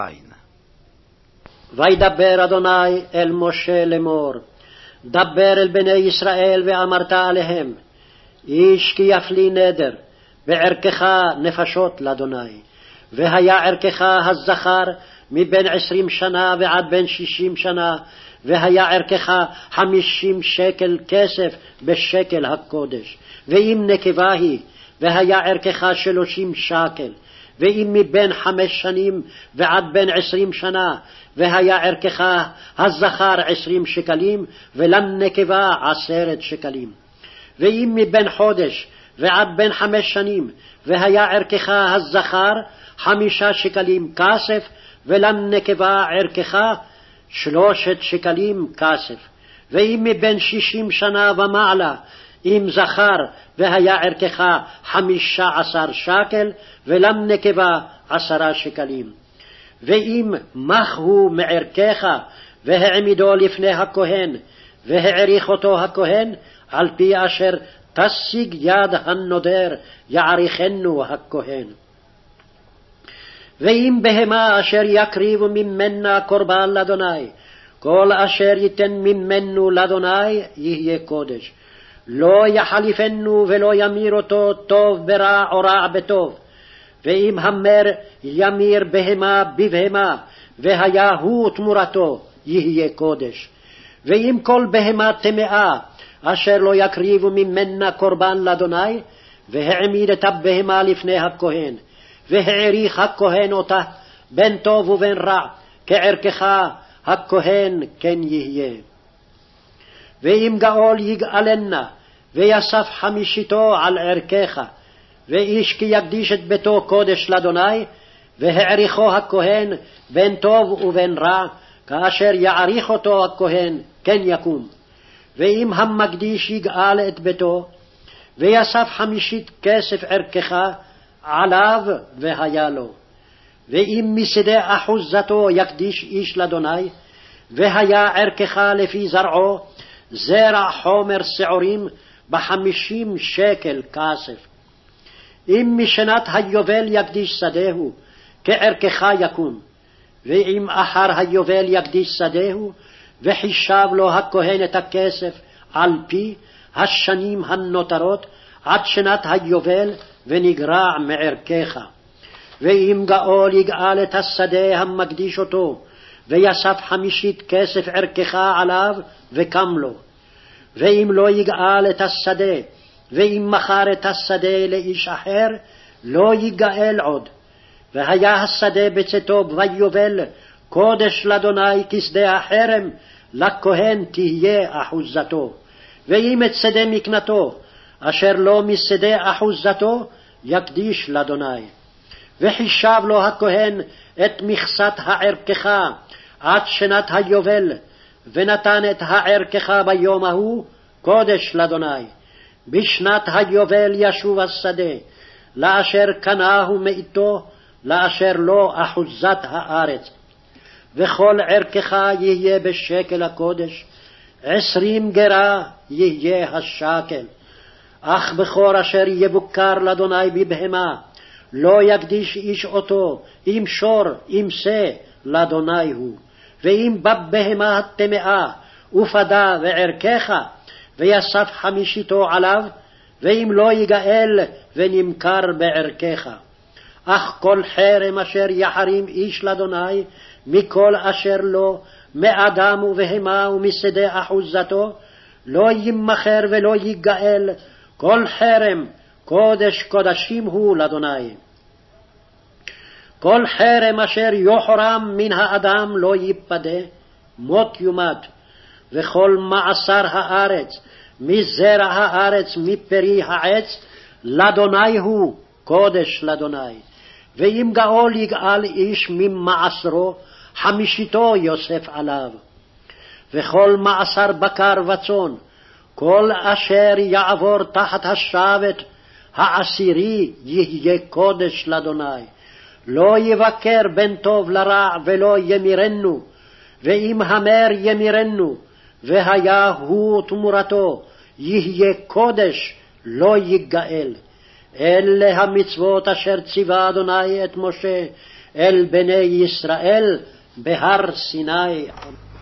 וידבר אדוני אל משה לאמור, דבר אל בני ישראל ואמרת עליהם, איש כי יפלי נדר, בערכך נפשות לאדוני. והיה ערכך הזכר מבין עשרים שנה ועד בין שישים שנה, והיה ערכך חמישים שקל כסף בשקל הקודש. ואם נקבה היא, והיה ערכך שלושים שקל. ואם מבין חמש שנים ועד בין עשרים שנה, והיה ערכך הזכר עשרים שקלים, ולנקבה עשרת שקלים. ואם מבין חודש ועד בין חמש שנים, והיה ערכך הזכר חמישה שקלים כסף, ולנקבה ערכך שלושת שקלים כסף. ואם מבין שישים שנה ומעלה, אם זכר והיה ערכך חמישה עשר שקל, ולנקבה עשרה שקלים. ואם מחו מערכך, והעמידו לפני הכהן, והעריך אותו הכהן, על פי אשר תשיג יד הנודר, יעריכנו הכהן. ואם בהמה אשר יקריבו ממנה קורבן לאדוני, כל אשר ייתן ממנו לאדוני יהיה קודש. לא יחליפנו ולא ימיר אותו טוב ברע או רע בטוב. ואם המר ימיר בהמה בבהמה, והיה הוא תמורתו, יהיה קודש. ואם כל בהמה טמאה, אשר לא יקריבו ממנה קורבן לאדוני, והעמיד את הבהמה לפני הכהן, והעריך הכהן אותה, בין טוב ובין רע, כערכך הכהן כן יהיה. ואם גאול יגאלנה, ויסף חמישיתו על ערכך, ואיש כי יקדיש את ביתו קודש לאדוני, והעריכו הכהן בין טוב ובין רע, כאשר יעריך אותו הכהן כן יקום. ואם המקדיש יגאל את ביתו, ויסף חמישית כסף ערכך עליו והיה לו. ואם משדה אחוזתו יקדיש איש לאדוני, והיה ערכך לפי זרעו, זרע חומר שעורים בחמישים שקל כסף. אם משנת היובל יקדיש שדהו, כערכך יקום. ואם אחר היובל יקדיש שדהו, וחישב לו הכהן את הכסף על פי השנים הנותרות, עד שנת היובל, ונגרע מערכך. ואם גאול יגאל את השדה המקדיש אותו, ויסף חמישית כסף ערכך עליו, וקם לו. ואם לא יגאל את השדה, ואם מכר את השדה לאיש אחר, לא יגאל עוד. והיה השדה בצאתו ביובל, קודש לאדוני כשדה החרם, לכהן תהיה אחוזתו. ואם את שדה מקנתו, אשר לא משדה אחוזתו, יקדיש לאדוני. וחישב לו הכהן את מכסת הערכך עד שנת היובל, ונתן את הערכך ביום ההוא קודש לאדוני. בשנת היובל ישוב השדה, לאשר קנהו מאיתו, לאשר לו אחוזת הארץ. וכל ערכך יהיה בשקל הקודש, עשרים גרה יהיה השקל. אך בכור אשר יבוקר לאדוני בבהמה, לא יקדיש איש אותו, אם שור, אם שא, לאדוני הוא. ואם בבהמה הטמאה, ופדה וערכך, ויסף חמישיתו עליו, ואם לא יגאל ונמכר בערכך. אך כל חרם אשר יחרים איש לאדוני, מכל אשר לו, מאדם ובהמה ומשדה אחוזתו, לא ימכר ולא יגאל, כל חרם קודש קודשים הוא לאדוני. כל חרם אשר יוחרם מן האדם לא ייפדה, מות יומת. וכל מעשר הארץ, מזרע הארץ, מפרי העץ, לאדוני הוא קודש לאדוני. ואם גאול יגאל איש ממעשרו, חמישיתו יוסף עליו. וכל מעשר בקר וצאן, כל אשר יעבור תחת השבת העשירי יהיה קודש לאדוני. לא יבקר בין טוב לרע ולא ימירנו, ואם המר ימירנו, והיה הוא תמורתו, יהיה קודש, לא יגאל. אלה המצוות אשר ציווה אדוני את משה אל בני ישראל בהר סיני.